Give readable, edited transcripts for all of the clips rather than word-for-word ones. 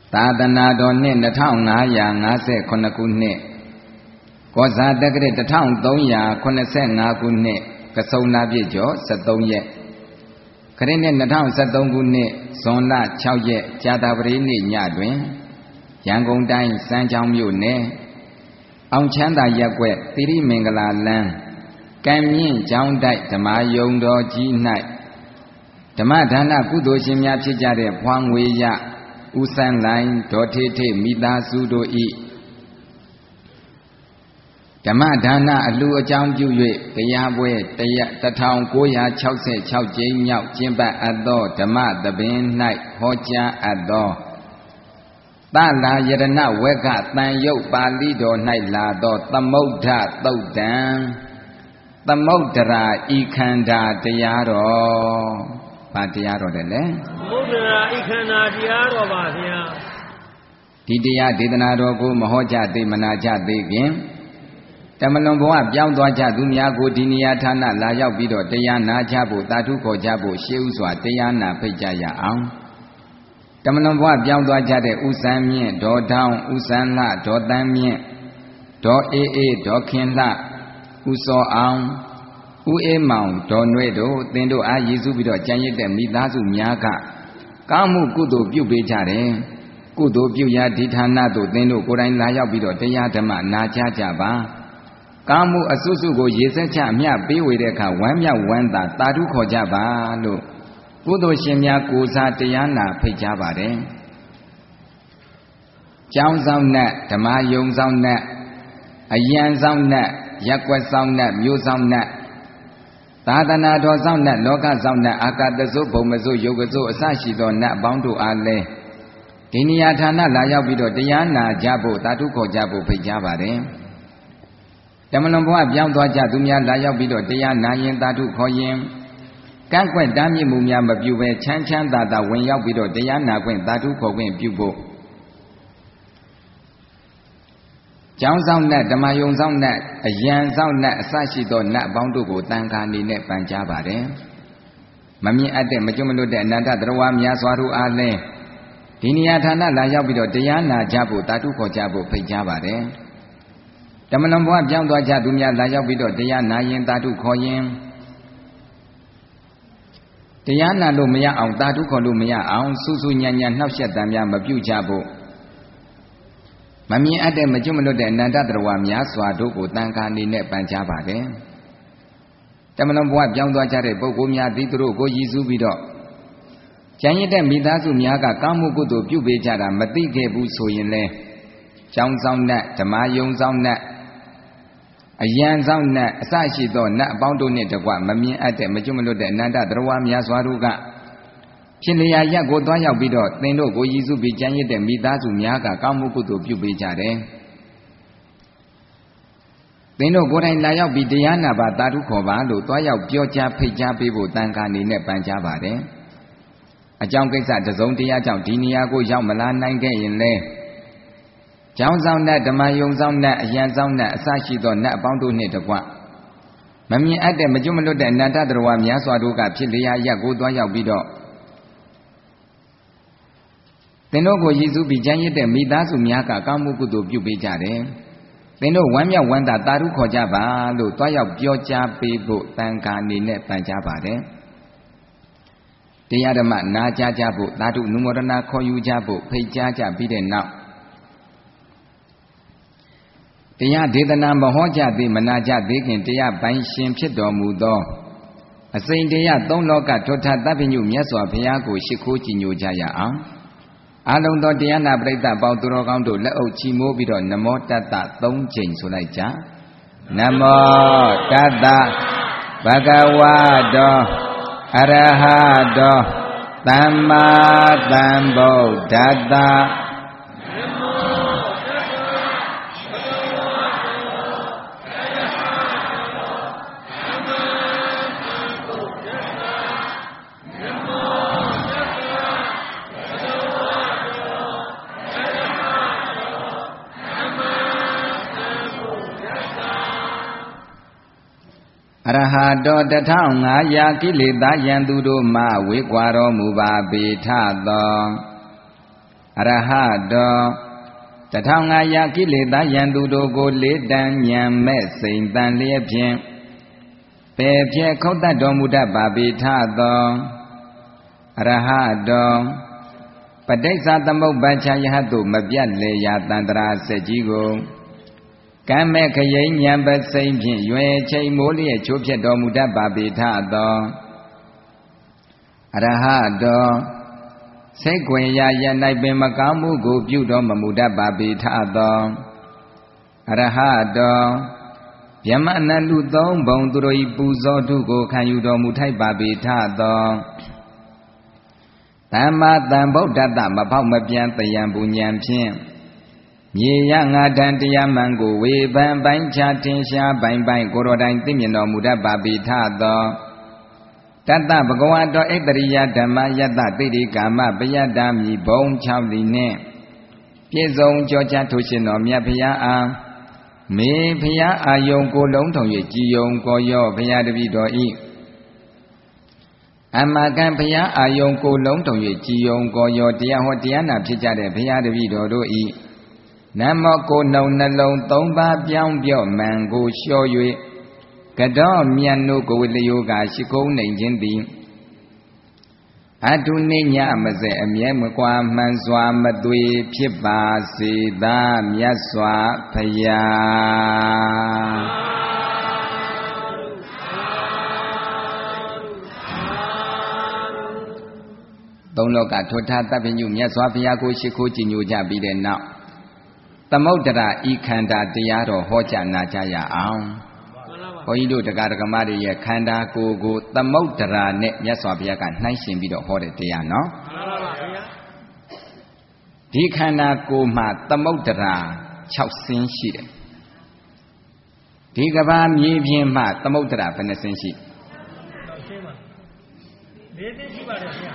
သာသနာတော်နှစ်2559ခုနှစ်ကောဇာတက္ကရာ1385ခုနှစ်ကစုံနာပြည့်ကျော်73ရက်ခရစ်နှစ်2013ခုနှစ်ဇွန်လ6ရက်ကြာသပတေးနေ့ညတွင်ရန်ကုန်တိုင်းစမ်းချောင်းမြို့နယ်အောင်ချမ်းသာရပ်ကွက်သီရိမင်္ဂလာလမ်းကံမြင့်ကျောင်းတိုက်ဓမ္မယုံတော်ကြီး၌ဓမ္မဒါနကုသိုလ်ရှင်များဖြစ်ကြတဲ့ဖွားငွေရဦးစန်းလိုင်းဒေါ်ထေထေမိသားစုတို့ဤဓမ္မဒါနအလှူအကြောင်းပြု၍တရားပွဲ1966ကြိမ်မြောက်ကျင်းပအပ်သောဓမ္မသဘင်၌ဟောကြားအပ်သောသလာယရဏဝက္ခတန်ယုတ်ပါဠိတော်၌လာသောသမုဒ္ဒသုတ်တံသမုဒ္ဒရာဤခန္ဓာတရားတော်ဘာတရားတော်တယ်လဲသမုဒ္ဒရာဤခန္ဓာတရားတော်ပါဗျာဒီတရားဒေသနာတော်ကိုမဟောကြားသေးမနာကြသေးခင်တမလွန်ဘဝပြောင်းသွားကြသူများကိုဒီနေရာဌာနလာရောက်ပြီးတော့တရားနာကြဖို့တာထုခေါ်ကြဖို့ရှေးဥစွာတရားနာဖိတ်ကြရအောင်တမလွန်ဘဝပြောင်းသွားကြတဲ့ဥစံမြင့်ဒေါ်ထောင်းဥစံလှဒေါ်တန်းမြင့်ဒေါ်အေးအေးဒေါ်ခင်လှဥစောအောင်ဦးအေးမောင်ဒေါ်နွဲ့တို့သင်တို့အားရည်စူးပြီးတော့ကြံရစ်တဲ့မိသားစုများကကောင်းမှုကုသိုလ်ပြုပေးကြတယ်ကုသိုလ်ပြုရာဒီဌာနသို့သင်တို့ကိုယ်တိုင်လာရောက်ပြီးတော့တရားဓမ္မနာကြားကြပါကောင်းမှုအစွတ်စွတ်ကိုရေစက်ချအမျှပေးဝေတဲ့အခါဝမ်းမြောက်ဝမ်းသာတာထုခေါ်ကြပါလို့ကုသိုလ်ရှင်များကိုယ်စားတရားနာဖိတ်ကြပါတယ်ကျောင်းဆောင်နဲ့ဓမ္မယုံဆောင်နဲ့အယံဆောင်နဲ့ရက်ွက်ဆောင်နဲ့မြို့ဆောင်နဲ့သာသနာတော်ဆောင်နဲ့လောကဆောင်နဲ့အာကာသဇုဘုံမဇုယုတ်ကဇုအစရှိသောနတ်အပေါင်းတို့အားလည်းဒီနေရာဌာနလာရောက်ပြီးတော့တရားနာကြဖို့တာထုခေါ်ကြဖို့ဖိတ်ကြပါတယ်တမလွန်ဘဝပြောင်းသွားကြသူများလာရောက်ပြီးတော့တရားနာရင်တာထုခေါ်ရင်ကန့်ကွက်တားမြစ်မှုများမပြုဘဲချမ်းချမ်းသာသာဝင်ရောက်ပြီးတော့တရားနာခွင့်တာထုခေါ်ခွင့်ပြုဖို့ကျောင်းဆောင်နဲ့ဓမ္မယုံဆောင်နဲ့အယံဆောင်နဲ့အစရှိသောနတ်အပေါင်းတို့ကိုတန်ခါနေနဲ့ပန်ကြားပါတယ်မမြင်အပ်တဲ့မကျွတ်မလွတ်တဲ့အနန္တသရဝါများစွာတို့အားလည်းဒီနေရာဌာနလာရောက်ပြီးတော့တရားနာကြဖို့တာထုခေါ်ကြဖို့ဖိတ်ကြားပါတယ်တမလွန်ဘဝပြောင်းသွားကြသူများလာရောက်ပြီးတော့တရားနာရင်တာထုခေါ်ရင်တရားနာလို့မရအောင်တာထုခေါ်လို့မရအောင်စူးစူးညံ့ညံ့နှောက်ယှက်တမ်းများမပြုကြဖို့မမြင်အပ်တဲ့မကျွတ်မလွတ်တဲ့အနန္တသရဝါများစွာတို့ကိုတန်ခါနေနဲ့ပန်ကြားပါတယ်တမလွန်ဘဝပြောင်းသွားကြတဲ့ပုဂ္ဂိုလ်များသည်သူတို့ကိုရည်စူးပြီးတော့ကျန်ရစ်တဲ့မိသားစုများကကောင်းမှုကုသိုလ်ပြုပေးကြတာမသိခဲ့ဘူးဆိုရင်လဲကျောင်းဆောင်နဲ့ဓမ္မယုံဆောင်နဲ့အယံဆောင်နဲ့အစရှိသောနတ်အပေါင်းတို့နှင့်တကွမမြင်အပ်တဲ့မကျွတ်မလွတ်တဲ့အနန္တသရဝါများစွာတို့ကဖြစ်လျာရက်ကိုသွားရောက်ပြီးတော့သင်တို့ကိုရည်စူးပြီးကြံရစ်တဲ့မိသားစုများကကောင်းမှုကုသိုလ်ပြုပေးကြတယ်သင်တို့ကိုယ်တိုင်လာရောက်ပြီးတရားနာပါတာထုခေါ်ပါလို့သွားရောက်ပြောကြားဖိတ်ကြားပေးဖို့တန်ခါနေနဲ့ပန်ကြားပါတယ်အကြောင်းကိစ္စတစုံတရားကြောင့်ဒီနေရာကိုရောက်မလာနိုင်ခဲ့ရင်လဲကျောင်းဆောင်နဲ့ဓမ္မယုံဆောင်နဲ့အယံဆောင်နဲ့အစရှိသောနတ်အပေါင်းတို့နှင့်တကွမမြင်အပ်တဲ့မကျွတ်မလွတ်တဲ့အနန္တသရဝါများစွာတို့ကဖြစ်လျာရက်ကိုသွားရောက်ပြီးတော့သင်တို့ကိုရည်စူးပြီးကြံရစ်တဲ့မိသားစုများကကောင်းမှုကုသိုလ်ပြုပေးကြတယ်သင်တို့ဝမ်းမြောက်ဝမ်းသာတာထုခေါ်ကြပါလို့တွားရောက်ပြောကြားပေးဖို့တန်ခါနေနဲ့ပန်ကြားပါတယ်တရားဓမ္မနာကြားကြဖို့တာထုနုမောဒနာခေါ်ယူကြဖို့ဖိတ်ကြားကြပြီးတဲ့နောက်တရားဒေသနာမဟောကြသေးမနာကြသေးခင်တရားပိုင်ရှင်ဖြစ်တော်မူသောအစိမ့်တရားသုံးလောကထွဋ္ဌသဗ္ဗညုမြတ်စွာဘုရားကိုရှိခိုးကြည်ညိုကြရအောင်အလုံးသောတရားနာပရိသတ်ပေါင်းသူတော်ကောင်းတို့လက်အုပ်ချီမိုးပြီးတော့နမောတတ္တ3ကြိမ်ဆိုလိုက်ကြနမောတတ္တဘဂဝတောအရဟတောသမ္မာသမ္ဗုဒ္ဓတ္တအရဟတော1500ကိလေသာယံသူတို့မှဝေကွာတော်မူပါပေထသောအရဟတော1500ကိလေသာယံသူတို့ကိုလေးတန်ဉာဏ်မဲ့စိန်တန်လျက်ဖြင့်ပေဖြဲခုတ်တတ်တော်မူတတ်ပါပေထသောအရဟတောပဋိစ္စသမုပ္ပါချယဟတုမပြတ်လေရာတန္တရာစက်ကြီးကိုကံမဲ့ခရိဉာဏ်ပစိမ့်ဖြင့်ရွယ်ချိန်မိုးလျက်ချိုးဖြတ်တော်မူတတ်ပါပေထသောအရဟတောစိတ်ွယ်ရာရ၌ပင်မကောင်းမှုကိုပြုတော်မမူတတ်ပါပေထသောအရဟတောဗျမအနလူသုံးဘုံသူတို့၏ပူဇော်ထုကိုခံယူတော်မူထိုက်ပါပေထသောသမ္မာသမ္ဗုဒ္ဓတ္တမဖောက်မပြန်တယံပူဉဏ်ဖြင့်မြေရငါတန်တရားမှန်ကိုဝေဖန်ပိုင်းခြားထင်ရှားပိုင်းပိုင်းကိုယ်တော်တိုင်သိမြင်တော်မူတတ်ပါပေထသောတတ္တဘဂဝါတော်ဣတရိယဓမ္မယတ္တတိတိကာမပယတ္တမိဘုံ6သည်နှင့်ပြည့်စုံကြောကြထိုရှင်တော်မြတ်ဖရာအားမေဖရာအာယုံကိုလုံးထုံ၍ကြည်ယုံကိုရောဖရာတပည့်တော်ဤအမကံဖရာအာယုံကိုလုံးထုံ၍ကြည်ယုံကိုရောတရားဟောတရားနာဖြစ်ကြတဲ့ဖရာတပည့်တော်တို့ဤနမောကိုနှုံနှလုံး3ပါးပြောင်းပြော့မှန်ကိုလျှော့၍ကတော်မြတ်နိုးကိုဝိလျောကရှိကုန်းနိုင်ခြင်းသည်အတုနိညမစေအမြဲမကွာမှန်စွာမသွေဖြစ်ပါစေသာမြတ်စွာဘုရားသုံးလောကထွဋ္ဌသဗ္ဗညုမြတ်စွာဘုရားကိုရှိခိုးကြည်ညိုကြပြီးတဲ့နောက်သမုဒ္ဒရာဤခန္ဓာတရားတော်ဟောကြားနာကြရအောင်ဘုန်းကြီးတို့တရားဓမ္မတွေရဲ့ခန္ဓာကိုယ်ကိုသမုဒ္ဒရာနဲ့မြတ်စွာဘုရားကနှိုင်းယှဉ်ပြီးတော့ဟောတဲ့တရားနော်မှန်ပါပါဘုရားဒီခန္ဓာကိုယ်မှာသမုဒ္ဒရာ6ဆင်းရှိတယ်ဒီကဘာမြေပြင်မှာသမုဒ္ဒရာဘယ်နှဆင်းရှိ6ဆင်းပါ4ဆင်းရှိပါတယ်ဘုရား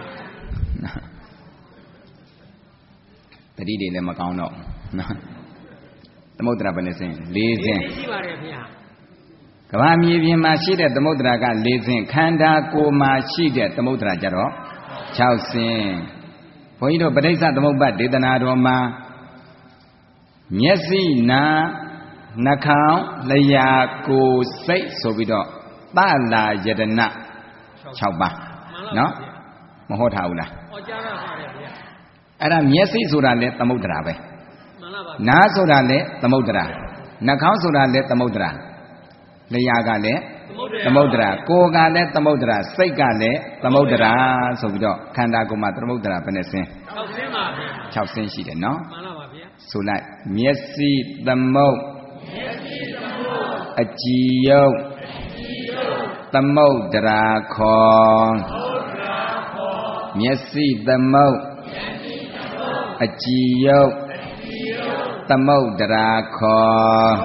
တတိတွေလည်းမကောင်းတော့နော်သမုဒ္ဒရာဘယ်နှဆင်း4ဆင်းရှိပါတယ်ဘုရားကမ္ဘာမြေပြင်မှာရှိတဲ့သမုဒ္ဒရာက4ဆင်းခန္ဓာကိုယ်မှာရှိတဲ့သမုဒ္ဒရာကြတော့6ဆင်းဘုန်းကြီးတို့ပဋိစ္စသမုပ္ပါဒေသနာတော်မှာမျက်စိနာနှာခေါင်းလျှာကိုယ်စိတ်ဆိုပြီးတော့သလာယတနာ6ပါးနော်မဟုတ်ထားဘူးလားဟောကြားရပါတယ်ဗျာအဲ့ဒါမျက်စိဆိုတာလည်းသမုဒ္ဒရာပဲမှန်ပါပါနားဆိုတာလည်းသမုဒ္ဒရာနှာခေါင်းဆိုတာလည်းသမုဒ္ဒရာလျှာကလည်းသမုဒ္ဒရာကိုယ်ကလည်းသမုဒ္ဒရာစိတ်ကလည်းသမုဒ္ဒရာဆိုပြီးတော့ခန္ဓာကိုယ်မှာသမုဒ္ဒရာဘယ်နှဆင်း6ဆင်းပါဗျာ6ဆင်းရှိတယ်နော်မှန်ပါပါဗျာဆိုလိုက်မျက်စိသမုဒ္အကြည်ယုတ်သမုဒ္ဒရာခေါ်မျက်စိသမုဒ္အကြည်ယုတ်သမုဒ္ဒရာခေါ်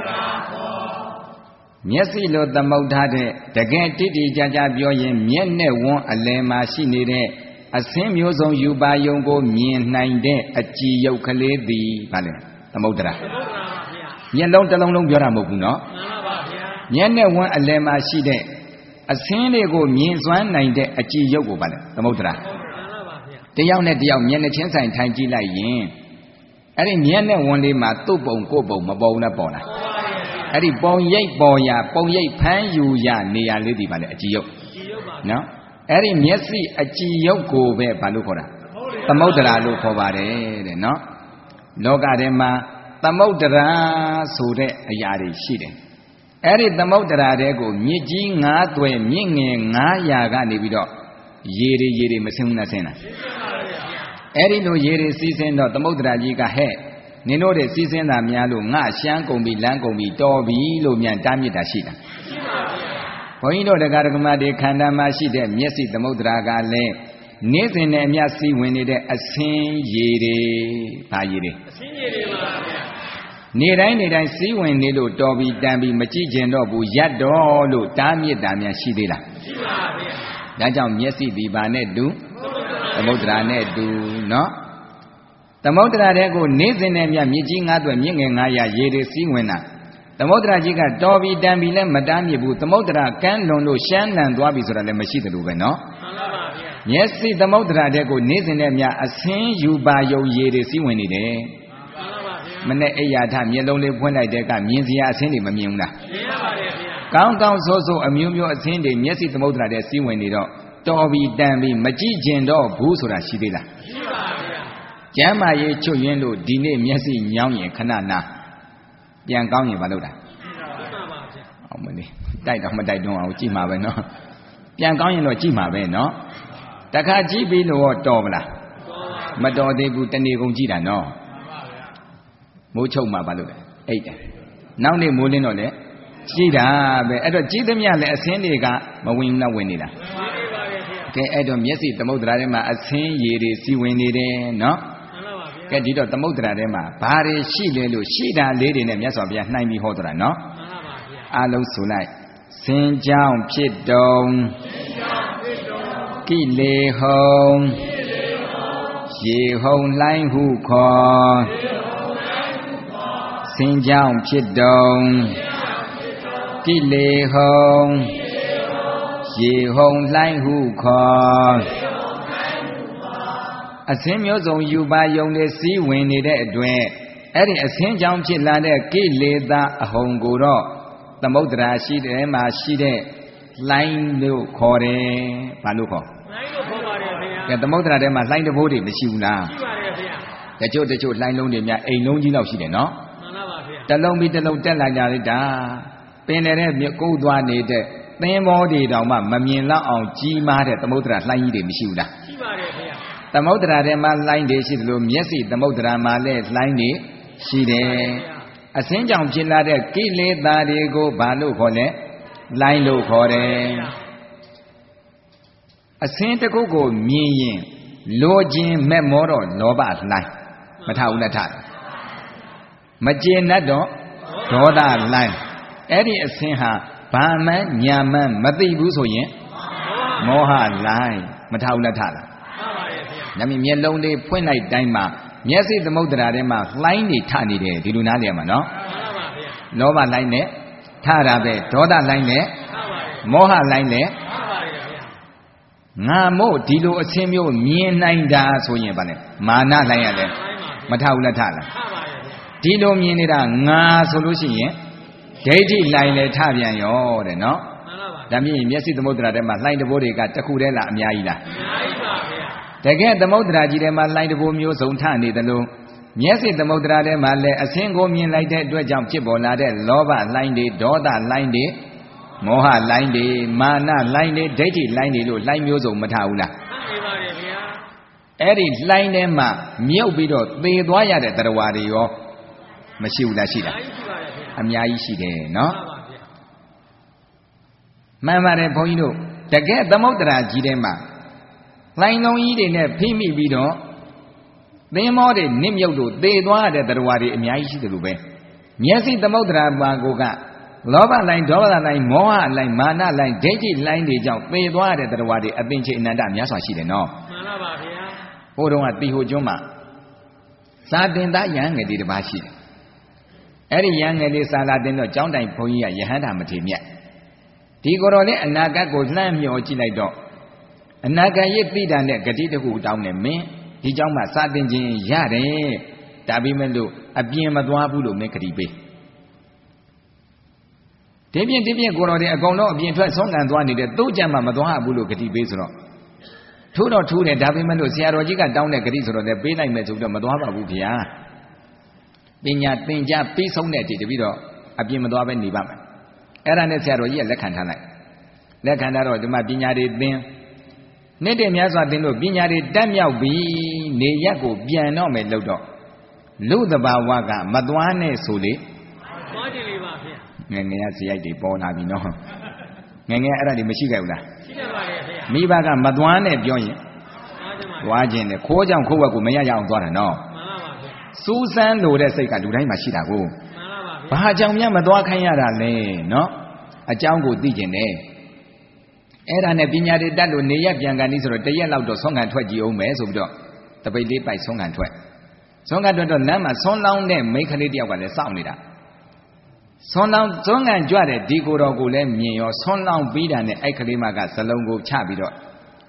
မျက်စိလိုသမုဒ္ဒတဲ့တကယ်တိတိကျကျပြောရင်မျက်နဲ့ဝန်းအလယ်မှာရှိနေတဲ့အဆင်းမျိုးစုံယူပါယုံကိုမြင်နိုင်တဲ့အကြည်ယုတ်ကလေးသည်ဗါလဲသမုဒ္ဒရာမျက်လုံးတစ်လုံးလုံးပြောတာမဟုတ်ဘူးနော်မှန်ပါပါဗျာမျက်နဲ့ဝန်းအလယ်မှာရှိတဲ့အဆင်းလေးကိုမြင်စွမ်းနိုင်တဲ့အကြည်ယုတ်ကိုဗါလဲသမုဒ္ဒရာမှန်ပါပါဗျာတယောက်နဲ့တယောက်မျက်နှာချင်းဆိုင်ထိုင်ကြည့်လိုက်ရင်အဲ့ဒီမျက်နဲ့ဝန်းလေးမှာသူ့ပုံကိုယ်ပုံမပေါ်ဘူးနဲ့ပေါ်လာအဲ့ဒီပုံရိပ်ပေါ်ရာပုံရိပ်ဖမ်းယူရာနေရာလေးဒီပါလေအကြည်ယုတ်နော်အဲ့ဒီမျက်စိအကြည်ယုတ်ကိုပဲဘာလို့ခေါ်တာသမုဒ္ဒရာလို့ခေါ်ပါတယ်တဲ့နော်လောကထဲမှာသမုဒ္ဒရာဆိုတဲ့အရာတွေရှိတယ်အဲ့ဒီသမုဒ္ဒရာတဲ့ကိုမြစ်ကြီး9သွဲမြင့်ငယ်900ကနေပြီးတော့ရေတွေမဆင်းဘူးနဲ့ဆင်းတာအဲ့ဒီလိုရေတွေစီးဆင်းတော့သမုဒ္ဒရာကြီးကဟဲ့နင်တို့တွေစီးဆင်းတာများလို့ငါရှမ်းကုန်ပြီလမ်းကုန်ပြီတော်ပြီလို့မြန်တားမြစ်တာရှိတာရှိပါဗျာဘုန်းကြီးတို့တရားဓမ္မတွေခန္ဓာမှာရှိတဲ့မျက်စိသမုဒ္ဒရာကလည်းနေ့စဉ်နဲ့အမျှစီးဝင်နေတဲ့အဆင်းရေတွေဘာရေတွေအဆင်းရေတွေပါဗျာနေ့တိုင်းစီးဝင်နေလို့တော်ပြီတန်ပြီမကြည့်ကျင်တော့ဘူးရက်တော့လို့တားမြစ်တာများရှိသေးလားရှိပါဗျာဒါကြောင့်မျက်စိဒီပါနဲ့တူသမုဒ္ဒရာနဲ့တူနော်သမုဒ္ဒရာတဲ့ကိုနေ့စဉ်နဲ့မြတ်မြစ်ကြီး9သွဲမြင့်ငယ်900ရေတွေစီးဝင်တာသမုဒ္ဒရာကြီးကတော်ပြီတန်ပြီလည်းမတားမြစ်ဘူးသမုဒ္ဒရာကမ်းလွန်လို့ရှမ်းလန်သွားပြီဆိုတာလည်းမရှိသလိုပဲနော်မှန်ပါပါဗျာမျက်စိသမုဒ္ဒရာတဲ့ကိုနေစဉ်နဲ့များအစင်းယူပါယုံရည်တွေစီးဝင်နေတယ်မနဲ့အိယာထမျက်လုံးလေးဖွင့်လိုက်တဲ့ကမြင်စရာအစင်းတွေမမြင်ဘူးလားမြင်ပါပါတယ်ဗျာကောင်းကောင်းဆိုးဆိုးအမျိုးမျိုးအစင်းတွေမျက်စိသမုဒ္ဒရာတဲ့စီးဝင်နေတော့တော်ပြီတန်ပြီမကြည့်ကျင်တော့ဘူးဆိုတာရှိသေးလားရှိပါဗျာကျမ်းမာရေးချွတ်ရင်းလို့ဒီနေ့မျက်စိညောင်းရင်ခဏနာပြန်ကောင်းရင်မလုပ်တာအောင်မလေးတိုက်တော့မတိုက်တော့အောင်ကြည့်မှာပဲနော်ပြန်ကောင်းရင်တော့ကြည့်မှာပဲနော်တခါကြည့်ပြီးလို့တော်မလားမတော်သေးဘူးတနေ့ကုန်ကြည့်တာနော်မိုးချုပ်မှာမလုပ်တယ်အိတ်တယ်နောက်နေ့မိုးလင်းတော့လေကြည့်တာပဲအဲ့တော့ကြည့်သမျှလည်းအစင်းတွေကမဝင်ဘူးလားဝင်နေတာကဲအဲ့တော့မျက်စိသမုဒ္ဒရာထဲမှာအစင်းရည်တွေစီဝင်နေတယ်နော်ကဲဒီတော့သမုဒ္ဒရာထဲမှာဘာတွေရှိလဲလို့ရှိတာလေးတွေနဲ့မြတ်စွာဘုရားနှိုင်းပြီးဟောတာနော်အားလုံးဆိုလိုက်စင်ကြောင်းဖြစ်တုံကိလေဟုံရေဟုံလှိုင်းဟုခေါ်စင်ကြောင်းဖြစ်တုံကိလေဟုံရေဟုံလှိုင်းဟုခေါ်အစင်းမျိုးစုံယူပါယုံတွေစီးဝင်နေတဲ့အတွက်အဲ့ဒီအစင်းကြောင့်ဖြစ်လာတဲ့ကိလေသာအဟုံကိုတော့သမုဒ္ဒရာရှိတဲ့မှာရှိတဲ့လှိုင်းလို့ခေါ်တယ်။ဘာလို့ခေါ်လှိုင်းလို့ခေါ်ပါတယ်ခင်ဗျာ။ကဲသမုဒ္ဒရာထဲမှာလှိုင်းတဘိုးတွေမရှိဘူးလားရှိပါတယ်ခင်ဗျာ။တချို့လှိုင်းလုံးတွေများအိမ်လုံးကြီးလောက်ရှိတယ်နော်မှန်ပါပါဗျာ။တစ်လုံးပြီးတစ်လုံးတက်လာကြလိုက်တာပင်တဲ့မြကုတ်သွားနေတဲ့သင်းဘောတွေတောင်မှမမြင်လောက်အောင်ကြီးမားတဲ့သမုဒ္ဒရာလှိုင်းကြီးတွေမရှိဘူးလားရှိပါတယ်ခင်ဗျာ။သမုဒ္ဒရာထဲမှာလှိုင်းတွေရှိသလိုမျက်စိသမုဒ္ဒရာမှာလည်းလှိုင်းတွေရှိတယ်အစင်းကြောင့်ဖြစ်လာတဲ့ကိလေသာတွေကိုဘာလို့ခေါ်လဲလှိုင်းလို့ခေါ်တယ်အစင်းတစ်ခုကိုမြင်ရင်လိုခြင်းမဲ့မောတော့လောဘလှိုင်းမထဘူးလားထမကျေနပ်တော့ဒေါသလှိုင်းအဲ့ဒီအစင်းဟာဘာမှန်းညာမှန်းမသိဘူးဆိုရင်မောဟလှိုင်းမထဘူးလားထလားမှန်ပါတယ်ဗျာဒါမြင်မျက်လုံးလေးဖွင့်လိုက်တိုင်းမှာမျက်စိသမုဒ္ဒရာထဲမှာလှိုင်းနေထနေတယ်ဒီလိုနားလည်မှာနော်မှန်ပါဗျာလောဘလှိုင်းနဲ့ထတာပဲဒေါသလှိုင်းနဲ့မောဟလှိုင်းနဲ့ငါမို့ဒီလိုအချင်းမျိုးမြင်နိုင်တာဆိုရင်ဗာလဲမာနလှိုင်းရလဲမထဘူးလားထလားဒီလိုမြင်နေတာငါဆိုလို့ရှိရင်ဒိဋ္ဌိလှိုင်းလဲထပြန်ရောတဲ့နော်ဒါမြင်မျက်စိသမုဒ္ဒရာထဲမှာလှိုင်းတဘိုးတွေကတခုတည်းလားအများကြီးလားအများကြီးပါဗျာတကယ်သမုဒ္ဒရာကြီးထဲမှာလှိုင်းတဘိုးမျိုးစုံထနေသလိုမျက်စိသမုဒ္ဒရာထဲမှာလည်းအစင်းကိုမြင်လိုက်တဲ့အတွက်ကြောင့်ဖြစ်ပေါ်လာတဲ့လောဘလှိုင်းတွေဒေါသလှိုင်းတွေမောဟလှိုင်းတွေမာနလှိုင်းတွေဒိဋ္ဌိလှိုင်းတွေလို့လှိုင်းမျိုးစုံမထဘူးလားမှန်ပါတယ်ဗျာအဲ့ဒီလှိုင်းထဲမှာမြုပ်ပြီးတော့သေသွားရတဲ့တရားတွေရောမရှိဘူးလားရှိတာအများကြီးရှိတယ်နော်မှန်ပါတယ်ဘုန်းကြီးတို့တကယ်သမုဒ္ဒရာကြီးထဲမှာလှိုင်းလုံးကြီးတွေနဲ့ဖိမိပြီးတော့သင်္ဘောတွေနစ်မြုပ်လို့သေသွားတဲ့တရားတွေအများကြီးရှိတယ်လို့ပဲမျက်စိသမုဒ္ဒရာမှာကိုကလောဘလှိုင်းဒေါသလှိုင်းမောဟလှိုင်းမာနလှိုင်းဒိဋ္ဌိလှိုင်းတွေကြောင့်သေသွားတဲ့တရားတွေအသင်္ချေအနန္တများစွာရှိတယ်နော်မှန်ပါပါဗျာဟိုတုန်းကတီဟိုကျွန်းမှာစာတင်သားယဟန်ငယ်တွေတစ်ပါးရှိတယ်အဲ့ဒီယဟန်ငယ်လေးစာလာတင်တော့ကျောင်းတိုင်ဘုန်းကြီးကယဟန်တာမထေမြတ်ဒီကိုယ်တော်လေးအနာဂတ်ကိုလှမ်းမြော်ကြည့်လိုက်တော့အနာဂတ်ရဲ့သိတာနဲ့ဂတိတစ်ခုတောင်းတယ်မင်းဒီเจ้าမှာစာတင်ခြင်းရတယ်ဒါပေမဲ့လို့အပြင်မသွားဘူးလို့မင်းဂတိပေးဒီပြင်ကိုတော်တွေအကုန်လုံးအပြင်ထွက်ဆုံးခံသွားနေတဲ့သူ့ကြံမှာမသွားဘူးလို့ဂတိပေးဆိုတော့ထိုးတော့ထိုးတယ်ဒါပေမဲ့လို့ဆရာတော်ကြီးကတောင်းတဲ့ဂတိဆိုတော့လည်းပေးလိုက်မယ်ဆိုတော့မသွားပါဘူးဗျာပညာသင်ကြားပြီးဆုံးတဲ့အချိန်တပြီးတော့အပြင်မသွားပဲနေပါမယ်အဲ့ဒါနဲ့ဆရာတော်ကြီးကလက်ခံထားလိုက်လက်ခံထားတော့ဒီမှာပညာတွေသင်နေ့တည်းများစွာသင်လို့ပညာတွေတက်မြောက်ပြီးနေရက်ကိုပြန်တော့မယ်လို့တော့လူသဘာဝကမသွားနဲ့ဆိုလေသွားကြလေပါဗျာငယ်ငယ်ကဇယိုက်တွေပေါ်လာပြီနော်ငယ်ငယ်အဲ့ဒါတွေမရှိခဲ့ဘူးလားရှိခဲ့ပါတယ်ဗျာမိဘကမသွားနဲ့ပြောရင်သွားခြင်းနဲ့ခိုးကြောင်ခိုးဝက်ကိုမရရအောင်သွားတာနော်မှန်ပါပါဗျာစူးစမ်းလို့တဲ့စိတ်ကလူတိုင်းမှာရှိတာကိုမှန်ပါပါဗျာဘာကြောင့်များမသွားခိုင်းရတာလဲနော်အကြောင်းကိုသိကျင်တယ်အဲ့ဒါနဲ့ပညာတွေတတ်လို့နေရပြန်ကန်ဒီဆိုတော့တရက်လောက်တော့ဆုံးခံထွက်ကြည့်အောင်မယ်ဆိုပြီးတော့တပိတ်လေးပိုက်ဆုံးခံထွက်တော့လမ်းမှာဆွန်းလောင်းတဲ့မိန်းကလေးတယောက်ကလည်းစောင့်နေတာဆွန်းခံကြွတဲ့ဒီကိုယ်တော်ကိုလည်းမြင်ရောဆွန်းလောင်းပြီးတာနဲ့အဲ့ကလေးမကဇလုံးကိုချပြီးတော့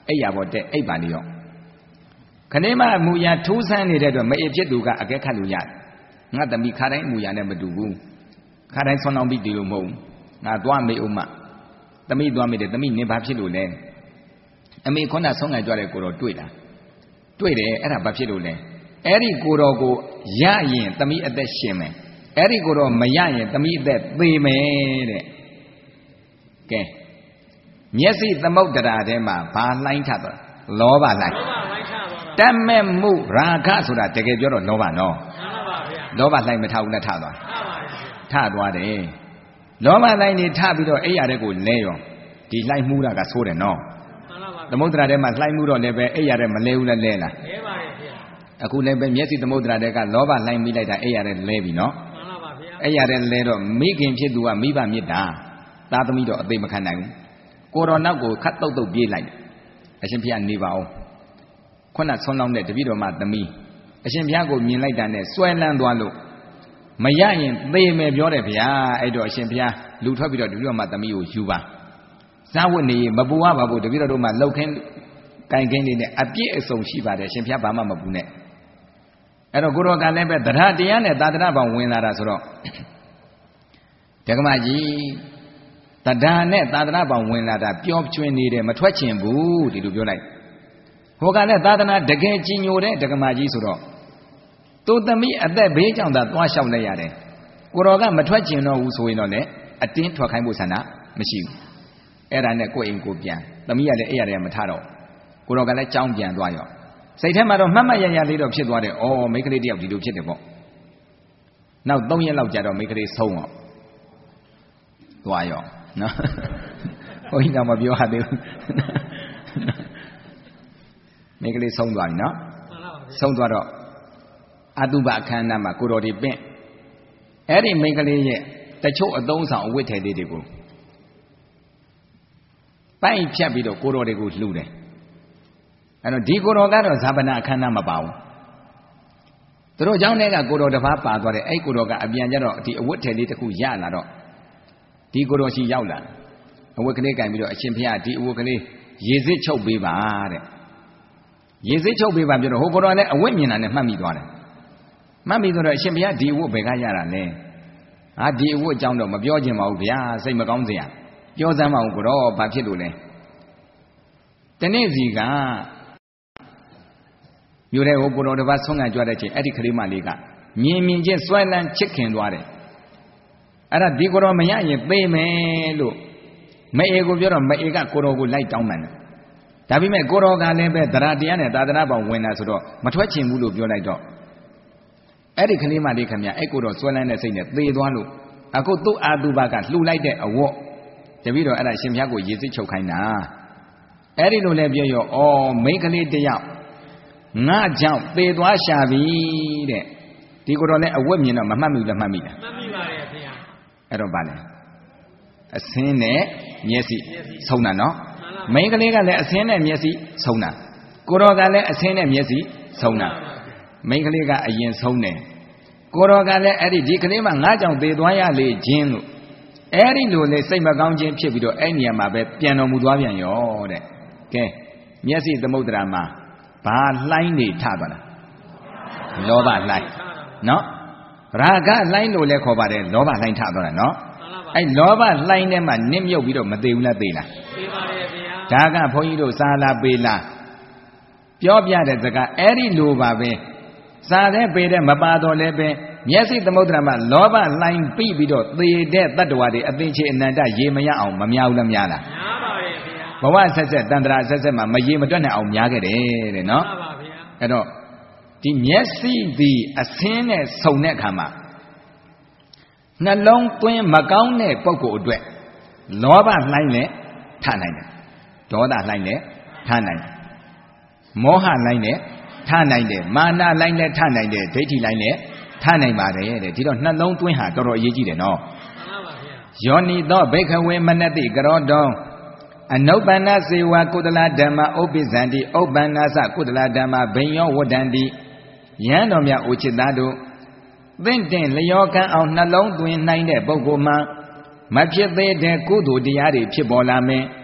အဲ့ရပေါ်တဲ့အိပ်ပါနေရောခဏမှအမူအရာထိုးဆန်းနေတဲ့အတွက်မအေဖြစ်သူကအကဲခတ်လို့ရတယ်ငါသမီးခါတိုင်းအမူအရာနဲ့မတူဘူးခါတိုင်းဆွမ်းအောင်ပြီးတည်လို့မဟုတ်ငါသွားမေးဦးမသမီးသွားမေးတယ်သမီးနင်ဘာဖြစ်လို့လဲအမေခုနဆုံးခံကြတဲ့ကိုတော်တွေ့လားတွေ့တယ်အဲ့ဒါဘာဖြစ်လို့လဲအဲ့ဒီကိုတော်ကိုရရင်သမီးအသက်ရှင်မယ်အဲ့ဒီကိုတော်မရရင်သမီးအသက်သေမယ်တဲ့ကဲမျက်စိသမုဒ္ဒရာထဲမှာဘာလှိုင်းထသွားလောဘလှိုင်းတတ်မဲ့မှုရာဂဆိုတာတကယ်ပြောတော့လောဘနော်လောဘလှိုင်းမထဘူးနဲ့ထသွားထသွားတယ်လောဘလှိုင်းနေထပြီးတော့အဲ့ရတဲ့ကိုလဲရောဒီလှိုင်းမှုတာကဆိုးတယ်နော်သမုဒ္ဒရာထဲမှာလှိုင်းမှုတော့လည်းပဲအဲ့ရတဲ့မလဲဘူးလဲလဲလားလဲပါတယ်ဗျာအခုလည်းပဲမျက်စိသမုဒ္ဒရာထဲကလောဘလှိုင်းမိလိုက်တာအဲ့ရတဲ့လဲပြီနော်မှန်ပါပါဗျာအဲ့ရတဲ့လဲတော့မိခင်ဖြစ်သူကမိဘမြစ်တာသားသမီးတော့အသေးမခံနိုင်ဘူးကိုတော်နောက်ကိုခတ်တုတ်တုတ်ပြေးလိုက်အရှင်ဘုရားနေပါအောင်ခုနဆွမ်းလောင်းတဲ့တပည့်တော်မသမီးအရှင်ဘုရားကိုမြင်လိုက်တာနဲ့စွဲလန်းသွားလို့မရရင်သေမယ်ပြောတယ်ဗျာအဲ့တော့အရှင်ဘုရားလူထွက်ပြီးတော့တပည့်တော်မသမီးကိုယူပါစားဝတ်နေမပူရပါဘူးတပည့်တော်တို့မှလှုပ်ခင်းကိုင်ခင်းနေနဲ့အပြည့်အစုံရှိပါတယ်အရှင်ဘုရားဘာမှမပူနဲ့အဲ့တော့ကိုတော်ကလည်းပဲတရားတရားနဲ့သာသနာ့ဘောင်ဝင်လာတာဆိုတော့ဓမ္မကြီးတရားနဲ့သာသနာ့ဘောင်ဝင်လာတာပျော်ရွှင်နေတယ်မထွက်ချင်ဘူးဒီလိုပြောလိုက်ဟိုကလည်းသာသနာတကယ်ကြီးညိုတဲ့ဓမ္မကြီးဆိုတော့သူသမီးအသက်ဘေးကြောင့်သာသွားလျှောက်လိုက်ရတယ်ကိုတော်ကမထွက်ချင်တော့ဘူးဆိုရင်တော့လည်းအတင်းထွက်ခိုင်းဖို့ဆန္ဒမရှိဘူးအဲ့ဒါနဲ့ကိုယ့်အိမ်ကိုပြန်သမီးကလည်းအဲ့ရတယ်မထတော့ကိုတော်ကလည်းကြောင်းပြန်သွားရောစိတ်ထဲမှာတော့မှတ်မှတ်ရရလေးတော့ဖြစ်သွားတယ်ဩမိန်းကလေးတယောက်ဒီလိုဖြစ်တယ်ပေါ့နောက်3ရက်လောက်ကြာတော့မိန်းကလေးဆုံးရောသွားရောနော်ဘုန်းကြီးတော့မပြောရသေးဘူးမိန်းကလေးဆုံးသွားပြီနော်ဆုံးသွားတော့အတုပအခမ်းအနားမှာကိုတော်ဒီပင့်အဲ့ဒီမိန်းကလေးရဲ့တချို့အသုံးဆောင်အဝတ်ထည်လေးတွေကိုပိုက်ဖြတ်ပြီးတော့ကိုတော်တွေကိုလှူတယ်အဲ့တော့ဒီကိုတော်ကတော့ဇာပနာအခမ်းအနားမပါဘူးသူတို့เจ้าနဲ့ကကိုတော်တစ်ပါးပါသွားတယ်အဲ့ကိုတော်ကအပြန်ကြတော့ဒီအဝတ်ထည်လေးတစ်ခုရလာတော့ဒီကိုတော်ရှိရောက်လာအဝတ်ကလေးကင်ပြီးတော့အရှင်ဘုရားဒီအဝတ်ကလေးရေစစ်ချုပ်ပေးပါတဲ့ရေစစ်ချုပ်ပေးပါပြောတော့ဟိုကိုတော်လည်းအဝတ်မြင်တာနဲ့မှတ်မိသွားတယ်မှတ်မိဆိုတော့အရှင်ဘုရားဒီအဝတ်ဘယ်ကရတာလဲဟာဒီအဝတ်အကြောင်းတော့မပြောချင်ပါဘူးဗျာစိတ်မကောင်းစရာပြောစမ်းပါဦးကိုတော့ဘာဖြစ်လို့လဲတနေ့စီကမြို့တဲ့ဟိုကိုတော်တစ်ပါးဆုံးခံကြွတဲ့ချိန်အဲ့ဒီကလေးမလေးကမြင်မြင်ချင်းစွဲလန်းချစ်ခင်သွားတယ်အဲ့ဒါဒီကိုတော်မရရင်သေမယ်လို့မအေကိုပြောတော့မအေကကိုတော်ကိုလိုက်တောင်းပန်တယ်ဒါပေမဲ့ကိုတော်ကလည်းပဲတရားတရားနဲ့သာသနာ့ဘောင်ဝင်လာဆိုတော့မထွက်ချင်ဘူးလို့ပြောလိုက်တော့အဲ့ဒီကလေးမလေးခင်ဗျအဲ့ကိုတော်စွဲလန်းတဲ့စိတ်နဲ့သေသွားလို့အခုသူ့အာတုဘကလှူလိုက်တဲ့အဝတ်တပည့်တော်အဲ့ဒါရှင်ဘုရားကိုရေစစ်ချုပ်ခိုင်းတာအဲ့ဒီလိုလဲပြောရောဩမိန်းကလေးတယောက်ငါကြောင့်သေသွားရှာပြီတဲ့ဒီကိုတော်လည်းအဝတ်မြင်တော့မမှတ်မိလားမှတ်မိလားမှတ်မိပါတယ်ခင်ဗျာအဲ့တော့ဗာလဲအစင်းနဲ့မျက်စိဆုံးတာနော်မိန်းကလေးကလည်းအစင်းနဲ့မျက်စိဆုံးတာကိုတော်ကလည်းအစင်းနဲ့မျက်စိဆုံးတာမိန်းကလေးကအရင်ဆုံးတယ်ကိုတော်ကလည်းအဲ့ဒီကလေးမှငါကြောင့်သေသွားရလေခြင်းလို့အဲ့ဒီလိုလေစိတ်မကောင်းခြင်းဖြစ်ပြီးတော့အဲ့နေရာမှာပဲပြန်တော်မူသွားပြန်ရောတဲ့ကဲမျက်စိသမုဒ္ဒရာမှာဘာလှိုင်းနေထသွားတာလောဘလှိုင်းနော်ရာဂလှိုင်းလို့လည်းခေါ်ပါတယ်လောဘလှိုင်းထသွားတာနော်အဲ့လောဘလှိုင်းထဲမှာနစ်မြုပ်ပြီးတော့မသေးဘူးလားသေလားသေပါတယ်ဗျာဒါကဘုန်းကြီးတို့စာလာပေလားပြောပြတဲ့စကားအဲ့ဒီလိုပါပဲစာတဲ့ပေတဲ့မပါတော့လည်းပဲမျက်စိသမုဒ္ဒရာမှာလောဘလှိုင်းပြီးတော့သေတဲ့တတ္တဝါတွေအသိချေအနန္တရေမရအောင်မများဘူးလားများလားများပါတယ်ဗျာဘဝဆက်ဆက်တန်ត្រာဆက်ဆက်မှာမရေမတွက်နိုင်အောင်များခဲ့တယ်တဲ့နော်မှန်ပါဗျာအဲ့တော့ဒီမျက်စိဒီအစင်းနဲ့စုံတဲ့အခါမှာနှလုံးသွင်းမကောင်းတဲ့ပုဂ္ဂိုလ်အတွက်လောဘလှိုင်းနဲ့ထနိုင်တယ်ဒေါသလှိုင်းနဲ့ထနိုင်တယ်မောဟလှိုင်းနဲ့ထနိုင်တယ်မာနလှိုင်းနဲ့ထနိုင်တယ်ဒိဋ္ဌိလှိုင်းနဲ့ထနိုင်ပါတယ်တဲ့ဒီတော့နှလုံးသွင်းဟာတော်တော်အရေးကြီးတယ်နော်မှန်ပါဗျာယောနိသောဘိက္ခဝေမနတိကရောတောအနုပ္ပန္နစေဝကုသလဓမ္မဥပ္ပိဇန္တိဥပ္ပန္နသကုသလဓမ္မဘိညောဝတ္တန္တိယံတော်မြတ်အိုချစ်သားတို့သင့်တင်လျောကံအောင်နှလုံးသွင်းနိုင်တဲ့ပုဂ္ဂိုလ်မှမဖြစ်သေးတဲ့ကုသိုလ်တရားတွေဖြစ်ပေါ်လာမယ်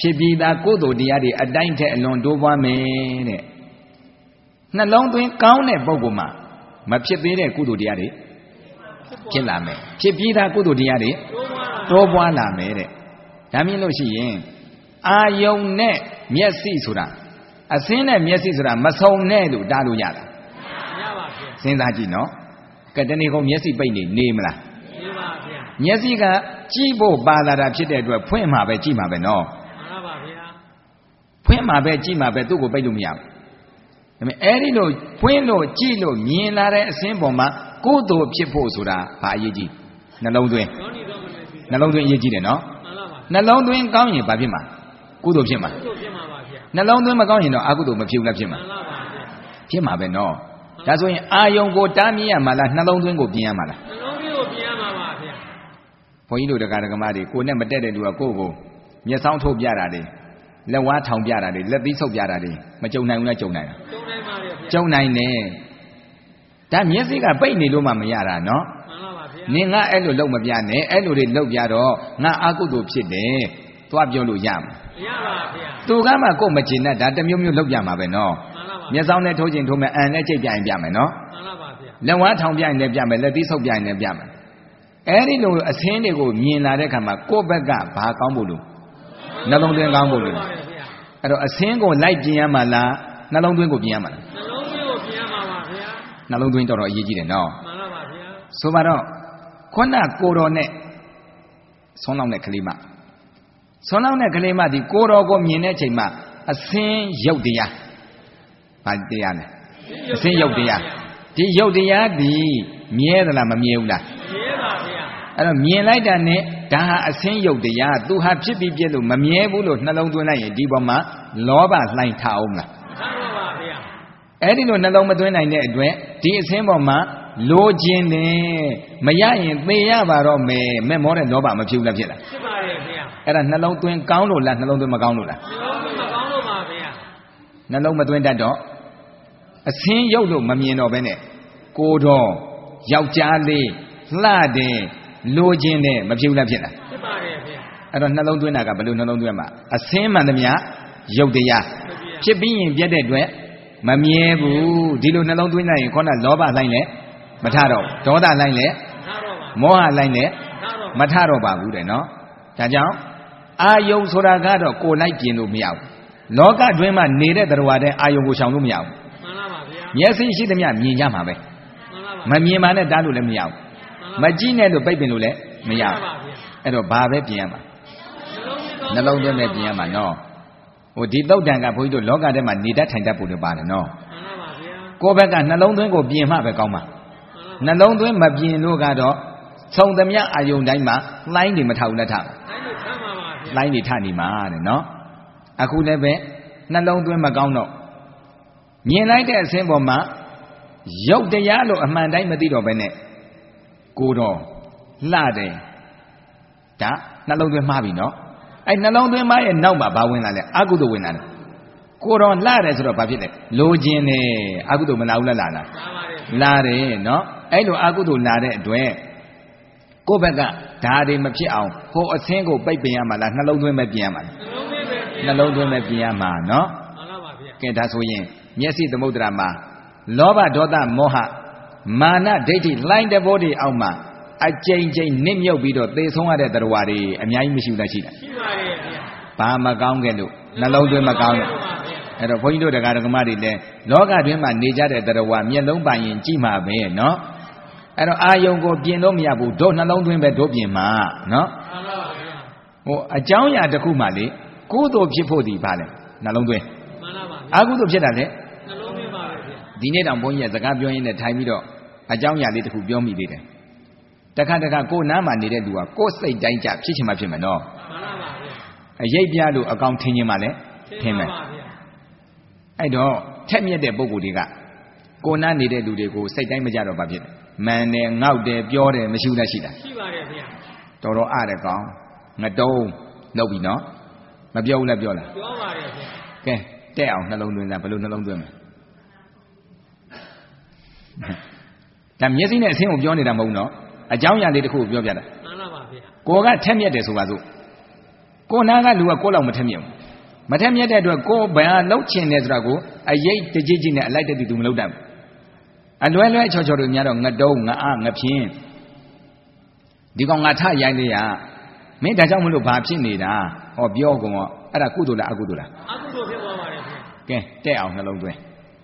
ဖြစ်ပြီးသားကုသိုလ်တရားတွေအတိုင်းထက်အလွန်တိုးပွားမယ်တဲ့နှလုံးသွင်းကောင်းတဲ့ပုဂ္ဂိုလ်မှာမဖြစ်သေးတဲ့ကုသိုလ်တရားတွေဖြစ်လာမယ်ဖြစ်ပြီးသားကုသိုလ်တရားတွေတိုးပွားလာမယ်တဲ့ဒါမြင်လို့ရှိရင်အာယုံနဲ့မျက်စိဆိုတာအစင်းနဲ့မျက်စိဆိုတာမဆုံနဲ့လို့တားလို့ရတာမရပါဘူးစဉ်းစားကြည့်နော်ကဲတနေ့ကုန်မျက်စိပိတ်နေမလားနေပါဗျာမျက်စိကကြည့်ဖို့ပါလာတာဖြစ်တဲ့အတွက်ဖွင့်မှာပဲကြည့်မှာပဲနော်မှန်ပါဗျာဖွင့်မှာပဲကြည့်မှာပဲသူ့ကိုပိတ်လို့မရဘူးဒါပေမဲ့အဲ့ဒီလိုဖွင့်လို့ကြည့်လို့မြင်လာတဲ့အစင်းပေါ်မှာကုသိုလ်ဖြစ်ဖို့ဆိုတာဘာအရေးကြီးနှလုံးသွင်းနှလုံးသွင်းအရေးကြီးတယ်နော်နှလုံးသွင်းကောင်းရင်ဘာဖြစ်မှာကုသိုလ်ဖြစ်မှာကုသိုလ်ဖြစ်မှာပါဗျာနှလုံးသွင်းမကောင်းရင်တော့အကုသိုလ်မဖြစ်ဘူးလားဖြစ်မှာဖြစ်မှာပဲနော်ဒါဆိုရင်အာယုံကိုတားမြင်ရမှာလားနှလုံးသွင်းကိုပြင်ရမှာလားနှလုံးသွင်းကိုပြင်ရမှာပါဗျာဘုန်းကြီးတို့တရားဓမ္မတွေကိုနဲ့မတက်တဲ့လူကကိုယ့်ကိုမျက်စောင်းထုတ်ပြတာတွေလက်ဝါးထောင်ပြတာတွေလက်သီးဆုပ်ပြတာတွေမကြုံနိုင်ဘူးလားကြုံနိုင်လားကြုံနိုင်ပါဗျာကြုံနိုင်တယ်ဒါမျက်စိကပိတ်နေလို့မှမရတာနော်မှန်ပါပါဗျာနင်ငါအဲ့လိုလုံမပြနဲ့အဲ့လိုတွေလုံပြတော့ငါအကုသိုလ်ဖြစ်တယ်သွားပြောလို့ရမှာမရပါဗျာသူကမှကိုယ်မကျင်နဲ့ဒါတမျိုးမျိုးလုံပြမှာပဲနော်မျက်စောင်းနဲ့ထိုးခြင်းထိုးမယ်အန်နဲ့ကြိတ်ပြရင်ပြမယ်နော်မှန်ပါပါဗျာလက်ဝါးထောင်ပြရင်လည်းပြမယ်လက်သီးဆုပ်ပြရင်လည်းပြမယ်အဲ့ဒီလိုအစင်းတွေကိုမြင်လာတဲ့ခါမှာကိုယ့်ဘက်ကဘာကောင်းဖို့လို့နှလုံးသွင်းကောင်းဖို့လို့အဲ့တော့အစင်းကိုလိုက်ပြင်ရမှာလားနှလုံးသွင်းကိုပြင်ရမှာလားနှလုံးသွင်းကိုပြင်ရမှာပါဗျာနှလုံးသွင်းတော်တော်အရေးကြီးတယ်နော်မှန်ပါပါဗျာဆိုပါတော့ခုနကိုတော်နဲ့ဆွမ်းလောင်းတဲ့ကလေးမဆွမ်းလောင်းတဲ့ကလေးမဒီကိုတော်ကိုမြင်တဲ့အချိန်မှာအစင်းရုပ်တရားဘာတရားလဲအစင်းရုပ်တရားဒီရုပ်တရားဒီမြဲသလားမမြဲဘူးလားမြဲပါဗျာအဲ့တော့မြင်လိုက်တာနဲ့ဒါဟာအစင်းရုပ်တရားသူဟာဖြစ်ပြီးပြည့်လို့မမြဲဘူးလို့နှလုံးသွင်းလိုက်ရင်ဒီပေါ်မှာလောဘလှိုင်ထအောင်လားထပါပါဗျာအဲ့ဒီလိုနှလုံးမသွင်းနိုင်တဲ့အတွက်ဒီအစင်းပေါ်မှာလိုခြင်းနဲ့မရရင်သေရပါတော့မယ်မဲ့မောတဲ့လောဘမဖြစ်ဘူးလားဖြစ်လားဖြစ်ပါရဲ့ဗျာအဲ့ဒါနှလုံးသွင်းကောင်းလို့လားနှလုံးသွင်းမကောင်းလို့လားနှလုံးသွင်းမကောင်းလို့ပါဗျာနှလုံးမသွင်းတတ်တော့အစင်းရုပ်လို့မမြင်တော့ဘဲနဲ့ကိုတော်ယောက်ျားလေးလှတယ်လိုခြင်းနဲ့မဖြစ်ဘူးလားဖြစ်လားဖြစ်ပါတယ်ဗျာအဲ့တော့နှလုံးသွင်းတာကဘယ်လိုနှလုံးသွင်းမှာအစင်းမှန်သမျှရုပ်တရားဖြစ်ပြီးရင်ပြတ်တဲ့အတွက်မမြဲဘူးဒီလိုနှလုံးသွင်းလိုက်ရင်ခေါင်းကလောဘလိုက်လဲမထတော့ဒေါသလိုက်လဲမောဟလိုက်လဲမထတော့ပါဘူးတဲ့နော်ဒါကြောင့်အာယုံဆိုတာကတော့ကိုယ်လိုက်ပြင်လို့မရဘူးလောကတွင်းမှာနေတဲ့တရားတဲ့အာယုံကိုရှောင်လို့မရဘူးမှန်ပါပါဗျာမျက်စိရှိသမျှမြင်ကြမှာပဲမမြင်မှနဲ့တားလို့လည်းမရဘူးမကြည့်နဲ့လို့ပိတ်ပင်လို့လည်းမရဘူးအဲ့တော့ဘာပဲပြင်ရမှာနှလုံးသွင်းနဲ့ပြင်ရမှာနော်ဟိုဒီတုတ်တန်ကဘုန်းကြီးတို့လောကထဲမှာနေတတ်ထိုင်တတ်ဖို့လည်းပါတယ်နော်မှန်ပါပါဗျာကိုယ့်ဘက်ကနှလုံးသွင်းကိုပြင်မှပဲကောင်းမှာနှလုံးသွင်းမပြင်လို့ကတော့သုံးသမျှအာယုန်တိုင်းမှာလှိုင်းတွေမထဘူးလက်ထလှိုင်းတွေထနေမှာတဲ့နော်အခုလည်းပဲနှလုံးသွင်းမကောင်းတော့မြင်လိုက်တဲ့အစင်းပေါ်မှာရုပ်တရားလို့အမှန်တိုင်းမသိတော့ဘဲနဲ့ကိုတော်လှတယ်ဒါနှလုံးသွင်းမှားပြီနော်အဲ့နှလုံးသွင်းမှားရဲ့နောက်မှာဘာဝင်လာလဲအကုသိုလ်ဝင်လာတယ်ကိုတော်လှတယ်ဆိုတော့ဘာဖြစ်လဲလိုခြင်းနဲ့အကုသိုလ်မလာဘူးလားလာတယ်နော်အဲ့လိုအကုသိုလ်လာတဲ့အတွက်ကိုယ့်ဘက်ကဓာတွေမဖြစ်အောင်ဟိုအသင်းကိုပိတ်ပင်ရမှာလားနှလုံးသွင်းပဲပြင်ရမှာလားနှလုံးသွင်းပဲပြင်ရမှာနော်မှန်ပါပါဗျာကဲဒါဆိုရင်မျက်စိသမုဒ္ဒရာမှာလောဘဒေါသမောဟမာနဒိဋ္ဌိလှိုင်းတဘောတွေအောက်မှာအကျိန်ကျိန်နစ်မြုပ်ပြီးတော့သေဆုံးရတဲ့တရားတွေအများကြီးမရှိဘူးလားရှိလားရှိပါတယ်ဗျာဘာမကောင်းခဲ့လို့နှလုံးသွင်းမကောင်းလို့အဲ့တော့ဘုန်းကြီးတို့တရားဓမ္မတွေလည်းလောကတွင်းမှာနေကြတဲ့တရားမျက်လုံးပိုင်ရင်ကြည့်မှာပဲနော်အဲ့တော့အာယုံကိုပြင်လို့မရဘူးတို့နှလုံးသွင်းပဲတို့ပြင်မှာနော်မှန်ပါပါဗျာဟိုအကြောင်းအရာတစ်ခုမှလေကုသိုလ်ဖြစ်ဖို့ဒီပါလေနှလုံးသွင်းမှန်ပါပါအကုသိုလ်ဖြစ်တာလေနှလုံးသွင်းပါပဲဗျာဒီနေ့တောင်ဘုန်းကြီးကစကားပြောရင်းနဲ့ထိုင်ပြီးတော့အကြောင်းအရာလေးတစ်ခုပြောမိသေးတယ်တခါတခါကိုနားမှာနေတဲ့လူကကိုယ်စိတ်တိုင်းကြဖြစ်ချင်မှဖြစ်မယ်နော်မှန်ပါပါဗျာအရိပ်ပြလို့အကောင်ထင်ခြင်းမှလည်းထင်မယ်အဲ့တော့ထက်မြက်တဲ့ပုဂ္ဂိုလ်တွေကကိုနားနေတဲ့လူတွေကိုစိတ်တိုင်းမကြတော့ဘာဖြစ်လဲမှန်တယ်ငေါက်တယ်ပြောတယ်မရှိဘူးလားရှိလားရှိပါတယ်ဗျာတော်တော်အားတယ်ကောင်းငတုံးလုပ်ပြီနော်မပြောဘူးလားပြောလားပြောပါတယ်ဗျာကဲတဲ့အောင်နှလုံးသွင်းလားဘယ်လိုနှလုံးသွင်းမလဲဒါမျက်စိနဲ့အဆင်းကိုပြောနေတာမဟုတ်ဘူးနော်အကြောင်းအရာလေးတစ်ခုကိုပြောပြတာမှန်ပါပါဗျာကိုကထက်မြက်တယ်ဆိုပါစို့ကိုနာကလူကကိုလောက်မထက်မြက်မထက်မြက်တဲ့အတွက်ကိုဘယ်လောက်ချင်တယ်ဆိုတာကိုအရေးတကြီးကြီးနဲ့အလိုက်တည်းသူမလုပ်တတ်ဘူးအလွဲလွဲချောချောတို့များတော့ငတုံးငအားငဖြင်းဒီကောင်ငါထရိုင်းလေးရမင်းဒါကြောင့်မလို့ဘာဖြစ်နေတာဟောပြောကုန်တော့အဲ့ဒါကုသိုလ်လားအကုသိုလ်လားအကုသိုလ်ဖြစ်သွားပါတယ်ခင်ဗျကဲတဲ့အောင်နှလုံးသွင်း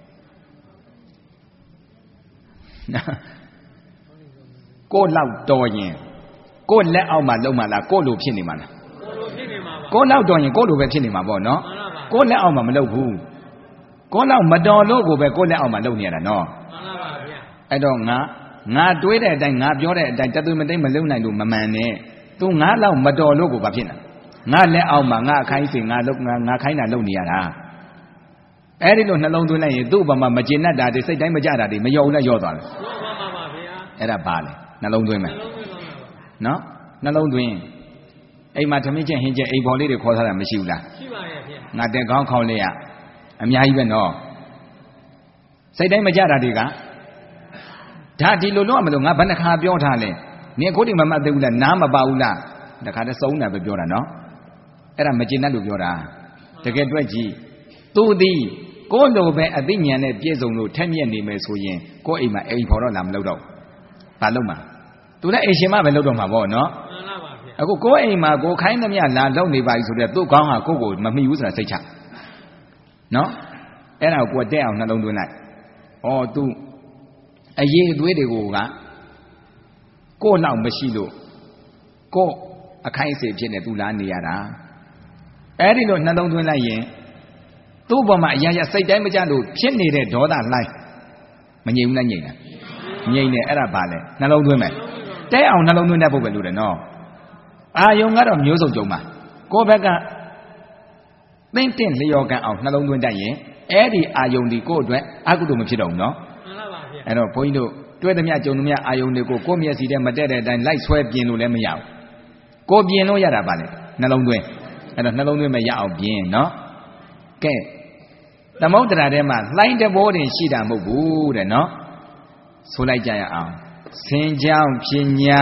ကိုလောက်တော်ရင်ကိုလက်အောက်မှာလုံးမလားကိုလိုဖြစ်နေမှာလားကိုလိုဖြစ်နေမှာပါကိုလောက်တော်ရင်ကိုလိုပဲဖြစ်နေမှာပေါ့နော်ကိုလက်အောက်မှာမလုပ်ဘူးကိုလောက်မတော်လို့ကိုပဲကိုလက်အောက်မှာလုပ်နေရတာနော်မှန်ပါပါဗျာအဲ့တော့ငါတွေးတဲ့အတိုင်းငါပြောတဲ့အတိုင်းတသွေးမသိမလုံနိုင်လို့မမှန်နဲ့သူငါလောက်မတော်လို့ကိုဘာဖြစ်နေငါလက်အောက်မှာငါအခိုင်းစီငါခိုင်းတာလုပ်နေရတာအဲ့ဒီလိုနှလုံးသွင်းလိုက်ရင်သူ့ဘာမှမကျေနပ်တာတွေစိတ်တိုင်းမကြတာတွေမယောနဲ့ယောသွားတယ်မှန်ပါပါဗျာအဲ့ဒါပါလေနှလုံးသွင်းမယ်နော်နှလုံးသွင်းအိမ်မှာသမင်းချက်ဟင်းချက်အိမ်ပေါ်လေးတွေခေါ်ထားတာမရှိဘူးလားရှိပါရဲ့ဗျာငါတက်ကောင်းခေါင်းလေးကအများကြီးပဲနော်စိတ်တိုင်းမကြတာတွေကဒါဒီလိုလို့မလို့ငါဘယ်နှခါပြောထားလဲနင်ကိုဒီမမှတ်သေးဘူးလားနားမပါဘူးလားတခါတည်းစုံတာပဲပြောတာနော်အဲ့ဒါမကျေနပ်လို့ပြောတာတကယ်တွေ့ကြည့်သူသည်ကိုယ်လိုပဲအသိဉာဏ်နဲ့ပြည့်စုံလို့ထက်မြက်နေမယ်ဆိုရင်ကိုယ်အိမ်မှာအိမ်ဖော်တော့လာမလုပ်တော့ဘာလုပ်မှာသူလည်းအိမ်ရှင်မပဲလုပ်တော့မှာပေါ့နော်မှန်ပါပါဗျာအခုကိုယ်အိမ်မှာကိုခိုင်းသမျှလာလုပ်နေပါပြီဆိုတော့သူ့ကောင်းဟာကိုယ့်ကိုမမိဘူးဆိုတာစိတ်ချနော်အဲ့ဒါကိုကိုယ်တက်အောင်နှလုံးသွင်းလိုက်ဩသူအရေးအသွေးတွေကိုကကိုယ်လောက်မရှိလို့ကိုယ်အခိုင်းအစေဖြစ်နေသူလားနေရတာအဲ့ဒီလိုနှလုံးသွင်းလိုက်ရင်သူ့ဘောမှာအရာရာစိတ်တိုင်းမကြလို့ဖြစ်နေတဲ့ဒေါသလှိုင်းမငြိမ်ဘူးလားငြိမ်တာငြိမ်တယ်အဲ့ဒါပါလေနှလုံးသွင်းမယ်တဲအောင်နှလုံးသွင်းတတ်ဖို့ပဲလို့တယ်နော်အာယုံကတော့မျိုးစုံကြုံပါကိုယ့်ဘက်ကသင့်တင့်လျော်ကန်အောင်နှလုံးသွင်းတတ်ရင်အဲ့ဒီအာယုံဒီကိုယ့်အတွက်အကုသိုလ်မဖြစ်တော့ဘူးနော်မှန်ပါပါဗျာအဲ့တော့ဘုန်းကြီးတို့တွေ့သမျှကြုံသမျှအာယုံတွေကိုကိုယ့်မျက်စိထဲမတက်တဲ့အတိုင်းလိုက်ဆွဲပြင်လို့လည်းမရဘူးကိုပြင်လို့ရတာပါလေနှလုံးသွင်းအဲ့တော့နှလုံးသွင်းမရအောင်ပြင်နော်ကဲသမုဒ္ဒရာထဲမှာလှိုင်းတဘောတင်ရှိတာမဟုတ်ဘူးတဲ့နော်ဆိုလိုက်ကြရအောင်ဆင်းကြောင်းဖြစ်ညာ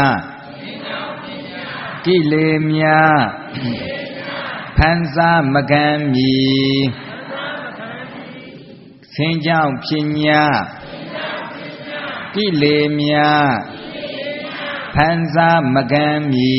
ကိလေများဖန်စားမကံမီဆင်းကြောင်းဖြစ်ညာကိလေများဖန်စားမကံမီ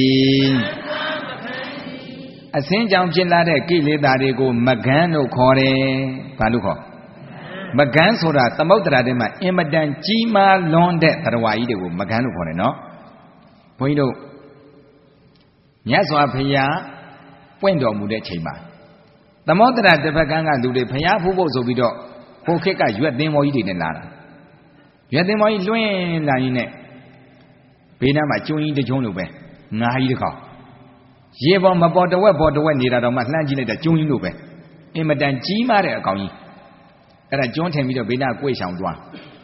အစင်းကြောင့်ဖြစ်လာတဲ့ကိလေသာတွေကိုမကန်းလို့ခေါ်တယ်။ဘာလို့ခေါ်မကန်းဆိုတာသမုဒ္ဒရာထဲမှာအင်မတန်ကြီးမားလွန်းတဲ့တရားကြီးတွေကိုမကန်းလို့ခေါ်တယ်နော်။ဘုန်းကြီးတို့မြတ်စွာဘုရားပွင့်တော်မူတဲ့ချိန်မှာသမုဒ္ဒရာတစ်ဖက်ကန်းကလူတွေဘုရားဖူးဖို့ဆိုပြီးတော့ဟိုခေတ်ကရွက်သင်းမောကြီးတွေနဲ့လာတာ။ရွက်သင်းမောကြီးလွှင့်လာရင်းနဲ့ဘေးနားမှာကျွန်းကြီးတစ်ကျွန်းလိုပဲငါးကြီးတစ်ခေါက်ရေပေါ်မပေါ်တဝက်ပေါ်တဝက်နေတာတော့မှလှမ်းကြည့်လိုက်တာကျွန်းကြီးလို့ပဲအင်မတန်ကြီးမားတဲ့အကောင်ကြီးအဲ့ဒါကျွန်းထင်ပြီးတော့ဘေးနားကိုယ်ဆောင်သွား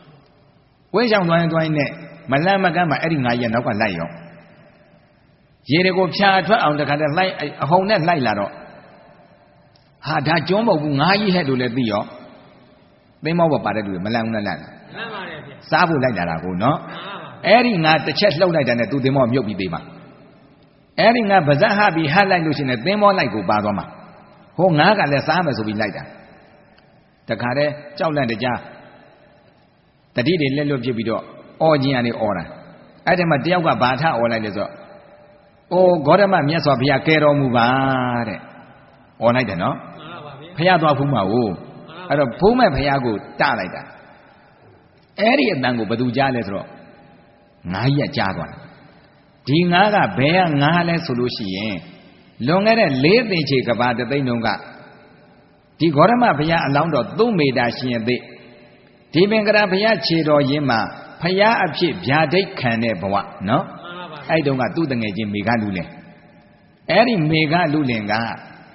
ရင်နဲ့မလန့်မကမ်းမှာအဲ့ဒီငါးကြီးကနောက်ကလိုက်ရောရေတွေကိုဖြာထွက်အောင်တခါတည်းလိုက်အဟုန်နဲ့လိုက်လာတော့ဟာဒါကျွန်းမဟုတ်ဘူးငါးကြီးဟဲ့လို့လည်းသိရောသင်းမောပေါ်ပါတဲ့လူတွေမလန့်ဘူးလားလန့်ပါတယ်ဗျစားဖို့လိုက်လာတာကိုနော်အဲ့ဒီငါတစ်ချက်လှုပ်လိုက်တာနဲ့သူသင်းမောမြုပ်ပြီးသေးမှာအဲ့ဒီငါဗဇက်ဟပြီးဟတ်လိုက်လို့ရှိရင်သင်းမောလိုက်ကိုပါသွားမှာဟိုငါးကလည်းစားမယ်ဆိုပြီးလိုက်တာတခါတည်းကြောက်လန့်တကြားတတိတွေလက်လွတ်ဖြစ်ပြီးတော့အော်ခြင်းကနေအော်တာအဲ့ဒီမှာတယောက်ကဘာထအော်လိုက်လဲဆိုတော့အိုးဂေါတမမြတ်စွာဘုရားကဲတော်မူပါတဲ့အော်လိုက်တယ်နော်ဘုရားသွားဖူးမှာကိုအဲ့တော့ဖူးမဲ့ဘုရားကိုတလိုက်တာအဲ့ဒီအတန်ကိုဘယ်သူကြားလဲဆိုတော့ငါးကြီးကကြားသွားတယ်ဒီငါးကဘယ်ကငါးလဲဆိုလို့ရှိရင်လွန်ခဲ့တဲ့၄သိန်းချေကဘာတသိန်းတုန်းကဒီဂေါရမဘုရားအလောင်းတော်သုမေတာရှင်အသိဒီပင်ကရာဘုရားခြေတော်ရင်းမှာဘုရားအဖြစ်ဗျာဒိတ်ခံတဲ့ဘဝနော်အဲ့တုန်းကသူ့တငယ်ချင်းမေဃလူလင်အဲ့ဒီမေဃလူလင်က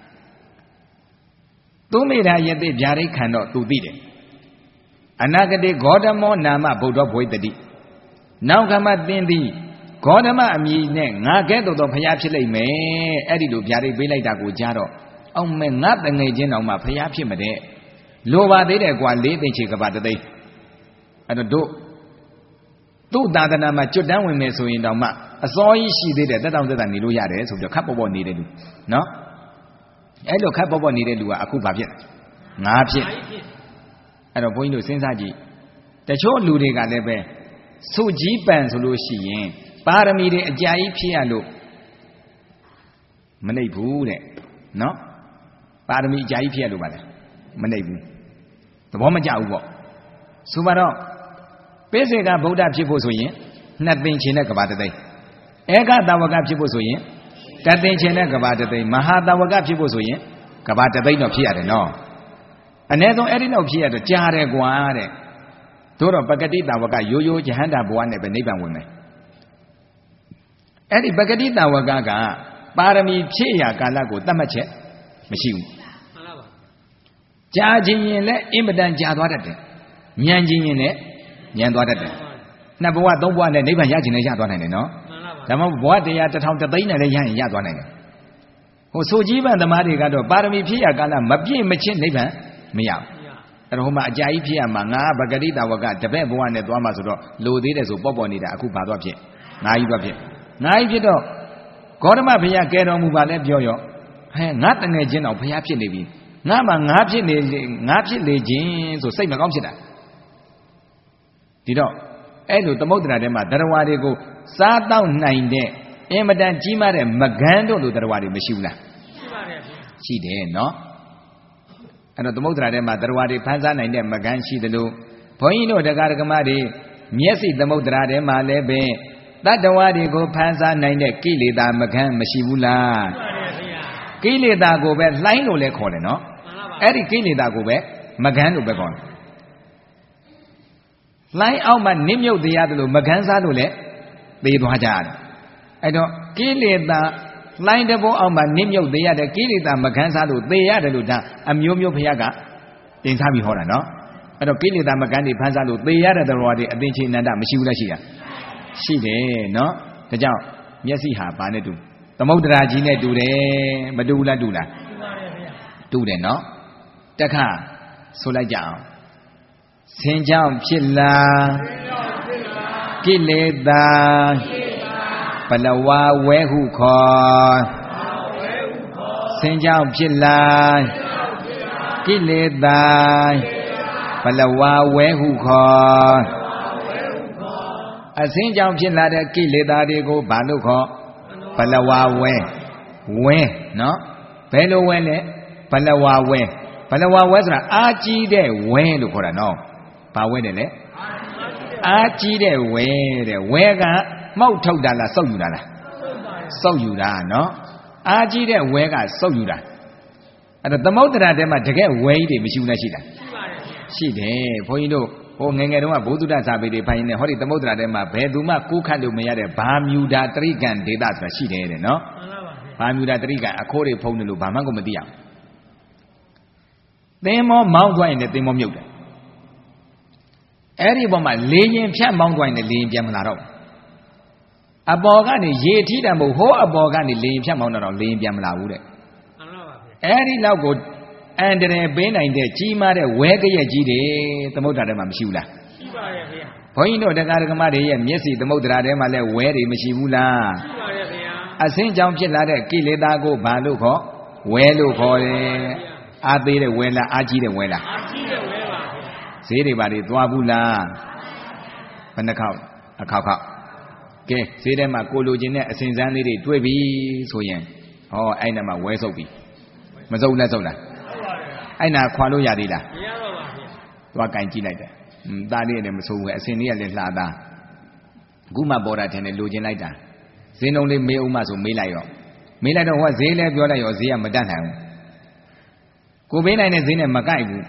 သုမေတာယသိဗျာဒိတ်ခံတော့သူသိတယ်အနာဂတိဂေါတမောနာမဗုဒ္ဓဘွေတတိနောက်ကမှသင်သည်ဂေါတမအမည်နဲ့ငါကဲ့သို့သောဘုရားဖြစ်လိမ့်မယ်အဲ့ဒီလိုဗျာဒိတ်ပေးလိုက်တာကိုကြားတော့အောင်မဲ့ငါတငယ်ချင်းတော်မှဘုရားဖြစ်မတဲ့လိုပါသေးတယ်ကွာ၄သိန်းချေကဘာတသိန်းအဲ့တော့တို့သူ့သာသနာမှာကျွတ်တန်းဝင်မယ်ဆိုရင်တောင်မှအစောကြီးရှိသေးတယ်တက်တောင်တက်တာနေလို့ရတယ်ဆိုပြီးတော့ခပ်ပေါ်ပေါ်နေတယ်လူနော်အဲ့လိုခက်ပေါ့နေတဲ့လူကအခုဘာဖြစ်ငါဖြစ်အဲ့တော့ဘုန်းကြီးတို့စဉ်းစားကြည့်တချို့လူတွေကလည်းပဲစုကြီးပန်ဆိုလို့ရှိရင်ပါရမီတွေအကြာကြီးဖြစ်ရလို့မနှိပ်ဘူးတဲ့နော်ပါရမီအကြာကြီးဖြစ်ရလို့ပါလေမနှိပ်ဘူးသဘောမကျဘူးပေါ့ဆိုပါတော့ပိစေကဗုဒ္ဓဖြစ်ဖို့ဆိုရင်နှစ်သိန်းချင်းနဲ့ကဘာတသိန်းဧကတာဝကဖြစ်ဖို့ဆိုရင်တသိန်းချင်းနဲ့ကဘာတသိန်းမဟာတာဝကဖြစ်ဖို့ဆိုရင်ကဘာတသိန်းတော့ဖြစ်ရတယ်နော်အ ਨੇ ဆုံးအဲ့ဒီလောက်ဖြစ်ရတော့ကြားတယ်ကွာတဲ့တို့တော့ပကတိတာဝကရိုးရိုးယဟန္တာဘဝနဲ့ပဲနိဗ္ဗာန်ဝင်မယ်အဲ့ဒီပကတိတာဝကကပါရမီဖြည့်ရာကာလကိုသတ်မှတ်ချက်မရှိဘူးမှန်ပါပါကြာခြင်းရင်လည်းအင်မတန်ကြာသွားတတ်တယ်ဉာဏ်ခြင်းရင်လည်းဉာဏ်သွားတတ်တယ်နှစ်ဘဝသုံးဘဝနဲ့နိဗ္ဗာန်ရခြင်းနဲ့ရသွားနိုင်တယ်နော်မှန်ပါပါဒါမှမဟုတ်ဘဝတရားတစ်ထောင်တစ်သိန်းနဲ့လည်းရရင်ရသွားနိုင်တယ်ဟိုဆိုကြီးပန်သမားတွေကတော့ပါရမီဖြည့်ရာကာလမပြည့်မချင်းနိဗ္ဗာန်မရဘူးအဲ့တော့ဟိုမှာအကြာကြီးဖြစ်ရမှာငါပကတိတာဝကတပည့်ဘဝနဲ့သွားမှာဆိုတော့လိုသေးတယ်ဆိုပေါ့နေတာအခုဘာသွားဖြစ်ငါကြီးသွားဖြစ်ငါကြီးဖြစ်တော့ဂေါတမဘုရားကဲတော်မူပါလဲပြောရောဟဲငါတငယ်ချင်းတော့ဘုရားဖြစ်နေပြီငါမှငါဖြစ်လေခြင်းဆိုစိတ်မကောင်းဖြစ်တာဒီတော့အဲ့လိုသမုဒ္ဒရာထဲမှာတရားတွေကိုစားတောက်နိုင်တဲ့အင်မတန်ကြီးမားတဲ့မကန်းတို့လိုတရားတွေမရှိဘူးလားရှိပါတယ်ဗျာရှိတယ်နော်အဲ့တော့သမုဒ္ဒရာထဲမှာတရားတွေဖန်ဆားနိုင်တဲ့မကန်းရှိတယ်လို့ဘုန်းကြီးတို့တရားဓမ္မတွေမျက်စိသမုဒ္ဒရာထဲမှာလည်းပဲတတ္တဝါတွေကိုဖန်ဆားနိုင်တဲ့ကိလေသာမကန်းမရှိဘူးလားရှိပါတယ်ဗျာကိလေသာကိုပဲလှိုင်းလို့လည်းခေါ်တယ်နော်အဲ့ဒီကိလေသာကိုပဲမကန်းလို့ပဲခေါ်တယ်လှိုင်းအောက်မှာနစ်မြုပ်တရားတယ်လို့မကန်းစားလို့လည်းသေသွားကြတယ်အဲ့တော့ကိလေသာလှိုင်းတဘောအောက်မှာနစ်မြုပ်သေးရတဲ့ကိလေသာမကန်းစားလို့သေရတယ်လို့ဒါအမျိုးမျိုးဘုရားကတင်စားပြီးဟောတာနော်အဲ့တော့ကိလေသာမကန်းတွေဖန်ဆားလို့သေရတဲ့တော်တွေအသင်္ချေနန္ဒမရှိဘူးလားရှိတာရှိတယ်နော်ဒါကြောင့်မျက်စိဟာဘာနဲ့တူသမုဒ္ဒရာကြီးနဲ့တူတယ်မတူဘူးလားတူလားတူပါတယ်ဗျာတူတယ်နော်တခါဆိုလိုက်ကြအောင်ဆင်ကြောင့်ဖြစ်လာကိလေသာဘလဝဝဲဟုခေါ်ဆင်ကြောင့်ဖြစ်လာကိလေသာဘလဝဝဲဟုခေါ်အစင်းကြောင့်ဖြစ်လာတဲ့ကိလေသာတွေကိုဘာလို့ခေါ်ဘလဝဝဲနော်ဘယ်လိုဝဲလဲဘလဝဝဲဆိုတာအာကြီးတဲ့ဝဲလို့ခေါ်တာနော်ဘာဝဲတယ်လဲအာကြီးတဲ့ဝဲတဲ့ဝဲကမောက်ထုတ်တာလားစုပ်ယူတာလားစုပ်ယူတာနော်အာကြီးတဲ့ဝဲကစုပ်ယူတာအဲ့တော့သမုဒ္ဒရာထဲမှာတကယ်ဝဲကြီးတွေမရှိဘူးလားရှိတာရှိတယ်ဘုန်းကြီးတို့ဟိုငယ်ငယ်တုန်းကဘုဒ္ဓစာပေတွေဖိုင်နေဟောဒီသမုဒ္ဒရာထဲမှာဘယ်သူမှကူးခတ်လို့မရတဲ့ဘာမြူတာတရိကံဒေသဆိုတာရှိတယ်တဲ့နော်ဘာမြူတာတရိကံအခိုးတွေဖုံးတယ်လို့ဘာမှကိုမသိရဘူးသင်္ဘောမောင်းသွားရင်လည်းသင်္ဘောမြုပ်တယ်အဲ့ဒီဘောမှာလေရင်ဖြတ်မောင်းသွားရင်လည်းလေရင်ပြန်မလာတော့အပေါ်ကနေရေထီးတယ်မဟုတ်ဟောအပေါ်ကနေလေရင်ဖြတ်မောင်းတော့လေရင်ပြန်မလာဘူးတဲ့အဲ့ဒီလောက်ကိုအန္တရာယ်ပေးနိုင်တဲ့ကြီးမားတဲ့ဝဲကရက်ကြီးတွေသမုဒ္ဒရာထဲမှာမရှိဘူးလားရှိပါရဲ့ဗျာဘုန်းကြီးတို့တရားဓမ္မတွေရဲ့မျက်စိသမုဒ္ဒရာထဲမှာလည်းဝဲတွေမရှိဘူးလားရှိပါရဲ့ဗျာအစင်းကြောင့်ဖြစ်လာတဲ့ကိလေသာကိုဘာလို့ခေါ်ဝဲလို့ခေါ်တယ်အာသေးတဲ့ဝဲလားအာကြီးတဲ့ဝဲလားအာကြီးတဲ့ဝဲပါဗျာဈေးတွေဘာတွေသွားဘူးလားဘယ်နှခေါက်အခေါက်ကကဲဈေးထဲမှာကိုလိုချင်တဲ့အစင်စမ်းလေးတွေတွေ့ပြီဆိုရင်ဟောအဲ့နာမှာဝဲဆုပ်ပြီမဆုပ်လက်ဆုပ်လားအဲ့နာခွာလို့ရသေးလားမရတော့ပါဗျာသွားကင်ကြည့်လိုက်တယ်သားလေးနဲ့မဆိုးဘူးအစင်လေးကလည်းလှသားအခုမှပေါ်တာထင်တယ်လိုချင်လိုက်တာဈေးနှုန်းလေးမေးအောင်မှဆိုမေးလိုက်တော့ဟောဈေးလည်းပြောလိုက်ရောဈေးကမတတ်နိုင်ဘူးကိုပေးနိုင်တဲ့ဈေးနဲ့မကိုက်ဘူး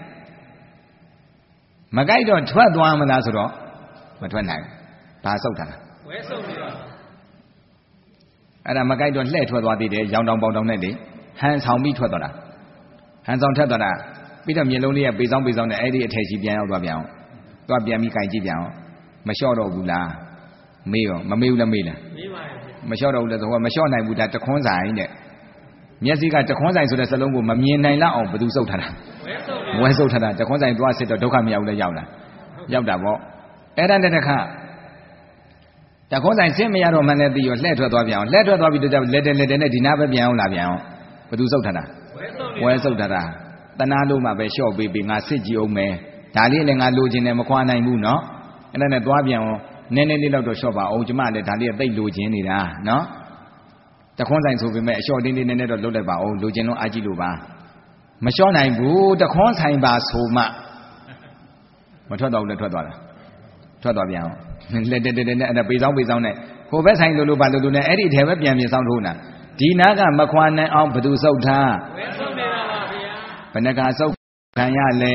မကိုက်တော့ထွက်သွားမလားဆိုတော့မထွက်နိုင်ဘူးဘာဆုပ်တာလဲဝဲဆုပ်ပြီးတော့အဲ့ဒါမကိုက်တော့လှဲ့ထွက်သွားသေးတယ်ရောင်တောင်ပေါင်တောင်နဲ့လေဟန်ဆောင်ပြီးထွက်သွားတာဟန်ဆောင်ထွက်သွားတာပြီးတော့မျက်လုံးလေးကပေဆောင်နဲ့အဲ့ဒီအထက်ကြီးပြန်ရောက်သွားပြန်အောင်သွားပြန်ပြီးကင်ကြည့်ပြန်အောင်မလျှော့တော့ဘူးလားမေးရောမမေးဘူးလားမေးလားမေးပါရဲ့မလျှော့တော့ဘူးလားဆိုတော့မလျှော့နိုင်ဘူးဒါတခွန်းဆိုင်တဲ့မျက်စိကတခွန်းဆိုင်ဆိုတဲ့စလုံးကိုမမြင်နိုင်လောက်အောင်ဘယ်သူစုပ်ထားတာဝဲစုပ်ထားတာတခွန်းဆိုင်သွားစစ်တော့ဒုက္ခမရောက်လဲရောက်တာပေါ့အဲ့ဒါနဲ့တခါတခွန်းဆိုင်ဆင်းမရတော့မှလည်းပြီးရောလှဲ့ထွက်သွားပြန်အောင်လှဲ့ထွက်သွားပြီးတော့လက်တဲနဲ့ဒီနားပဲပြန်အောင်လာပြန်အောင်ဘယ်သူစုပ်ထားတာဝဲစုပ်ဝဲဆုပ်တာတနာလို့မှပဲလျှော့ပေးငါစစ်ကြည့်အောင်မယ်ဒါလေးလည်းငါလိုချင်တယ်မခွာနိုင်ဘူးနော်အဲ့ဒါနဲ့သွားပြန်အောင်နည်းနည်းလေးတော့လျှော့ပါအောင်ကျမလည်းဒါလေးသိလိုချင်နေတာနော်တခွန်းဆိုင်ဆိုပေမဲ့အလျှော့တင်းလေးနည်းနည်းတော့လုပ်လိုက်ပါအောင်လိုချင်လို့အားကြည့်လို့ပါမလျှော့နိုင်ဘူးတခွန်းဆိုင်ပါဆိုမှမထွက်တော့ဘူးလည်းထွက်သွားတာထွက်သွားပြန်အောင်လက်တက်နဲ့အဲ့ဒါပေဆောင်နဲ့ဟိုဘက်ဆိုင်လို့ဘာလို့နဲ့အဲ့ဒီထဲပဲပြန်စောင်းထိုးနေတာဒီနာကမခွာနိုင်အောင်ဘသူစုပ်ထားဝဲစုပ်နေတာပါဗျာဘယ်နှကစုပ်ခံရလဲ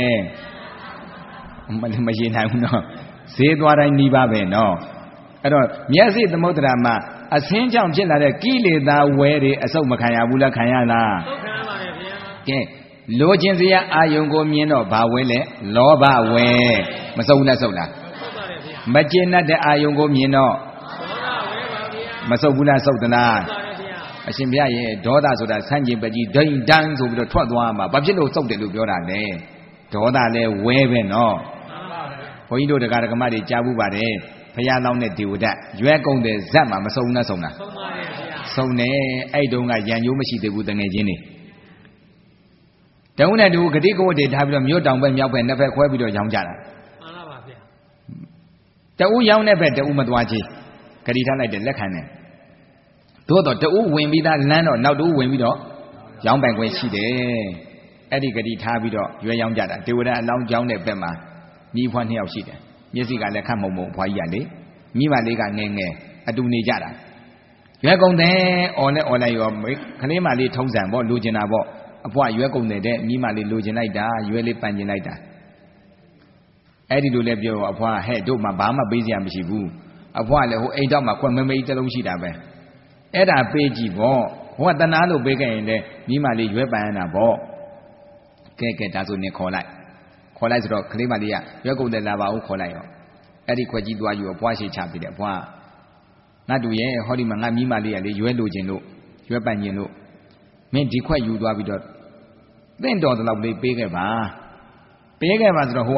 မရေနိုင်ဘူးနော်ဈေးသွားတိုင်းနှီးပါပဲနော်အဲ့တော့မျက်စိသမုဒ္ဒရာမှာအစင်းကြောင့်ဖြစ်လာတဲ့ကိလေသာဝဲတွေအစုပ်မခံရဘူးလားခံရလားစုပ်ခံရပါတယ်ဗျာကဲလိုချင်စရာအာယုံကိုမြင်တော့ဘာဝဲလဲလောဘဝဲမစုပ်ဘူးလားစုပ်လားစုပ်ပါတယ်ဗျာမကျေနပ်တဲ့အာယုံကိုမြင်တော့ဒေါသဝဲပါဗျာမစုပ်ဘူးလားစုပ်သလားအရှင်ဘုရားရဲ့ဒေါသဆိုတာဆန့်ကျင်ဘက်ကြီးဒိန်တန်းဆိုပြီးတော့ထွက်သွားမှာဘာဖြစ်လို့စုပ်တယ်လို့ပြောတာလဲဒေါသလည်းဝဲပဲနော်ဘုန်းကြီးတို့တရားဓမ္မတွေကြားဘူးပါတယ်ဘုရားလောင်းတဲ့ဒေဝဒတ်ရွဲကုန်တဲ့ဇက်မှာမစုံနဲ့စုံတာစုံပါတယ်ဗျာစုံတယ်အဲ့တုန်းကရန်ကျိုးမရှိသေးဘူးတငယ်ချင်းတွေတုံးနဲ့တူဂတိကဝတ်တွေထားပြီးတော့မြို့တောင်ဘက်မြောက်ဘက်နှစ်ဘက်ခွဲပြီးတော့ရောင်းကြတာမှန်ပါပါဗျာတူရောင်းတဲ့ဘက်တူမသွားချေဂတိထားလိုက်တယ်လက်ခံတယ်သို့တော့တူဝင်ပြီးသားလမ်းတော့နောက်တူဝင်ပြီးတော့ရောင်းပိုင်ခွင့်ရှိတယ်အဲ့ဒီဂတိထားပြီးတော့ရွဲရောင်းကြတာဒေဝဒတ်အလောင်းကြောင်းတဲ့ဘက်မှာမိဖွား2ယောက်ရှိတယ်မျက်စိကလည်းခတ်မုံအဖွားကြီးကလေမိမလေးကငယ်ငယ်အတူနေကြတာရွဲကုန်တယ်အော်လဲအော်လိုက်ရောခလေးမလေးထုံးစံပေါ့လိုချင်တာပေါ့အဖွားရွဲကုန်တယ်တဲ့မိမလေးလိုချင်လိုက်တာရွဲလေးပန်ချင်လိုက်တာအဲ့ဒီလိုလဲပြောအဖွားဟဲ့တို့မှဘာမှပေးစရာမရှိဘူးအဖွားလည်းဟိုအိမ်တော့မှခွက်မမေးတစ်လုံးရှိတာပဲအဲ့ဒါပေးကြည့်ပေါ့ဟိုကတနာလို့ပေးခဲ့ရင်လည်းမိမလေးရွဲပန်ရတာပေါ့ကဲဒါဆိုနေခေါ်လိုက်ဆိုတော့ကလေးမလေးကရွက်ကုန်တယ်လာပါဦးခေါ်လိုက်ရောအဲ့ဒီခွက်ကြီးသွားယူအဖွားရှိချပြီးတယ်အဖွားငါတူရဲ့ဟောဒီမှာငါမိမလေးကလေရွဲလိုခြင်းလို့ရွဲပန့်ခြင်းလို့မင်းဒီခွက်ယူသွားပြီးတော့သင့်တော်တဲ့လောက်လေးပေးခဲ့ပါဆိုတော့ဟိုက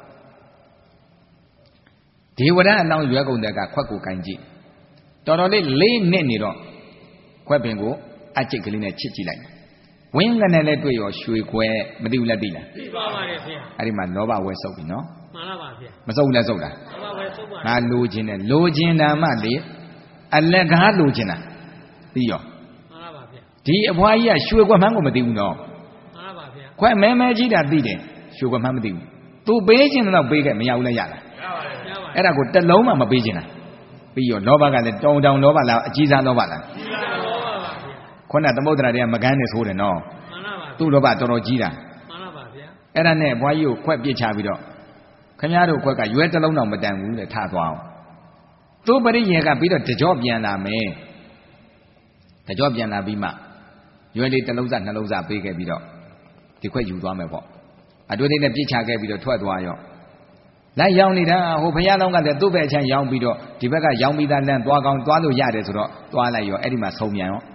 ဒေဝဒတ်အလောင်းရွဲကုန်တဲ့ကခွက်ကိုကင်ကြည့်တော်တော်လေးလေးနှစ်နေတော့ခွက်ပင်ကိုအကျိတ်ကလေးနဲ့ချစ်ကြည့်လိုက်ဝင်းကနဲ့လည်းတွေ့ရောရွှေခွဲမသိဘူးလားသိလားသိပါပါတယ်ခင်ဗျအဲ့ဒီမှာလောဘဝဲဆုပ်ပြီနော်မှန်ပါပါဗျာမဆုပ်ဘူးလားဆုပ်လားလောဘဝဲဆုပ်ပါငါလိုချင်တယ်လိုချင်တာမှလေအလက်ကားလိုချင်တာသိရောမှန်ပါပါဗျာဒီအဖွားကြီးကရွှေခွက်မှန်းကိုမသိဘူးနော်မှန်ပါပါဗျာခွက်မဲကြီးတာသိတယ်ရွှေခွက်မှန်းမသိဘူးသူပေးချင်တော့ပေးခဲ့မရဘူးလဲရလားရပါတယ်အဲ့ဒါကိုတစ်လုံးမှမပေးချင်တာပြီးရောလောဘကလည်းတောင်လောဘလားအကြီးစားလောဘလားကြီးစားလောဘပါဗျာခုနသမုဒ္ဒရာတွေကမကန်းနေဆိုးတယ်နော်မှန်ပါပါသူ့လောဘတော်တော်ကြီးတာမှန်ပါပါဗျာအဲ့ဒါနဲ့ဘွားကြီးကိုခွက်ပြစ်ချပြီးတော့ခင်ဗျားတို့ခွက်ကရွဲတစ်လုံးတော့မတန်ဘူးတဲ့ထသွားအောင်သူ့ပရိယေကပြီးတော့တကြောပြန်လာမယ်တကြောပြန်လာပြီးမှရွဲလေးတစ်လုံးစနှလုံးစပေးခဲ့ပြီးတော့ဒီခွက်ယူသွားမယ်ပေါ့အတွေ့အကြုံနဲ့ပြစ်ချခဲ့ပြီးတော့ထွက်သွားရောလိုက်ရောင်းနေတာဟိုဘုရားလောင်းကလည်းသူ့ဘက်အချမ်းရောင်းပြီးတော့ဒီဘက်ကရောင်းပြီးသားလမ်းသွားကောင်းသွားလို့ရတယ်ဆိုတော့သွားလိုက်ရောအဲ့ဒီမှာဆုံးပြန်ရော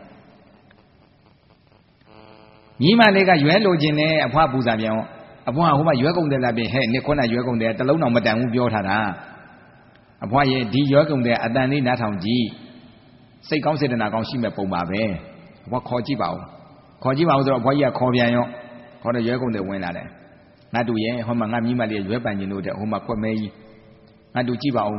ညီမလေးကရွဲလိုခြင်းနဲ့အဖွားပူဇာပြန်ရောအဖွားဟိုမှာရွဲကုန်တယ်လားပြင်ဟဲ့နှစ်ခွန်းရွဲကုန်တယ်တစ်လုံးတော့မတန်ဘူးပြောထားတာအဖွားရဲ့ဒီရွဲကုန်တယ်အတန်လေးနားထောင်ကြည့်စိတ်ကောင်းစေတနာကောင်းရှိမဲ့ပုံပါပဲအဖွားခေါ်ကြည့်ပါဦးဆိုတော့အဖွားကြီးကခေါ်ပြန်ရောခေါ်တော့ရွဲကုန်တယ်ဝင်လာတယ်ငါတူရဲ့ဟိုမှာငါမိမလေးရွဲပန်ကျင်လို့တဲ့ဟိုမှာခွက်မဲကြီးငါတူကြည့်ပါဦး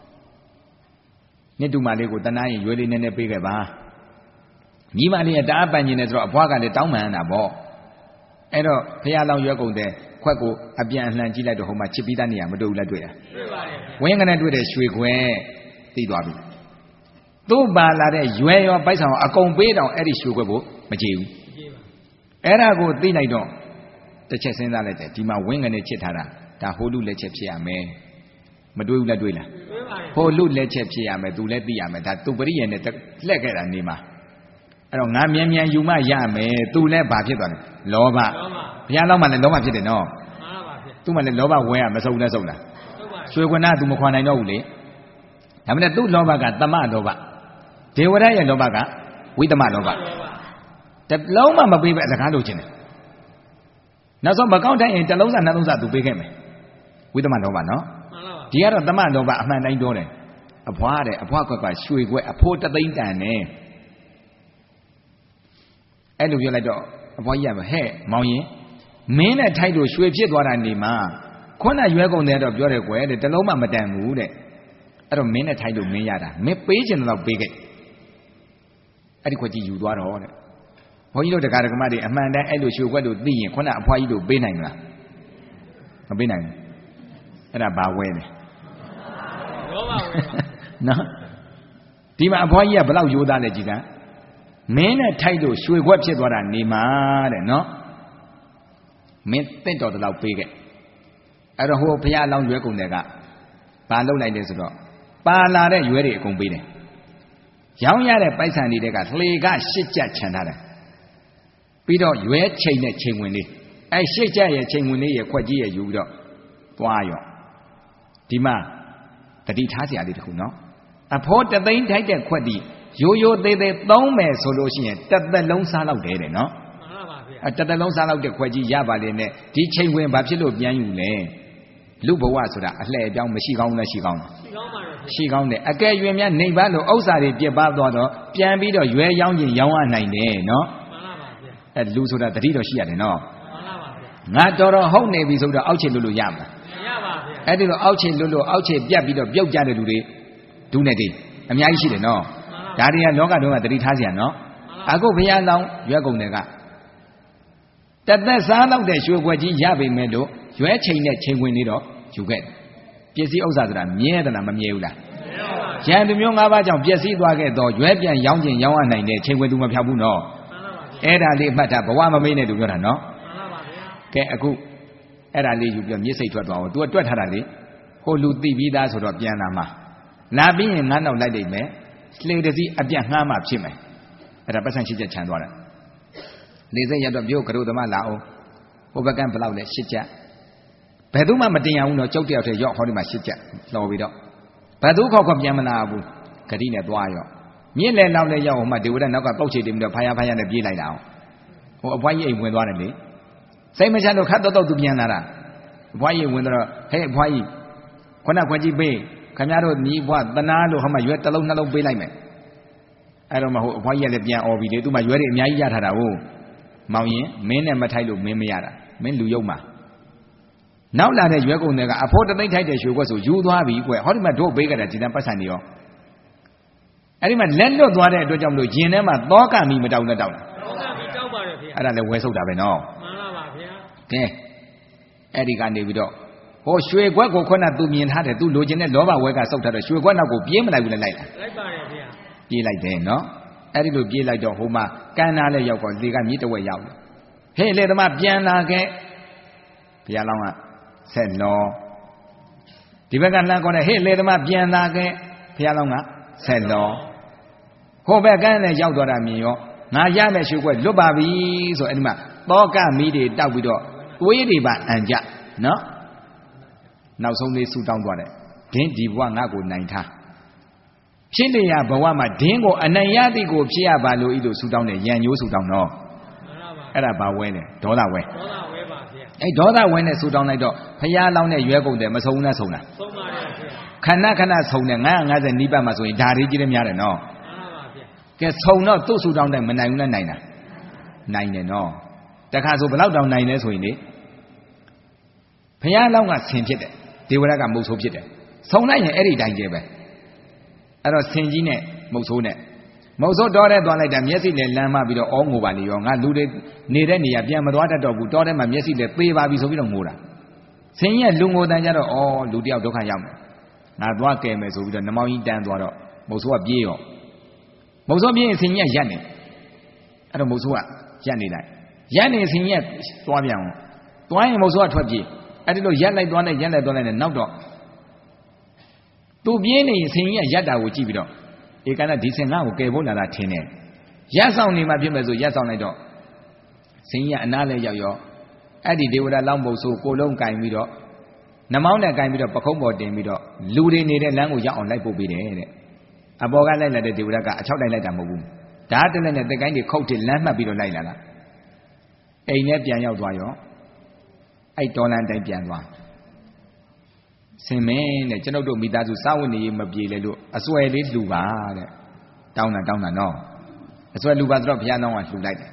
နှစ်တူမလေးကိုတနာရင်ရွဲလေးနည်းနည်းပေးခဲ့ပါမိမလေးကတအားပန်ကျင်တယ်ဆိုတော့အဖွားကလည်းတောင်းပန်တာပေါ့အဲ့တော့ဖះလောင်းရွဲကုန်တဲ့ခွက်ကိုအပြန်အလှန်ကြည့်လိုက်တော့ဟိုမှာချစ်ပြီးသားနေရမတွေ့ဘူးလားတွေ့တာတွေ့ပါတယ်ဝင်းကနေတွေ့တဲ့ရွှေခွဲသိသွားပြီသူ့ပါလာတဲ့ရွဲရောပိုက်ဆောင်အကုန်ပေးတောင်အဲ့ဒီရွှေခွက်ကိုမကြည့်ဘူးမကြည့်ပါအဲ့ဒါကိုသိလိုက်တော့တစ်ချက်စဉ်းစားလိုက်တယ်ဒီမှာဝင်းကနေချစ်ထားတာဒါဟိုလူလက်ချက်ဖြစ်ရမယ်မတွေးဘူးလားတွေးလားတွေးပါတယ်ဟိုလူလက်ချက်ဖြစ်ရမယ်သူလည်းသိရမယ်ဒါသူပရိယေနဲ့လှက်ခဲ့တာနေမှာအဲ့တော့ငါမြန်ယူမှရမယ်သူလည်းဘာဖြစ်သွားလဲလောဘဘုရားလောက်မှလည်းလောဘဖြစ်တယ်နော်မှန်ပါပါဗျသူ့မှလည်းလောဘဝဲရမစုံနဲ့စုံလားစုံပါရွှေခွနာသူမခွာနိုင်တော့ဘူးလေဒါမှမဟုတ်သူ့လောဘကတမလောဘဒေဝရရဲ့လောဘကဝိတမလောဘတလုံးမှမပေးပဲအစကားလို့ခြင်းတယ်နောက်ဆုံးမကောင်းတိုင်းရင်တစ်လုံးစနှလုံးစသူပေးခဲ့မယ်ဝိသမလောဘနော်မှန်ပါပါဒီကတော့သမလောဘအမှန်တိုင်းပြောတယ်အဖွားခွက်ကရွှေခွက်အဖိုးတသိန်းတန်နဲ့အဲ့လိုပြောလိုက်တော့အဖွားကြီးကဟဲ့မောင်ရင်မင်းနဲ့ထိုက်လို့ရွှေဖြစ်သွားတာနေမှာခုနရွဲကုန်တယ်တော့ပြောတယ်ကွယ်တဲ့တလုံးမှမတန်ဘူးတဲ့အဲ့တော့မင်းနဲ့ထိုက်လို့မင်းရတာမင်းပေးချင်တယ်တော့ပေးခဲ့အဲ့ဒီခွက်ကြီးယူသွားတော့တဲ့ဘုန်းကြီးတို့တရားဓမ္မတွေအမှန်တမ်းအဲ့လိုရွှေခွက်လို့သိရင်ခုနအဖွားကြီးတို့ပေးနိုင်မလားမပေးနိုင်ဘူးအဲ့ဒါဘာဝဲလဲလောဘဝဲနော်ဒီမှာအဖွားကြီးကဘယ်လောက်ရိုးသားလဲကြည်ကမင်းနဲ့ထိုက်လို့ရွှေခွက်ဖြစ်သွားတာနေမှာတဲ့နော်မင်းတင့်တော်တလောက်ပေးခဲ့အဲ့တော့ဟိုဘုရားအလောင်းရွဲကုန်တယ်ကဘာလုပ်လိုက်လဲဆိုတော့ပါလာတဲ့ရွဲတွေအကုန်ပေးတယ်ရောင်းရတဲ့ပိုက်ဆံတွေကလှေက8ကျပ်ချန်ထားတယ်ပြီးတော့ရွဲချိန်နဲ့ချိန်ဝင်လေးအဲ့8ကျပ်ရဲ့ချိန်ဝင်လေးရဲ့ခွက်ကြီးရဲ့ယူပြီးတော့သွားရောဒီမှာတတိထားစရာလေးတခုနော်အဖိုးတသိန်းထိုက်တဲ့ခွက်ဒီရိုးရိုးသေးသေးသုံးမယ်ဆိုလို့ရှိရင်တစ်သက်လုံးစားလောက်တယ်တဲ့နော်မှန်ပါဗျာတစ်သက်လုံးစားလောက်တဲ့ခွက်ကြီးရပါလေနဲ့ဒီချိန်ဝင်ဘာဖြစ်လို့ပြန်ယူလဲလူဘဝဆိုတာအလှည့်အပြောင်းမရှိကောင်းလဲရှိကောင်းရှိကောင်းတယ်အကယ်၍များနေပါလို့ဥစ္စာတွေပြစ်ပါသွားတော့ပြန်ပြီးတော့ရွဲရောင်းရင်ရောင်းရနိုင်တယ်နော်မှန်ပါဗျာအဲလူဆိုတာတတိတော့ရှိရတယ်နော်မှန်ပါဗျာငါတော်ဟုတ်နေပြီဆိုတော့အောက်ချေလွတ်လို့ရမလားရပါဗျာအဲ့ဒီလိုအောက်ချေလွတ်လို့အောက်ချေပြတ်ပြီးတော့ပြုတ်ကြတဲ့လူတွေဒုနဲ့တည်းအများကြီးရှိတယ်နော်ဒါတွေကလောကတုန်းကတတိထားစရာနော်အခုဘုရားလောင်းရွက်ကုန်တယ်ကတသက်စားတော့တဲ့ရွှေခွက်ကြီးရပေမဲ့လို့ရွဲချိန်နဲ့ချိန်ဝင်နေတော့ယူခဲ့ပစ္စည်းဥစ္စာဆိုတာမြဲသလားမမြဲဘူးလားရန်သူမျိုး၅ပါးကြောင့်ပျက်စီးသွားခဲ့တော့ရွဲပြန်ရောင်းခြင်းရောင်းရနိုင်တဲ့ချိန်ဝင်သူမဖြောက်ဘူးနော်အဲ့ဒါလေးမှတ်ထားဘဝမမေ့နဲ့သူပြောတာနော်ကဲအခုအဲ့ဒါလေးယူပြီးမြစ်စိတ်ထွက်သွားအောင် तू တွက်ထားတာလေဟိုလူသိပြီးသားဆိုတော့ပြန်လာမှာလာပြီးရင်ငါးနောက်လိုက်လိမ့်မယ်လှေတစည်းအပြတ်ငှားမှဖြစ်မယ်အဲ့ဒါပတ်စံရှိချက်ခြံသွားတာလေစိတ်ရတော့ပြုတ်ကရုသမလာအောင်ဟိုဘက်ကဘယ်လောက်လဲ8ချက်ဘယ်သူမှမတင်ရဘူးနော်ကျုပ်တယောက်တည်းရော့ဟောဒီမှာ8ချက်လော်ပြီးတော့ဘယ်သူခေါက်ပြန်မလာဘူးဂတိနဲ့သွားရော့မြင့်လဲနောက်လဲရောက်ဟိုမှာဒေဝရနောက်ကပေါက်ချေတင်ပြီးတော့ဖာယာနဲ့ပြေးလိုက်တာအောင်ဟိုအဖွားကြီးအိမ်ဝင်သွားတယ်လေစိတ်မချလို့ခတ်တော့သူပြန်လာတာအဖွားကြီးဝင်တော့ဟဲ့အဖွားကြီးခုနခွက်ကြီးပေးခင်ဗျားတို့ညီဘွားတနာလို့ဟောမှာရွက်တစ်လုံးနှလုံးပေးလိုက်မယ်အဲ့တော့မှဟိုအဖွားကြီးကလည်းပြန်អော်ပြီလေသူမှရွက်တွေအများကြီးရထားတာဟုတ်မောင်ရင်မင်းနဲ့မထိုက်လို့မင်းမရတာမင်းလူယုံမှာနောက်လာတဲ့ရွက်ကုန်တွေကအဖိုးတသိန်းထိုက်တဲ့ရွှေခွက်ဆိုယူသွားပြီကွဟောဒီမှာတို့ပေးကြတာဒီတန်းပတ်စံနေရောအဲ့ဒီမှာလက်လွတ်သွားတဲ့အတွက်ကြောင့်မလို့ယင်ထဲမှာသောကမိမတောင်းနဲ့တောင်းတာသောကမိတောက်ပါတယ်ဗျာအဲ့ဒါလည်းဝဲဆုပ်တာပဲနော်မှန်ပါဗျာကဲအဲ့ဒီကနေပြီးတော့ဟိုရွှေခွက်ကိုခုနသူမြင်ထားတယ်သူလိုချင်တဲ့လောဘဝဲကဆုပ်ထားတယ်ရွှေခွက်နောက်ကိုပြေးမလိုက်ဘူးလေလိုက်လားလိုက်ပါတယ်ဗျာပြေးလိုက်တယ်နော်အဲ့ဒီလိုပြေးလိုက်တော့ဟိုမှာကန်းနာလည်းရောက်တော့လေကမြစ်တဝက်ရောက်တယ်ဟေ့လေသမားပြန်လာခဲ့ဘုရားလောင်းကဆက်လောဒီဘက်ကလှမ်းခေါ်တယ်ဟေ့လေသမားပြန်လာခဲ့ဘုရားလောင်းကဆက်လောဟိုဘက်ကန်းလည်းရောက်သွားတာမြင်ရောငါရမယ်ရွှေခွက်လွတ်ပါပြီဆိုအဲ့ဒီမှာသောကမီးတွေတောက်ပြီးတော့သွေးတွေပါအံကြနော်နောက်ဆုံးလေးဆူတောင်းသွားတယ်ဒင်းဒီဘဝငါ့ကိုနိုင်ထားဖြစ်နေရဘဝမှာဒင်းကိုအနိုင်ရသည်ကိုဖြစ်ရပါလို့ဤလိုဆူတောင်းတယ်ရန်ညိုးဆူတောင်းတော့အဲ့ဒါဘာဝဲလဲဒေါသဝဲဒေါသဝဲပါဗျာအဲ့ဒေါသဝဲနဲ့ဆူတောင်းလိုက်တော့ဖျားလောင်းနဲ့ရွဲကုန်တယ်မဆုံးနဲ့ဆုံးလားဆုံးပါရဲ့ဗျာခဏခဏဆုံးတယ်950နိဗ္ဗာန်မှာဆိုရင်ဓာရီကြီးတယ်များတယ်နော်မှန်ပါဗျာကဲဆုံးတော့သူ့ဆူတောင်းတယ်မနိုင်ဘူးနဲ့နိုင်တာနိုင်တယ်နော်တခါဆိုဘယ်လောက်တောင်နိုင်လဲဆိုရင်လေဖျားလောင်းကဆင်ဖြစ်တယ်ဒေဝရကမုတ်ဆိုးဖြစ်တယ်ဆုံးလိုက်ရင်အဲ့ဒီတိုင်းကျဲပဲအဲ့တော့ဆင်ကြီးနဲ့မုတ်ဆိုးနဲ့မုတ်ဆိုးတော်တဲ့သွားလိုက်တာမျက်စိနဲ့လမ်းမပြီးတော့အောငိုပါလေရောငါလူတွေနေတဲ့နေရာပြန်မသွားတတ်တော့ဘူးတော်တဲ့မှာမျက်စိနဲ့သေးပါပြီဆိုပြီးတော့ငိုတာဆင်ကြီးကလူငိုတန်ကြတော့ဩလူတယောက်ဒုက္ခရောက်မယ်ငါသွားကယ်မယ်ဆိုပြီးတော့နှမောင်းကြီးတန်းသွားတော့မုတ်ဆိုးကပြေးရောမုတ်ဆိုးပြေးရင်ဆင်ကြီးကရက်နေအဲ့တော့မုတ်ဆိုးကရက်နေလိုက်ရက်နေဆင်ကြီးကသွားပြန်အောင်သွားရင်မုတ်ဆိုးကထွက်ပြေးအဲ့ဒီလိုရက်လိုက်သွားလိုက်ရက်လိုက်သွားလိုက်နဲ့နောက်တော့သူပြေးနေရင်ဆင်ကြီးကရက်တာကိုကြည့်ပြီးတော့ဧကန္တဒီဆင်ငါ့ကိုကယ်ဖို့လာတာထင်တယ်ရက်ဆောင်နေမှဖြစ်မယ်ဆိုရက်ဆောင်လိုက်တော့ဆင်ကြီးကအနားလဲရောက်ရောအဲ့ဒီဒေဝရလောင်းပုံဆိုကိုလုံးကင်ပြီးတော့နှမောင်းနဲ့ကင်ပြီးတော့ပခုံးပေါ်တင်ပြီးတော့လူတွေနေတဲ့လမ်းကိုရောက်အောင်လိုက်ပို့ပေးတယ်တဲ့အပေါ်ကလိုက်လာတဲ့ဒေဝရကအချောက်တိုင်းလိုက်တာမဟုတ်ဘူးဓာတ်တက်လက်နဲ့တက်ကိုင်းတွေခုတ်တစ်လမ်းမှတ်ပြီးတော့လိုက်လာတာအိမ်နဲ့ပြန်ရောက်သွားရောအဲ့တော်လန်တိုင်းပြန်သွားဆင်မင်းတဲ့ကျွန်ုပ်တို့မိသားစုစာဝတ်နေရေးမပြေလေလို့အစွဲလေးလှူပါတဲ့တောင်းတာနော်အစွဲလှူပါဆိုတော့ဘုရားနောင်းကလှူလိုက်တယ်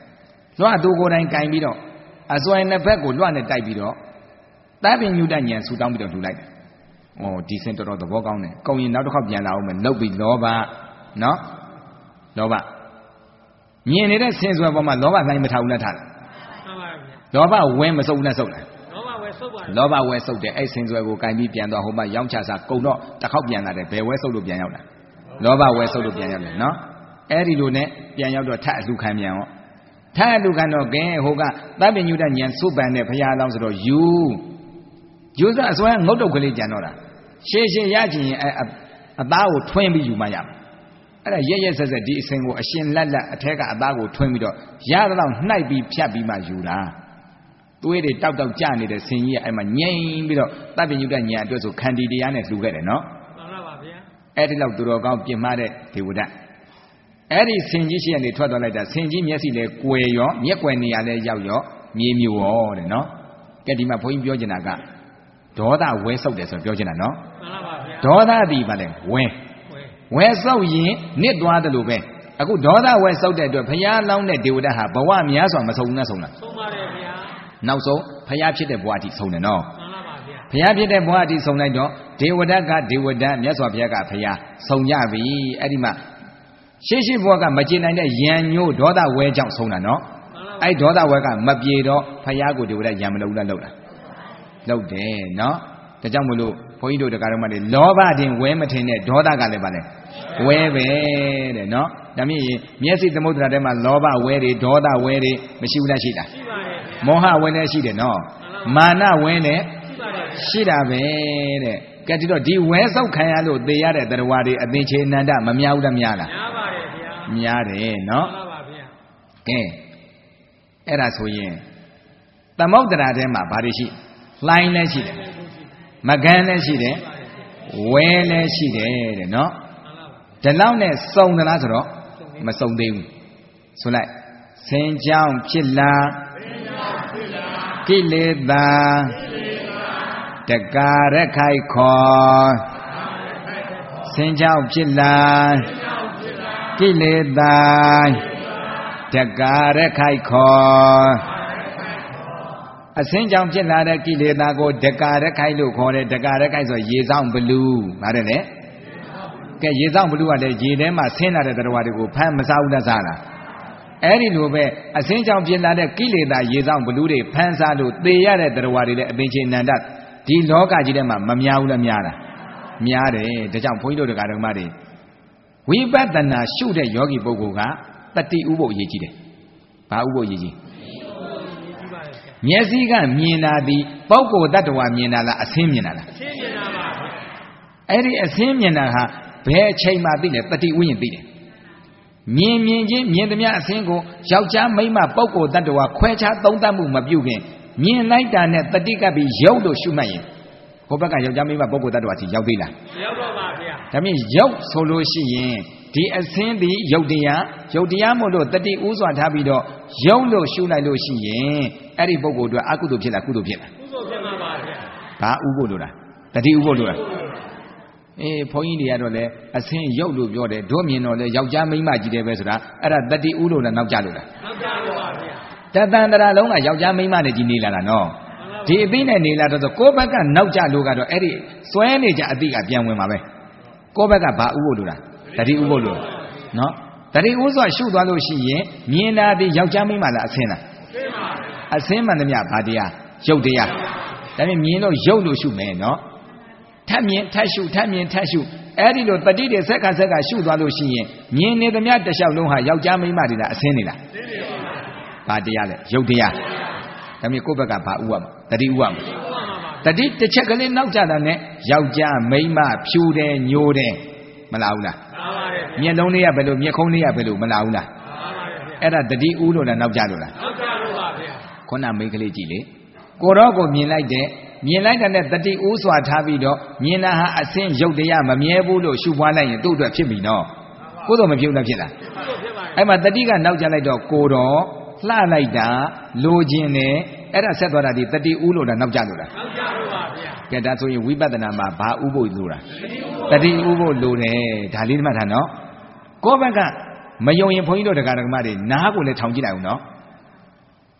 လွှတ်သူကိုယ်တိုင်ကင်ပြီးတော့အစွဲနှစ်ဖက်ကိုလွှတ်နဲ့တိုက်ပြီးတော့တပ်ပင်ညုတဉာဏ်ဆူတောင်းပြီးတော့လှူလိုက်တယ်။ဩဒီစင်တော်တော်သဘောကောင်းတယ်။ကုံရင်နောက်တစ်ခေါက်ပြန်လာအောင်မယ်လှုပ်ပြီးလောဘနော်လောဘမြင်နေတဲ့ဆင်ဆွဲပေါ်မှာလောဘလှိုင်းမထားဘူးလားထားတယ်။မှန်ပါဗျာ။လောဘဝဲမစုပ်နဲ့စုပ်လား။လောဘဝဲစုပ်ပါတယ်။လောဘဝဲစုပ်တယ်အဲ့ဆင်ဆွဲကိုကင်ပြီးပြန်သွားဟိုမှာရောင်းချစားကုံတော့တစ်ခေါက်ပြန်လာတယ်ဘယ်ဝဲစုပ်လို့ပြန်ရောက်လာ။လောဘဝဲစုပ်လို့ပြန်ရောက်တယ်နော်။အဲ့ဒီလိုနဲ့ပြန်ရောက်တော့ထအလှခံပြန်ရောထအလှခံတော့ကဲဟိုကတပ်ပင်ညုတဉာဏ်စုပန်တဲ့ဘုရားလောင်းဆိုတော့ယူဆိုအစွဲငုတ်တုတ်ကလေးကြံတော့တာရှေ့ရချင်ရင်အသားကိုထွင်းပြီးယူမှရမယ်အဲ့ဒါရက်ဆက်ဆက်ဒီအစဉ်ကိုအရှင်လက်အထက်ကအသားကိုထွင်းပြီးတော့ရတော့နှိုက်ပြီးဖြတ်ပြီးမှယူတာသွေးတွေတောက်တောက်ကျနေတဲ့ဆင်ကြီးကအဲ့မှာငြိမ်ပြီးတော့တပ်ပင်ညုတဉာဏ်အတွက်ဆိုခန္တီတရားနဲ့လှူခဲ့တယ်နော်မှန်ပါဗျာအဲ့ဒီလောက်သူတော်ကောင်းပြင်မာတဲ့ဒေဝဒတ်အဲ့ဒီဆင်ကြီးရှိကနေထွက်သွားလိုက်တာဆင်ကြီးမျက်စိလဲကွယ်ရောမျက်ကွယ်နေရလဲရောက်ရောမြေမျိုးရောတဲ့နော်ကဲဒီမှာဘုန်းကြီးပြောချင်တာကဒေါသဝဲဆုပ်တယ်ဆိုပြောချင်တာနော်မှန်ပါဗျာဒေါသသည်ဗါလဲဝဲဆုပ်ရင်နစ်သွားတယ်လို့ပဲအခုဒေါသဝဲဆုပ်တဲ့အတွက်ဘုရားလောင်းတဲ့ဒေဝဒတ်ဟာဘဝများစွာမဆုံးနဲ့ဆုံးလားဆုံးပါတယ်ဗျာနောက်ဆုံးဘုရားဖြစ်တဲ့ဘဝအထိဆုံးတယ်နော်မှန်ပါဗျာဘုရားဖြစ်တဲ့ဘဝအထိဆုံးလိုက်တော့ဒေဝဒတ်ကဒေဝဒတ်မြတ်စွာဘုရားကဘုရားဆုံးကြပြီအဲ့ဒီမှာရှေ့ဘဝကမကျေနိုင်တဲ့ယံညို့ဒေါသဝဲကြောင့်ဆုံးတာနော်အဲ့ဒေါသဝဲကမပြေတော့ဘုရားကိုဒေဝဒတ်ယံမလုံးလားလှုပ်တယ်နော်ဒါကြောင့်မလို့ဘုန်းကြီးတို့တရားတော်မှာလေလောဘတင်ဝဲမထင်တဲ့ဒေါသကလည်းပါလေဝဲပဲတဲ့နော်ဒါမြင်မျက်စိသမုဒ္ဒရာထဲမှာလောဘဝဲတွေဒေါသဝဲတွေမရှိဘူးလားရှိတာရှိပါတယ်မောဟဝဲလည်းရှိတယ်နော်မာနဝဲလည်းရှိတာပဲတဲ့ကဲဒီတော့ဒီဝဲဆုပ်ခံရလို့သေရတဲ့တရားတွေအသင်္ချေအနန္တမများဘူးလားများလားများပါတယ်ဗျာများတယ်နော်မှန်ပါဗျာကဲအဲ့ဒါဆိုရင်သမုဒ္ဒရာထဲမှာဘာတွေရှိလှိုင်းလည်းရှိတယ်မကန်းလည်းရှိတယ်ဝဲလည်းရှိတယ်တဲ့နော်ဒီလောက်နဲ့စုံသလားဆိုတော့မစုံသေးဘူးဆိုလိုက်ဆင်ကြောင်းဖြစ်လာကိလေသာတကာရခိုက်ခေါ်ဆင်ကြောင်းဖြစ်လာကိလေသာတကာရခိုက်ခေါ်အစင်းကြောင့်ဖြစ်လာတဲ့ကိလေသာကိုဒကာရခိုက်လို့ခေါ်တယ်ဒကာရခိုက်ဆိုရေဆောင်ဘလူးပါတယ်လေကဲရေဆောင်ဘလူးကလည်းရေထဲမှာဆင်းလာတဲ့တရားတွေကိုဖမ်းမစားဘူးလားစားလားအဲ့ဒီလိုပဲအစင်းကြောင့်ဖြစ်လာတဲ့ကိလေသာရေဆောင်ဘလူးတွေဖမ်းစားလို့သေရတဲ့တရားတွေလည်းအပင်ချင်းနန္ဒဒီလောကကြီးထဲမှာမများဘူးလားများလားများတယ်ဒါကြောင့်ဘုန်းကြီးတို့တရားတော်မတွေဝိပဿနာရှုတဲ့ယောဂီပုဂ္ဂိုလ်ကတတိဥပုပ်အရေးကြီးတယ်ဘာဥပုပ်အရေးကြီးမျက်စိကမြင်တာဒီပုဂ္ဂိုလ်တ attva မြင်တာလားအဆင်းမြင်တာလားအဆင်းမြင်တာပါအဲ့ဒီအဆင်းမြင်တာဟာဘယ်အချိန်မှသိလဲတတိဥယျာဉ်သိတယ်မြင်ချင်းမြင်သမျှအဆင်းကိုယောက်ျားမိန်းမပုဂ္ဂိုလ်တ attva ခွဲခြားသုံးသပ်မှုမပြုခင်မြင်လိုက်တာနဲ့တတိကပ်ပြီးရုပ်လို့ရှုမှတ်ရင်ဟိုဘက်ကယောက်ျားမိန်းမပုဂ္ဂိုလ်တ attva စီရောက်သေးလားရောက်တော့ပါဗျာဒါမြင်ရုပ်ဆိုလို့ရှိရင်ဒီအဆင်းဒီရုပ်တရားမို့လို့တတိဥစွာထားပြီးတော့ရုပ်လို့ရှုလိုက်လို့ရှိရင်အဲ့ဒီပုဂ္ဂိုလ်တို့အကုသိုလ်ဖြစ်လားကုသိုလ်ဖြစ်လားကုသိုလ်ဖြစ်မှာပါဗျာဘာဥပုပ်လို့လားတတိဥပုပ်လို့လားဘုန်းကြီးတွေကတော့လေအဆင်းရုပ်လို့ပြောတယ်တို့မြင်တော့လေယောက်ျားမိန်းမကြီးတယ်ပဲဆိုတာအဲ့ဒါတတိဥလို့လားနောက်ကြလို့လားနောက်ကြလို့ပါဗျာတတန်တရာလုံးကယောက်ျားမိန်းမနဲ့ကြီးနေလာတာနော်ဒီအသိနဲ့နေလာတော့ကိုယ့်ဘက်ကနောက်ကြလို့ကတော့အဲ့ဒီစွဲနေကြအသိကပြန်ဝင်မှာပဲကိုယ့်ဘက်ကဘာဥပုပ်လို့လားတတိဥပုပ်လို့နော်တတိဥစွာရှုသွားလို့ရှိရင်မြင်တာဒီယောက်ျားမိန်းမလားအဆင်းလားအဆင်းမှန်သမျှဘာတရားရုပ်တရားဒါပေမဲ့မြင်လို့ရုပ်လို့ရှုမယ်နော်ထပ်မြင်ထပ်ရှုထပ်မြင်ထပ်ရှုအဲ့ဒီလိုတတိတွေဆက်ကရှုသွားလို့ရှိရင်မြင်နေသမျှတစ်လျှောက်လုံးဟာယောက်ျားမိန်းမတွေလားအဆင်းနေလားဘာတရားလဲရုပ်တရားဒါပေမဲ့ကိုယ့်ဘက်ကဘာဥရမှာတတိဥရမှာတတိတစ်ချက်ကလေးနောက်ကြတာနဲ့ယောက်ျားမိန်းမဖြူတယ်ညိုတယ်မလားဘူးလားမျက်လုံးလေးကဘယ်လိုမျက်ခုံးလေးကဘယ်လိုမလားဘူးလားအဲ့ဒါတတိဥလို့လားနောက်ကြလို့လားနောက်ကြလို့ပါဗျာခုနမိန်းကလေးကြည့်လေကိုတော့ကိုမြင်လိုက်တဲ့နဲ့တတိဥစွာထားပြီးတော့မြင်တာဟာအဆင်းရုပ်တရားမမြဲဘူးလို့ရှုပွားလိုက်ရင်သူ့အတွက်ဖြစ်ပြီနော်ကိုတော့မဖြစ်ဘူးလားဖြစ်လားအဲ့မှာတတိကနောက်ကြလိုက်တော့ကိုတော့လှလိုက်တာလိုချင်တယ်အဲ့ဒါဆက်သွားတာဒီတတိဥလို့လားနောက်ကြလို့လားနောက်ကြလို့ပါဗျာကဲဒါဆိုရင်ဝိပဿနာမှာဘာဥပုပ်လို့လားတတိဥပုပ်လို့တယ်ဒါလေးမှတ်ထားနော်ကိုယ့်ဘက်ကမယုံရင်ဘုန်းကြီးတို့တရားဓမ္မတွေနားကိုလည်းထောင်ကြည့်လိုက်အောင်နော်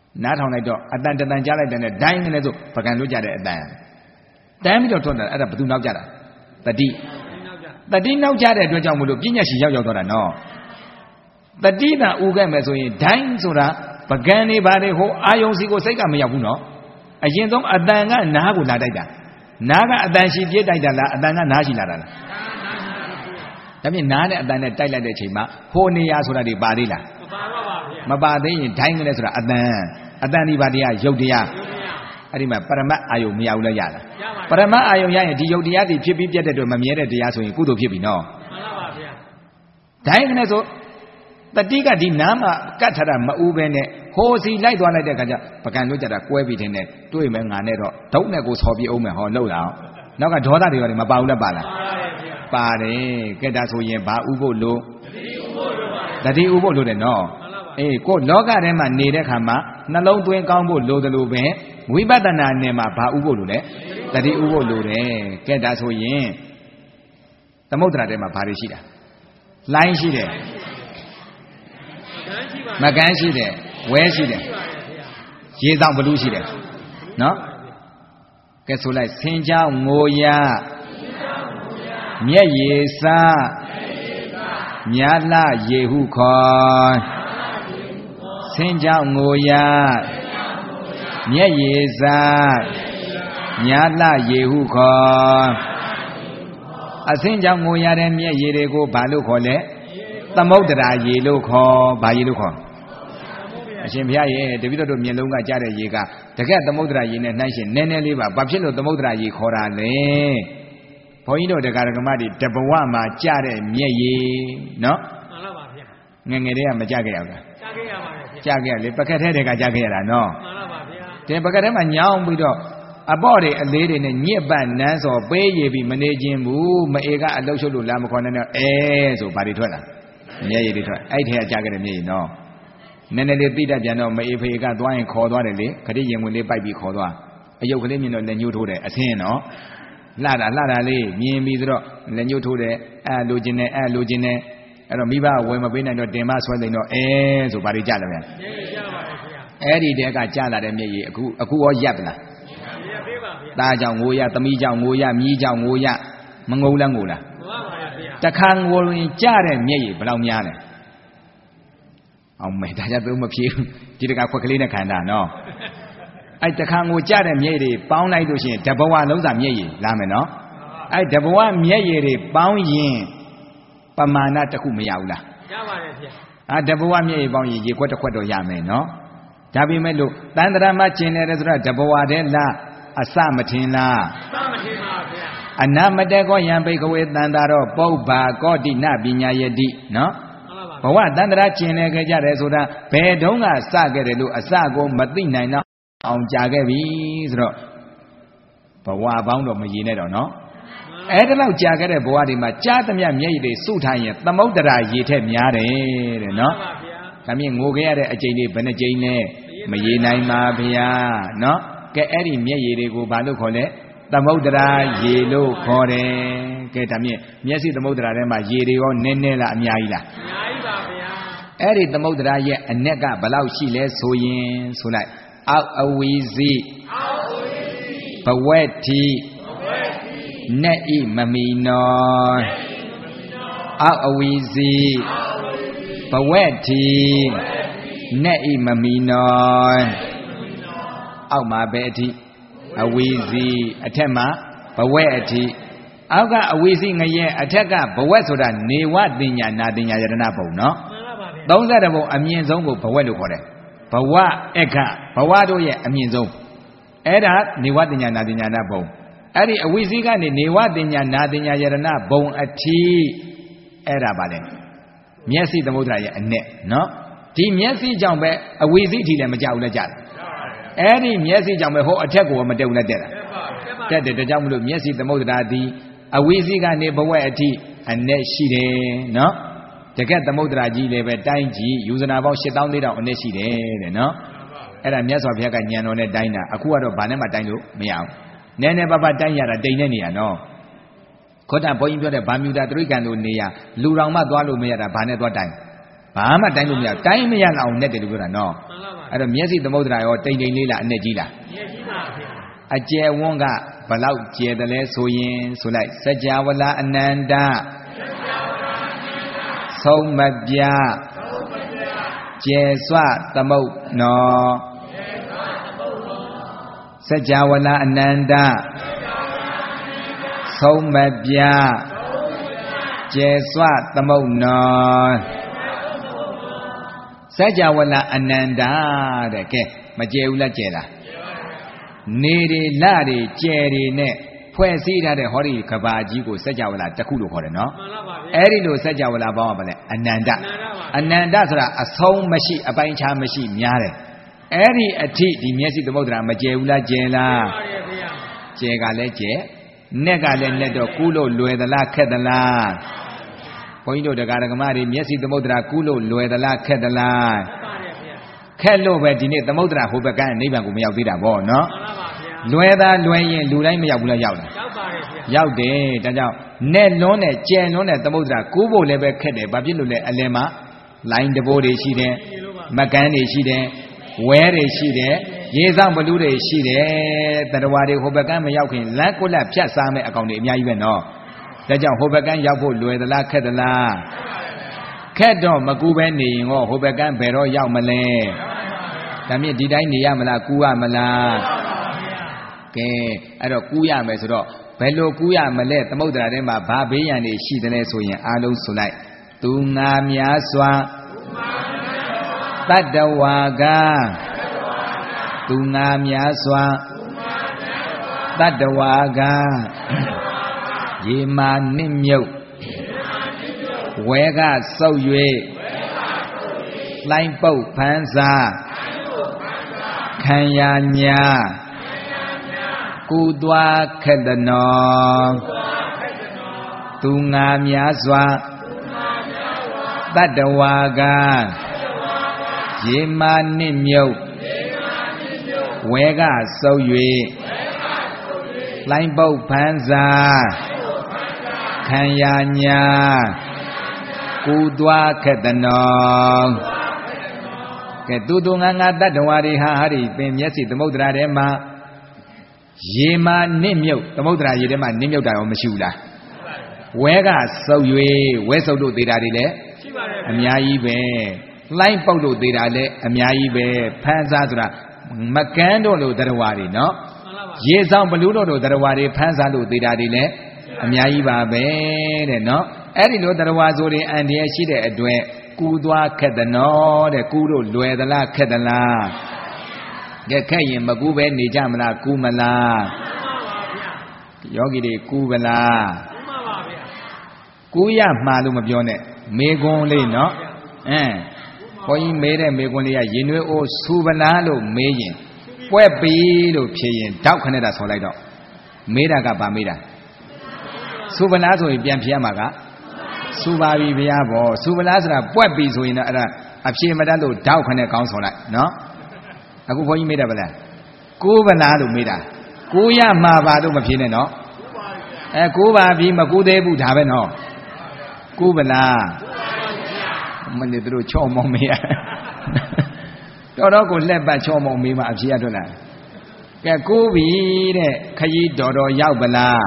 နားထောင်လိုက်တော့အတန်တန်ကြားလိုက်တဲ့နဲ့ဒိုင်းနဲ့ဆိုပကံလွတ်ကြတဲ့အတန်တန်းပြီးတော့ထွက်တာအဲ့ဒါဘယ်သူနောက်ကြတာတတိနောက်ကြတဲ့အတွက်ကြောင့်မလို့ပညာရှိရောက်သွားတာနော်တတိသာဥခဲ့မယ်ဆိုရင်ဒိုင်းဆိုတာပကံနေပါတယ်ဟိုအာယုံစီကိုစိတ်ကမရောက်ဘူးနော်အရင်ဆုံးအတန်ကနားကိုလာတိုက်တာနားကအတန်ရှိပြစ်တိုက်တာလားအတန်ကနားရှိလာတာလားဒါဖြင့်နားနဲ့အတန်နဲ့တိုက်လိုက်တဲ့အချိန်မှာဟိုနေရာဆိုတာတွေပါသေးလားမပါသေးရင်ဒိုင်းကလေးဆိုတာအတန်ဒီပါတရားယုတ်တရားအဲ့ဒီမှာပရမတ်အာယုံမရဘူးလားရလားပရမတ်အာယုံရရင်ဒီယုတ်တရားတွေဖြစ်ပြီးပြတ်တဲ့အတွက်မမြဲတဲ့တရားဆိုရင်ကုသိုလ်ဖြစ်ပြီနော်မှန်ပါဗျာဒိုင်းကလေးဆိုတတိကဒီနားမှာကတ်ထတာမအူးပဲနဲ့ဟိုစီလိုက်သွားလိုက်တဲ့ခါကျပကံလွတ်ကြတာကွဲပြီးတဲ့နဲ့တွေ့မယ်ငါနဲ့တော့ဒုတ်နဲ့ကိုဆော်ပြီးအောင်မယ်ဟောလှုပ်လာအောင်နောက်ကဒေါသတွေရောမပါဘူးလားပါလားပါတယ်ကဲဒါဆိုရင်ဘာဥဖို့လို့တတိဥဖို့လို့တယ်နော်အေးကိုလောကထဲမှာနေတဲ့ခါမှာနှလုံးသွင်းကောင်းဖို့လိုတယ်လို့ပဲဝိပဿနာနယ်မှာဘာဥဖို့လို့လဲတတိဥဖို့လို့တယ်ကဲဒါဆိုရင်သမုဒ္ဒရာထဲမှာဘာတွေရှိတာလိုင်းရှိတယ်မကန်းရှိတယ်ဝဲရှိတယ်ရေဆောင်ဘလူးရှိတယ်နော်ကဲဆိုလိုက်ဆင်းကြောင်းငိုရမျက်ရည်စမြာလရေဟုခေါ်ဆင်းကြောင်းငိုရမျက်ရည်စမြာလရေဟုခေါ်အဆင်းကြောင်းငိုရတဲ့မျက်ရည်တွေကိုဘာလို့ခေါ်လဲသမုဒ္ဒရာရေလို့ခေါ်ဘာရေလို့ခေါ်အရှင်ဘုရားရဲ့တပည့်တော်တို့မျက်လုံးကကြားတဲ့ရေကတကယ်သမုဒ္ဒရာရေနဲ့နှိုင်းရှင်နည်းနည်းလေးပါဘာဖြစ်လို့သမုဒ္ဒရာရေခေါ်တာလဲဘုန်းကြီးတို့တရားဓမ္မတွေတဘဝမှာကြားတဲ့မျက်ရည်နော်မှန်ပါဗျာငယ်ငယ်တည်းကမကြားခဲ့ရဘူးလားကြားခဲ့ရပါတယ်ကြားခဲ့ရလေပကက်ထဲတွေကကြားခဲ့ရတာနော်မှန်ပါဗျာတဲ့ပကက်ထဲမှာညောင်းပြီးတော့အပေါ့တွေအလေးတွေနဲ့ညစ်ပတ်နန်းစော်ပေးရပြီးမနေခြင်းဘူးမအေကအလုတ်ရှုပ်လို့လာမခေါ်နဲ့ဆိုဘာတွေထွက်လာမျက်ရည်တွေထွက်အဲ့ထဲကကြားခဲ့တဲ့မျက်ရည်နော်နည်းနည်းလေးသိတတ်ပြန်တော့မအေဖေကသွားရင်ခေါ်သွားတယ်လေခတိရင်ဝင်လေးပိုက်ပြီးခေါ်သွားအယုတ်ကလေးမြင်တော့လက်ညှိုးထိုးတယ်အဆင်းနော်လှတာလေးမြင်ပြီးဆိုတော့လက်ညှိုးထိုးတယ်လိုချင်တယ်အဲ့တော့မိဘဝယ်မပေးနိုင်တော့တင်မဆွဲသိမ့်တော့ဆိုဘာတွေကြားလဲဗျာအဲ့ဒီတဲကကြားလာတဲ့မျက်ရည်အခုရောရပ်ပလားရပ်ပေးပါဗျာသားကြောင့်ငိုရသမီးကြောင့်ငိုရမြီးကြောင့်ငိုရမငုံလားငိုလားတခါငိုရင်ကြားတဲ့မျက်ရည်ဘယ်လောက်များလဲအောင်မယ်ဒါကြတော့မဖြေဘူးဒီတကခွက်ကလေးနဲ့ခံတာနော်အဲ့တခါငိုကြားတဲ့မျက်ရည်တွေပေါင်းလိုက်လို့ရှိရင်တဘဝလုံးစာမျက်ရည်လာမယ်နော်အဲ့တဘဝမျက်ရည်တွေပေါင်းရင်ပမာဏတစ်ခုမရဘူးလားရပါတယ်ဗျာတဘဝမျက်ရည်ပေါင်းရင်ရေခွက်တစ်ခွက်တော့ရမယ်နော်ဒါပေမဲ့လို့တန်တရာမကျင်တယ်ဆိုတော့တဘဝတည်းလားအစမထင်လားအစမထင်ပါဗျာအနာမတေကောယံဘိကဝေတန်တာတော့ပုဗ္ဗာကောတိနပညာယတိနော်ဘဝတန်တရာကျင်နေကြကြတယ်ဆိုတာဘယ်တုန်းကစခဲ့တယ်လို့အစကိုမသိနိုင်တော့အောင်ကြာခဲ့ပြီဆိုတော့ဘဝပေါင်းတော့မရည်နဲ့တော့နော်အဲ့ဒါလောက်ကြာခဲ့တဲ့ဘဝတွေမှာကြားသမျှမျက်ရည်တွေစုထားရင်သမုဒ္ဒရာရေထက်များတယ်တဲ့နော်ဒါမြင်ငိုခဲ့ရတဲ့အကျိန်တွေဘယ်နှကျိန်လဲမရည်နိုင်ပါဗျာနော်ကဲအဲ့ဒီမျက်ရည်တွေကိုဘာလို့ခေါ်လဲသမုဒ္ဒရာရေလို့ခေါ်တယ်ကဲဒါမြင်မျက်စိသမုဒ္ဒရာထဲမှာရေတွေရောနည်းနည်းလားအများကြီးလားအများကြီးပါဗျာအဲ့ဒီသမုဒ္ဒရာရဲ့အ내ကဘယ်လောက်ရှိလဲဆိုရင်ဆိုလိုက်အောက်အဝီစီဘဝက်တိနတ်ဤမမီနောအောက်အဝီစီဘဝက်တိနတ်ဤမမီနောအောက်မှာပဲအထိအဝီစီအထက်မှာဘဝက်အထိအောက်ကအဝီစီငရဲအထက်ကဘဝက်ဆိုတာနေဝတင်ညာနာတင်ညာယတနာပုံနော်30ပုံအမြင့်ဆုံးကိုဘဝက်လို့ခေါ်တယ်ဘဝအခဘဝတို့ရဲ့အမြင့်ဆုံးအဲ့ဒါနေဝတင်ညာနာတင်ညာနာပုံအဲ့ဒီအဝိဇိကနေနေဝတင်ညာနာတင်ညာယရဏဘုံအထိအဲ့ဒါပါလေမျက်စိသမုဒ္ဒရာရဲ့အ내နော်ဒီမျက်စိကြောင့်ပဲအဝိဇိအထိလည်းမကြောက်လည်းကြတယ်အဲ့ဒီမျက်စိကြောင့်ပဲဟိုအထက်ကိုမတက်ဘူးနဲ့တက်တာတက်တယ်ဒါကြောင့်မလို့မျက်စိသမုဒ္ဒရာဒီအဝိဇိကနေဘဝအထိအ내ရှိတယ်နော်တကယ်သမုဒ္ဒရာကြီးလည်းပဲတိုင်းကြီးယူဇနာပေါင်း8400အ내ရှိတယ်တဲ့နော်အဲ့ဒါမြတ်စွာဘုရားကညံတော်နဲ့တိုင်းတာအခုကတော့ဘာနဲ့မှတိုင်းလို့မရဘူးနည်းနည်းပါးပါးတိုင်းရတာတိမ်နေနေရနော်ခေါတ္တဘုန်းကြီးပြောတဲ့ဗာမြူတာတရိကံတို့နေရလူတော်မှသွားလို့မရတာဘာနဲ့သွားတိုင်းဘာမှတိုင်းလို့မရတိုင်းမရအောင်နဲ့တယ်လို့ပြောတာနော်အဲ့တော့မျက်စိသမုဒ္ဒရာရောတိမ်တိမ်လေးလားအနဲ့ကြီးလားမျက်ကြီးပါဗျာအကျယ်ဝန်းကဘလောက်ကျယ်တယ်လဲဆိုရင်ဆိုလိုက်စัจ java လာအနန္တဆုံးမပြကျယ်စွသမုတ်နော်စัจ java လာအနန္တဆုံးမပြကျယ်စွသမုတ်နော်စัจ java လာအနန္တတဲ့ကဲမကျယ်ဘူးလားကျယ်လားနေတွေလတွေကျယ်တွေနဲ့ဖွဲ့စည်းထားတဲ့ဟောဒီကဘာကြီးကိုစัจ java လာတစ်ခုလို့ခေါ်တယ်နော်အဲ့ဒီလိုစัจ java လာပေါင်းပါလဲအနန္တအနန္တဆိုတာအဆုံးမရှိအပိုင်းခြားမရှိများတယ်အဲ့ဒီအထိဒီမျက်စိသမုဒ္ဒရာမကျယ်ဘူးလားကျယ်လားကျယ်ကလည်းကျယ်နဲ့ကလည်းနဲ့တော့ကူးလို့လွယ်သလားခက်သလားဘုန်းကြီးတို့တရားဓမ္မတွေမျက်စိသမုဒ္ဒရာကူးလို့လွယ်သလားခက်သလားခက်လို့ပဲဒီနေ့သမုဒ္ဒရာဟိုဘက်ကနိဗ္ဗာန်ကိုမရောက်သေးတာပေါ့နော်လွယ်တာလွယ်ရင်လူတိုင်းမရောက်ဘူးလားရောက်လားရောက်ပါတယ်ဗျာရောက်တယ်ဒါကြောင့်နဲ့လွန်းနဲ့ကျယ်လွန်းတဲ့သမုဒ္ဒရာကူးဖို့လည်းပဲခက်တယ်ဘာဖြစ်လို့လဲအလယ်မှာလိုင်းတဘိုးတွေရှိတယ်မကန်းတွေရှိတယ်ဝဲတွေရှိတယ်ရေဆောင်ဘလူးတွေရှိတယ်တရဝါတွေဟိုဘက်ကမရောက်ခင်လမ်းကိုလက်ဖြတ်စားမဲ့အကောင်တွေအများကြီးပဲနော်ဒါကြောင့်ဟိုဘက်ကရောက်ဖို့လွယ်သလားခက်သလားခက်တော့မကူပဲနေရင်ဟောဟိုဘက်ကဘယ်တော့ရောက်မလဲဒါမြင့်ဒီတိုင်းနေရမလားကူးရမလားကဲအဲ့တော့ကူးရမယ်ဆိုတော့ဘယ်လိုကူးရမလဲသမုဒ္ဒရာထဲမှာဘာဘေးရန်တွေရှိတယ်လဲဆိုရင်အားလုံးဆိုလိုက်သူငါများစွာတတ္တဝါကသူငါများစွာတတ္တဝါကရေမာနစ်မြုပ်ဝဲကစုပ်၍လိုင်းပုတ်ဖန်းစာခံရညာကူသွားခက်တနောသူငါများစွာတတ္တဝါကရေမာနစ်မြုပ်ဝဲကစုပ်၍လိုင်းပုတ်ဖန်းစာခံရညာကူသွားခက်တနောကဲတူငါငါတတ္တဝါတွေဟာဒီပင်မျက်စိသမုဒ္ဒရာထဲမှာရေမာနစ်မြုပ်သမုဒ္ဒရာရေထဲမှာနစ်မြုပ်တာရောမရှိဘူးလားဝဲကစုပ်၍ဝဲစုပ်တို့သေးတာတွေလည်းရှိပါတယ်အများကြီးပဲလိုင်းပုတ်တို့သေးတာလည်းအများကြီးပဲဖန်းစားဆိုတာမကန်းတို့လိုတရားဝါတွေနော်ရေဆောင်ဘလူးတို့လိုတရားဝါတွေဖန်းစားလို့သေးတာတွေလည်းအများကြီးပါပဲတဲ့နော်အဲ့ဒီလိုတရားဝါဆိုရင်အန်တရာရှိတဲ့အတွက်ကူသွားခက်တနောတဲ့ကူတို့လွယ်သလားခက်သလားကဲခက်ရင်မကူပဲနေကြမလားကူမလားယောဂီတွေကူပလားကူရမှာလို့မပြောနဲ့မေကွန်းလေးနော်ဘုန်းကြီးမေးတဲ့မေကွန်းလေးကရင်နွေးအိုးစူပလားလို့မေးရင်ပွက်ပြီလို့ဖြေရင်တောက်ခနဲ့တာဆော်လိုက်တော့မေးတာကဗာမေးတာစူပလားဆိုရင်ပြန်ဖြေရမှာကစူပါပြီဗျာဗောစူပလားဆိုတာပွက်ပြီဆိုရင်တော့အဲ့ဒါအဖြေမတတ်လို့တောက်ခနဲ့ကောင်းဆော်လိုက်နော်အခုဘုန်းကြီးမေးတယ်ဗလားကိုးဗလားလို့မေးတာကိုးရမှာပါလို့မဖြေနဲ့နော်ကိုးပါပြီမကိုးသေးဘူးဒါပဲနော်ကိုးဗလားမနေ့တို့ချော့မောင်းမေးရတော်တော့ကိုလက်ပတ်ချော့မောင်းမေးမှအဖြေရထွက်လာကဲကိုးပြီတဲ့ခကြီးတော်တော်ရောက်ဗလား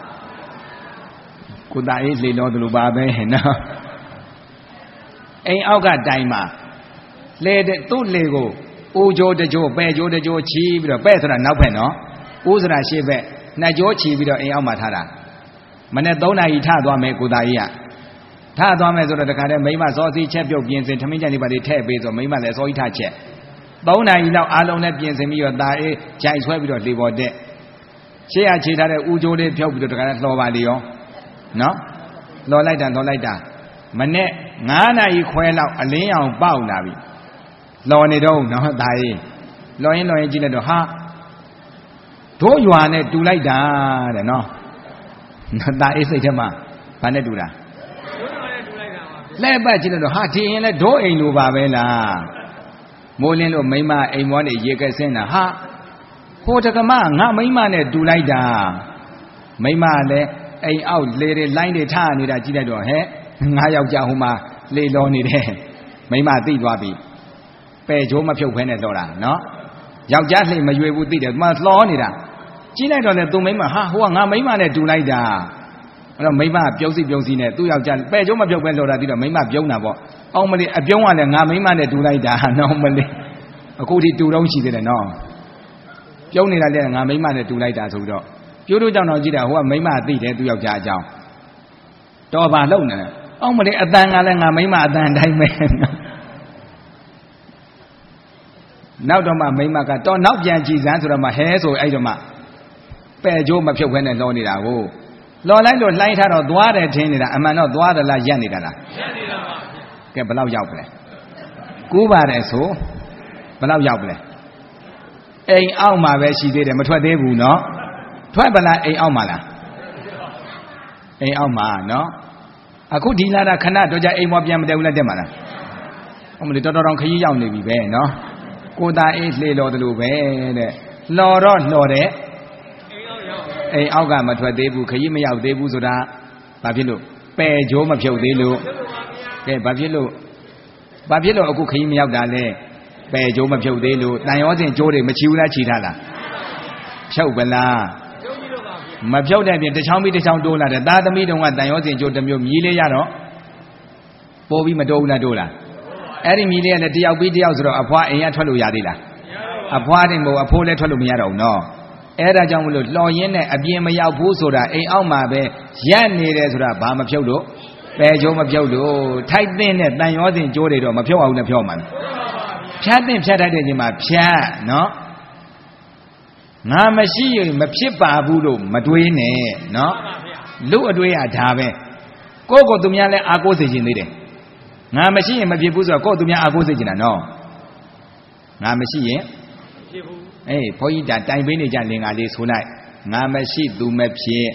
ကိုသားအေးလေတော်တို့ပါပဲနော်အိမ်အောက်ကတိုင်မှာလေတဲ့သူ့လေကိုအိုးကြိုးတကြိုးပဲ့ကြိုးတကြိုးချီးပြီးတော့ပဲ့ဆိုတာနောက်ဖက်နော်အိုးဆိုတာရှေ့ဘက်နှစ်ကြိုးချီပြီးတော့အိမ်အောက်မှာထားတာမနေ့3နာရီထသွားမယ်ကိုသားကြီးကထသွားမယ်ဆိုတော့တခါတည်းမိမစောစီချက်ပြုတ်ပြင်စင်ထမင်းကြက်လေးပါလေးထည့်ပေးဆိုမိမလည်းစောကြီးထချက်3နာရီလောက်အားလုံးနဲ့ပြင်ဆင်ပြီးတော့သားအေးဂျိုင်ဆွဲပြီးတော့လေပေါ်တက်ရှေ့ရခြေထားတဲ့ဦးကြိုးလေးဖြုတ်ပြီးတော့တခါတည်းလှော်ပါလေရောနော်လှော်လိုက်တာမနေ့9နာရီခွဲလောက်အလင်းရောင်ပေါက်လာပြီလော်နေတော့နော်ဒါရေးလော်ရင်ကြည့်လိုက်တော့ဟာတို့ရွာနဲ့တူလိုက်တာတဲ့နော်ဒါအေးစိတ်ထဲမှာဘာနဲ့တူတာလက်ပတ်ကြည့်လိုက်တော့ဟာဒီရင်လဲတို့အိမ်လိုပါပဲလားမိုးလင်းလို့မိမအိမ်မောနေရေကဲဆင်းတာဟာဟိုတကမငါမိမနဲ့တူလိုက်တာမိမလည်းအိမ်အောက်လေတွေလိုင်းတွေထားနေတာကြည့်လိုက်တော့ဟဲ့ငါယောက်ျားဟိုမှာလေလောနေတယ်မိမသိသွားပြီပဲချိုးမဖြုတ်ဖဲနဲ့လှော်တာနော်ယောက်ျားလှိမရွေဘူးသိတယ်ဒီမှာလှော်နေတာကြီးလိုက်တော့လေသူမိမဟာဟိုကငါမိမနဲ့တူလိုက်တာအဲ့တော့မိမပြုံးစီနဲ့သူ့ယောက်ျားပဲချိုးမဖြုတ်ဖဲလှော်တာသိတော့မိမပြုံးတာပေါ့အောင်မလေးအပြုံးကလည်းငါမိမနဲ့တူလိုက်တာနော်မလေးအခုထိတူတော့ရှိသေးတယ်နော်ပြုံးနေတာလည်းငါမိမနဲ့တူလိုက်တာဆိုပြီးတော့ပြိုးတို့ကြောင့်တော့ကြည့်တာဟိုကမိမသိတယ်သူ့ယောက်ျားအကြောင်းတော်ပါလုံနေတယ်အောင်မလေးအတန်ကလည်းငါမိမအတန်တိုင်းပဲနောက်တော့မှမိမကတော့နောက်ပြန်ကြည်စမ်းဆိုတော့မှဟဲဆိုအဲ့တော့မှပဲ့ကြိုးမဖြုတ်ခဲနဲ့လောနေတာကိုလောလိုက်လို့လှိုင်းထားတော့သွားတယ်ထင်းနေတာအမှန်တော့သွားတယ်လားရက်နေတာလားရက်နေတာပါကဲဘယ်လောက်ရောက်ပလဲကူးပါတယ်ဆိုဘယ်လောက်ရောက်ပလဲအိမ်အောက်မှာပဲရှိသေးတယ်မထွက်သေးဘူးနော်ထွက်ပလားအိမ်အောက်မှာလားအိမ်အောက်မှာနော်အခုဒီလာတာခဏတော့ကြအိမ်ပေါ်ပြန်မတက်ဘူးလားတက်မှာလားဟုတ်မလို့တော်တော်ခရီးရောက်နေပြီပဲနော်ကိုသားအေးလှေတော်တယ်လို့ပဲတဲ့လှော်တော့လှော်တဲ့အိမ်အောက်ကမထွက်သေးဘူးခရီးမရောက်သေးဘူးဆိုတာဘာဖြစ်လို့ပဲ့ကြိုးမဖြုတ်သေးလို့ကဲဘာဖြစ်လို့အခုခရီးမရောက်တာလဲပဲ့ကြိုးမဖြုတ်သေးလို့တန်ရောစဉ်ကြိုးတွေမချီဘူးလားချီထားလားဖြုတ်ပလားမဖြုတ်တဲ့ပြင်တစ်ချောင်းပြီးတစ်ချောင်းတိုးလာတယ်သားသမီးတုံးကတန်ရောစဉ်ကြိုးတစ်မျိုးမြည်လေးရတော့ပိုးပြီးမတိုးဘူးလားတိုးလားအဲ့ဒီမြည်လေးကလည်းတယောက်ပြီးတယောက်ဆိုတော့အဖွားအိမ်ကထွက်လို့ရသေးလားအဖွားတင်မို့အဖိုးလည်းထွက်လို့မရတော့ဘူးနော်အဲ့ဒါကြောင့်မလို့လှော်ရင်းနဲ့အပြင်မရောက်ဘူးဆိုတာအိမ်အောက်မှာပဲရက်နေတယ်ဆိုတာဘာမဖြုတ်လို့ပဲကြိုးမဖြုတ်လို့ထိုက်တဲ့နဲ့တန်ရောစဉ်ကြိုးတွေတော့မဖြုတ်အောင်လည်းဖြုတ်မှာဖြတ်တဲ့ဖြတ်ထိုက်တဲ့ချိန်မှာဖြတ်နော်ငါမရှိရင်မဖြစ်ပါဘူးလို့မတွေးနဲ့နော်လူအတွေးရဒါပဲကိုယ့်ကိုယ်သူများလည်းအာကိုးစေခြင်းသေးတယ်ငါမရှိရင်မဖြစ်ဘူးဆိုတော့ကိုယ့်သူများအာကိုးစေခြင်းတာနော်ငါမရှိရင်ဖြစ်ဘူးအေးဘုန်းကြီးဒါတိုင်ပေးနေကြလင်္ကာလေးဆိုလိုက်ငါမရှိသူမဖြစ်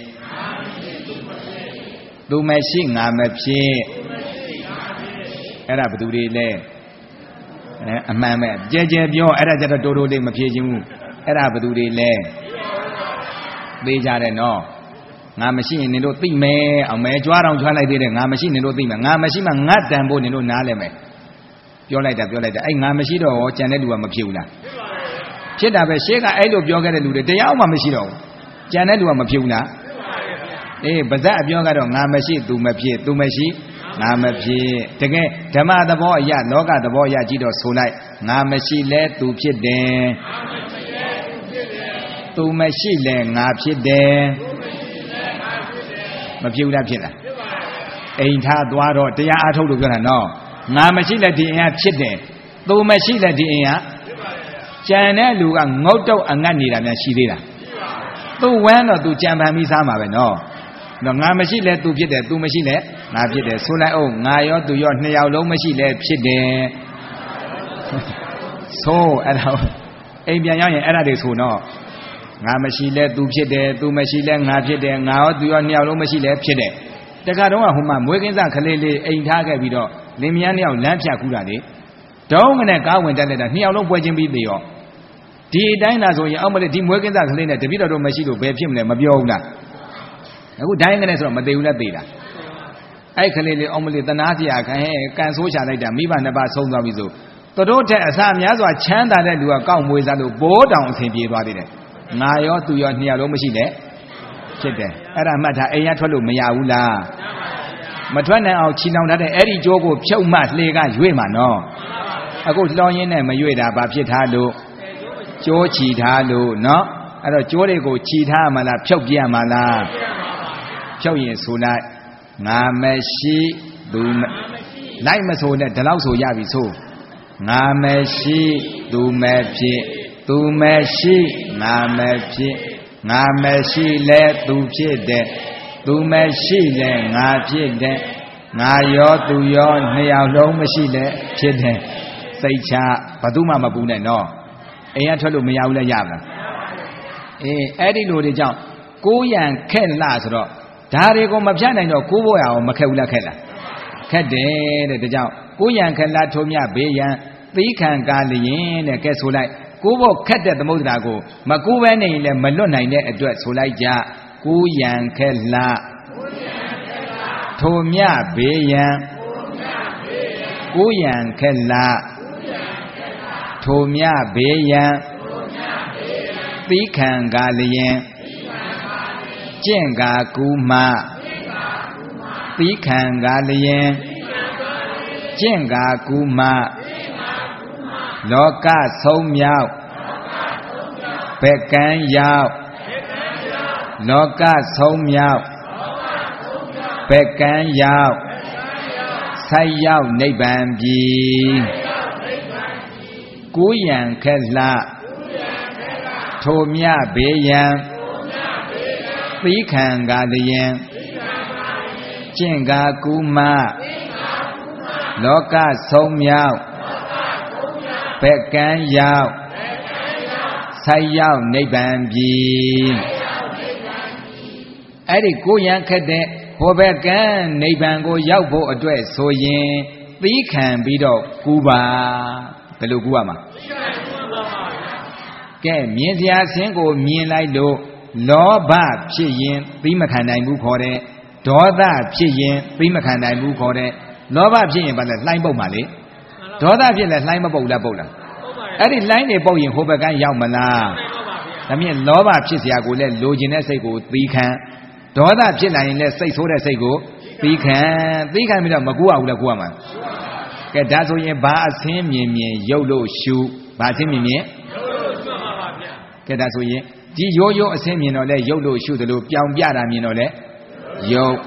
သူမရှိငါမဖြစ်အဲ့ဒါဘယ်သူတွေလဲအမှန်ပဲကြဲကြဲပြောအဲ့ဒါကြတော့တိုးတိုးလေးမဖြစ်ခြင်းဘူးအဲ့ဒါဘယ်သူတွေလဲသိကြတယ်နော်ငါမရှိရင်နင်တို့သိမယ်အောင်မဲကြွားတောင်ကြွားလိုက်သေးတယ်ငါမရှိနင်တို့သိမယ်ငါမရှိမှငတ်တန်ဖို့နင်တို့နားလဲမယ်ပြောလိုက်တာအဲ့ငါမရှိတော့ရောကြံတဲ့လူကမဖြစ်ဘူးလားဖြစ်တာပဲရှေ့ကအဲ့လိုပြောခဲ့တဲ့လူတွေတရားမှမရှိတော့ဘူးကြံတဲ့လူကမဖြစ်ဘူးလားအေးပါဇက်အပြောကတော့ငါမရှိသူမဖြစ်သူမရှိငါမဖြစ်တကယ်ဓမ္မသဘောအရလောကသဘောအရကြည့်တော့ဆိုလိုက်ငါမရှိလဲသူဖြစ်တယ်သူမရှိလဲငါဖြစ်တယ်မဖြစ်ဘူးလားဖြစ်လားအိမ်ထားသွားတော့တရားအားထုတ်လို့ပြောတာနော်ငါမရှိလဲဒီအိမ်ကဖြစ်တယ်သူမရှိလဲဒီအိမ်ကကြံတဲ့လူကငုတ်တုတ်အငတ်နေတာများရှိသေးလားသူဝမ်းတော့သူကြံပန်ပြီးစားမှာပဲနော်တော့ငါမရှိလဲသူဖြစ်တယ်သူမရှိလဲငါဖြစ်တယ်ဆိုလိုက်အောင်ငါရောသူရောနှစ်ယောက်လုံးမရှိလဲဖြစ်တယ်ဆိုအဲ့ဒါအိမ်ပြန်ရောက်ရင်အဲ့ဒါတွေဆိုတော့ငါမရှိလဲသူဖြစ်တယ်သူမရှိလဲငါဖြစ်တယ်ငါရောသူရောနှစ်ယောက်လုံးမရှိလဲဖြစ်တယ်တခါတော့ဟိုမှာမွေးကင်းစခလေးလေးအိမ်ထားခဲ့ပြီးတော့လင်မယားနှစ်ယောက်လမ်းဖြတ်ကူးတာလေတုံးနဲ့ကားဝင်တက်လိုက်တာနှစ်ယောက်လုံးပွဲချင်းပြီးသေးရောဒီအတိုင်းသာဆိုရင်အောက်မလေးဒီမွေးကင်းစကလေးနဲ့တပည့်တော်တို့မရှိလို့ဘယ်ဖြစ်မလဲမပြောဘူးလားအခုဒိုင်းကနေဆိုတော့မသေးဘူးလားသေးတာအဲ့ခလေးလေးအောက်မလေးတနာစရာခံဟဲ့ကန်ဆိုးချလိုက်တာမိဘနှစ်ပါးဆုံးသွားပြီဆိုတို့ထက်အစများစွာချမ်းသာတဲ့လူကကောက်မွေးစားလို့ဘိုးတောင်အဆင်ပြေသွားသေးတယ်ငါရောသူရောနှစ်ယောက်လုံးမရှိနဲ့ဖြစ်တယ်အဲ့ဒါမှတ်ထားအိမ်ရထွက်လို့မရဘူးလားမထွက်နိုင်အောင်ချီနှောင်ထားတဲ့အဲ့ဒီကြိုးကိုဖြုတ်မှလှေကရွေ့မှာနော်အခုလှောင်းရင်းနဲ့မရွေ့တာဘာဖြစ်ထားလို့ကြိုးချီထားလို့နော်အဲ့တော့ကြိုးတွေကိုချီထားမှလားဖြုတ်ပြရမှလားဖြုတ်ရင်ဆိုလိုက်ငါမရှိသူလိုက်မဆိုနဲ့ဒီလောက်ဆိုရပြီဆိုငါမရှိသူမဖြစ်သူမရှိငါမဖြစ်ငါမရှိလဲသူဖြစ်တယ်သူမရှိလဲငါဖြစ်တယ်ငါရောသူရောနှစ်ယောက်လုံးမရှိလဲဖြစ်တယ်စိတ်ချဘယ်သူမှမပူနဲ့နော်အိမ်ကထွက်လို့မရဘူးလဲရပါလားအေးအဲ့ဒီလိုတွေကြောင့်ကိုးရံခက်လားဆိုတော့ဒါတွေကိုမဖြတ်နိုင်တော့ကိုးဖို့ရအောင်မခက်ဘူးလားခက်လားခက်တယ်တဲ့ဒါကြောင့်ကိုးရံခက်လားထုံးမြဘေးရန်သီးခံကားလျင်တဲ့ကဲဆိုလိုက်ကိုးဖို့ခက်တဲ့သမုဒ္ဒရာကိုမကိုးပဲနေရင်လည်းမလွတ်နိုင်တဲ့အတွက်ဆိုလိုက်ကြကိုးရံခက်လားထုံမြဘေးရန်သကိုရန်ခက်လာထိုမြဘေးရန်သီးခံကားလျင်ကျင့်ကားကူမသီးခံကားလျင်ကျင့်ကားကူမလောကဆုံးမြောက်ဘက်ကံရောက်လောကဆုံးမြောက်ဘက်ကံရောက်ဆိုင်ရောက်နိဗ္ဗာန်ပြီကိုရန်ခက်လှထိုမြဘေးရန်သီးခံကားလျင်ကျင့်ကားကူမလောကဆုံးမြောက်ဘက်ကံရောက်ဆိုင်ရောက်နိဗ္ဗာန်ပြီအဲ့ဒီကိုရန်ခက်တဲ့ဟိုဘက်ကံနိဗ္ဗာန်ကိုရောက်ဖို့အတွက်ဆိုရင်သီးခံပြီးတော့ကူပါဘယ်လိုကူရမှာကဲမြင်စရာဆင်းကိုမြင်လိုက်လို့လောဘဖြစ်ရင်သီးမခံနိုင်ဘူးခေါ်တဲ့ဒေါသဖြစ်ရင်သီးမခံနိုင်ဘူးခေါ်တဲ့လောဘဖြစ်ရင်ဘာလဲလှိုင်းပုတ်မှာလေဒေါသဖြစ်လဲလှိုင်းမပုတ်လားပုတ်လားအဲ့ဒီလှိုင်းတွေပုတ်ရင်ဟိုဘက်ကရောက်မလားဒါမြင်လောဘဖြစ်စရာကိုလည်းလိုချင်တဲ့စိတ်ကိုသီးခံဒေါသဖြစ်လာရင်လည်းစိတ်ဆိုးတဲ့စိတ်ကိုသီးခံပြီးတော့မကူရဘူးလားကူရမှာကဲဒါဆိုရင်ဘာအဆင်းမြင်မြင်ရုပ်လို့ရှုဘာအဆင်းမြင်မြင်ကဲဒါဆိုရင်ဒီရိုးရိုးအဆင်းမြင်တော့လဲရုပ်လို့ရှုသလိုပြောင်ပြတာမြင်တော့လဲရုပ်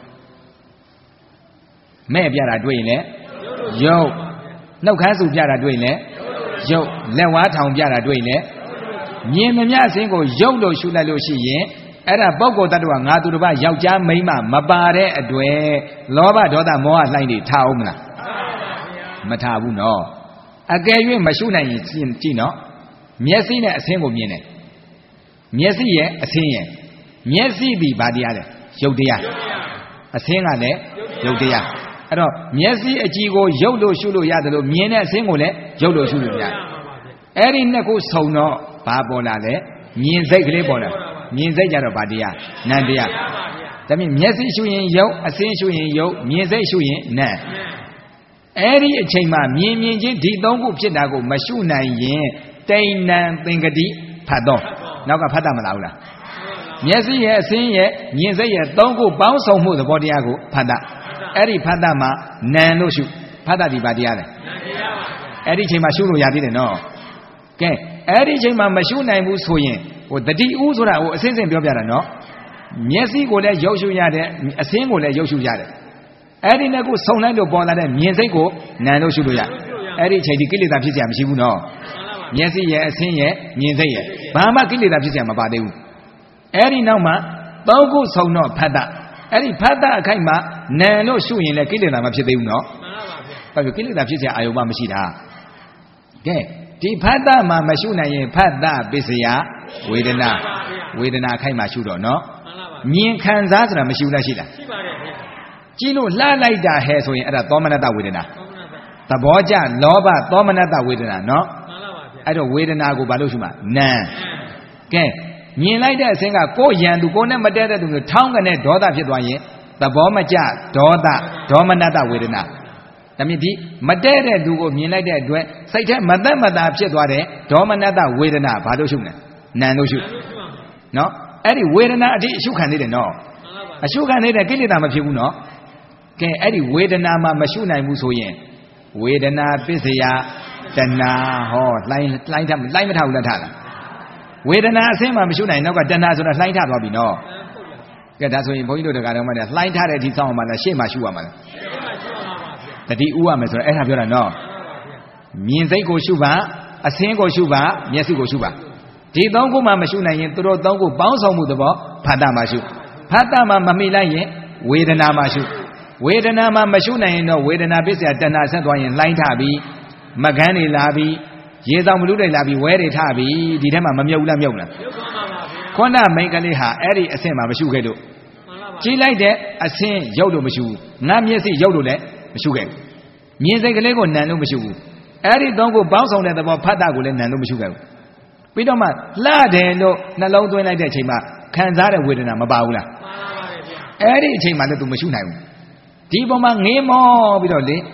မဲ့ပြတာတွေ့ရင်လဲရုပ်နှုတ်ခမ်းစုပြတာတွေ့ရင်လဲရုပ်လက်ဝါးထောင်ပြတာတွေ့ရင်လဲမြင်မမြအဆင်းကိုရုပ်လို့ရှုလိုက်လို့ရှိရင်အဲ့ဒါပုဂ္ဂိုလ်တ attva ငါသူတစ်ပါးယောက်ျားမိန်းမမပါတဲ့အတွက်လောဘဒေါသမောဟလှိုင်းတွေထားအောင်မလားမထားဘူးနော်အကယ်၍မရှုနိုင်ရင်ကြည့်နော်မျက်စိနဲ့အဆင်းကိုမြင်တယ်မျက်စိရဲ့အဆင်းရဲ့မျက်စိဒီဘာတရားလဲရုပ်တရားအဆင်းကလည်းရုပ်တရားအဲ့တော့မျက်စိအကြည့်ကိုရုပ်လို့ရှုလို့ရတယ်လို့မြင်တဲ့အဆင်းကိုလည်းရုပ်လို့ရှုလို့ရတယ်အဲ့ဒီနှစ်ခုစုံတော့ဘာပေါ်လာလဲမြင်စိတ်ကလေးပေါ်လာမြင်စိတ်ကြတော့ဗာတရားနံတရားဒါမြင်မျက်စိရှုရင်ရုပ်အဆင်းရှုရင်ရုပ်မြင်စိတ်ရှုရင်နံအဲ့ဒီအချိန်မှာမြင်ချင်းဒီသုံးခုဖြစ်တာကိုမရှုနိုင်ရင်တိဏ္ဏံသင်္ကတိဖတ်တော့နောက်ကဖတ်တာမလားဘူးလားမျက်စိရဲ့အဆင်းရဲ့မြင်စိတ်ရဲ့သုံးခုပေါင်းစုံမှုသဘောတရားကိုဖတ်တာအဲ့ဒီဖတ်တာမှာနံလို့ရှုဖတ်တာဒီဗာတရားလေအဲ့ဒီအချိန်မှာရှုလို့ရသေးတယ်နော်ကဲအဲ့ဒီအချိန်မှာမရှုနိုင်ဘူးဆိုရင်ဟိုတတိဥဆိုတာဟိုအစင်းစင်းပြောပြတာနော်မျက်စိကိုလည်းရုပ်ရှုရတယ်အစင်းကိုလည်းရုပ်ရှုရတယ်အဲ့ဒီနဲ့ကိုစုံလိုက်လို့ပေါ်လာတဲ့မြင်စိတ်ကိုနာလို့ရှုလို့ရအဲ့ဒီအချိန်ဒီကိလေသာဖြစ်เสียမရှိဘူးနော်မျက်စိရဲ့အစင်းရဲ့မြင်စိတ်ရဲ့ဘာမှကိလေသာဖြစ်เสียမပါသေးဘူးအဲ့ဒီနောက်မှာသုံးခုစုံတော့ဖတ်တာအဲ့ဒီဖတ်တာအခိုက်မှာနာလို့ရှုရင်လည်းကိလေသာမဖြစ်သေးဘူးနော်မှန်ပါဗျာကိလေသာဖြစ်เสียအာယုံမှမရှိတာကဲဒီဖတ်တာမှာမရှုနိုင်ရင်ဖတ်တာပစ္စယဝေဒနာခိုက်မှာရှုတော့နော်မြင်ခံစားဆိုတာမရှိဘူးလားရှိလားရှိပါတယ်ဗျာကြည့်လို့လှလိုက်တာဟဲ့ဆိုရင်အဲ့ဒါသောမနတဝေဒနာသဘောကျလောဘသောမနတဝေဒနာနော်အဲ့တော့ဝေဒနာကိုဘာလို့ရှုမှာနာကဲမြင်လိုက်တဲ့အဆင်းကကိုယ်ရန်သူကိုယ်နဲ့မတည့်တဲ့သူမျိုးထောင်းကနေဒေါသဖြစ်သွားရင်သဘောမကျဒေါသဒေါမနတဝေဒနာဒါမြင်ဒီမတည့်တဲ့သူကိုမြင်လိုက်တဲ့အတွက်စိတ်ထဲမသက်မသာဖြစ်သွားတဲ့ဒေါမနတဝေဒနာဘာလို့ရှုမလဲနာလို့ရှုနော်အဲ့ဒီဝေဒနာအတိအရှုခံနေတယ်နော်အရှုခံနေတဲ့ကိလေသာမဖြစ်ဘူးနော်ကဲအဲ့ဒီဝေဒနာမှာမရှုနိုင်ဘူးဆိုရင်ဝေဒနာပစ္စယတဏှာဟောလှိုင်းမထဘူးလားထလားဝေဒနာအဆင်းမှာမရှုနိုင်နောက်ကတဏှာဆိုတာလှိုင်းထသွားပြီနော်ကဲဒါဆိုရင်ဘုန်းကြီးတို့တရားတော်မှာလှိုင်းထတဲ့အထိစောင့်အောင်မလားရှေ့မှာရှုရမှာလားတတိဥရမယ်ဆိုတော့အဲ့ဒါပြောတာနော်မြင်စိတ်ကိုရှုပါအဆင်းကိုရှုပါမျက်စိကိုရှုပါဒီသုံးခုမှမရှုနိုင်ရင်သူတို့သုံးခုပေါင်းစုံမှုသဘောဖတ်တာမှရှုဖတ်တာမှမမိလိုက်ရင်ဝေဒနာမှရှုဝေဒနာမှမရှုနိုင်ရင်တော့ဝေဒနာပစ္စယတဏှာဆက်သွားရင်လှိုင်းထပြီးမကန်းတွေလာပြီးရေဆောင်မလူတွေလာပြီးဝဲတွေထပြီးဒီထဲမှာမမြုပ်ဘူးလားမြုပ်လားခုနမိန်ကလေးဟာအဲ့ဒီအဆင့်မှာမရှုခဲ့လို့ကြည့်လိုက်တဲ့အဆင့်ရုပ်လို့မရှုဘူးငါမျက်စိရုပ်လို့လည်းမရှုခဲ့ဘူးမြင်စိတ်ကလေးကိုနံလို့မရှုဘူးအဲ့ဒီသုံးခုပေါင်းစုံတဲ့သဘောဖတ်တာကိုလည်းနံလို့မရှုခဲ့ဘူးပြီးတော့မှလှတယ်လို့နှလုံးသွင်းလိုက်တဲ့အချိန်မှာခံစားတဲ့ဝေဒနာမပါဘူးလားပါပါတယ်ဗျာအဲ့ဒီအချိန်မှာလည်း तू မရှုနိုင်ဘူးဒီပုံမှာငေးမောပြီးတော့လေ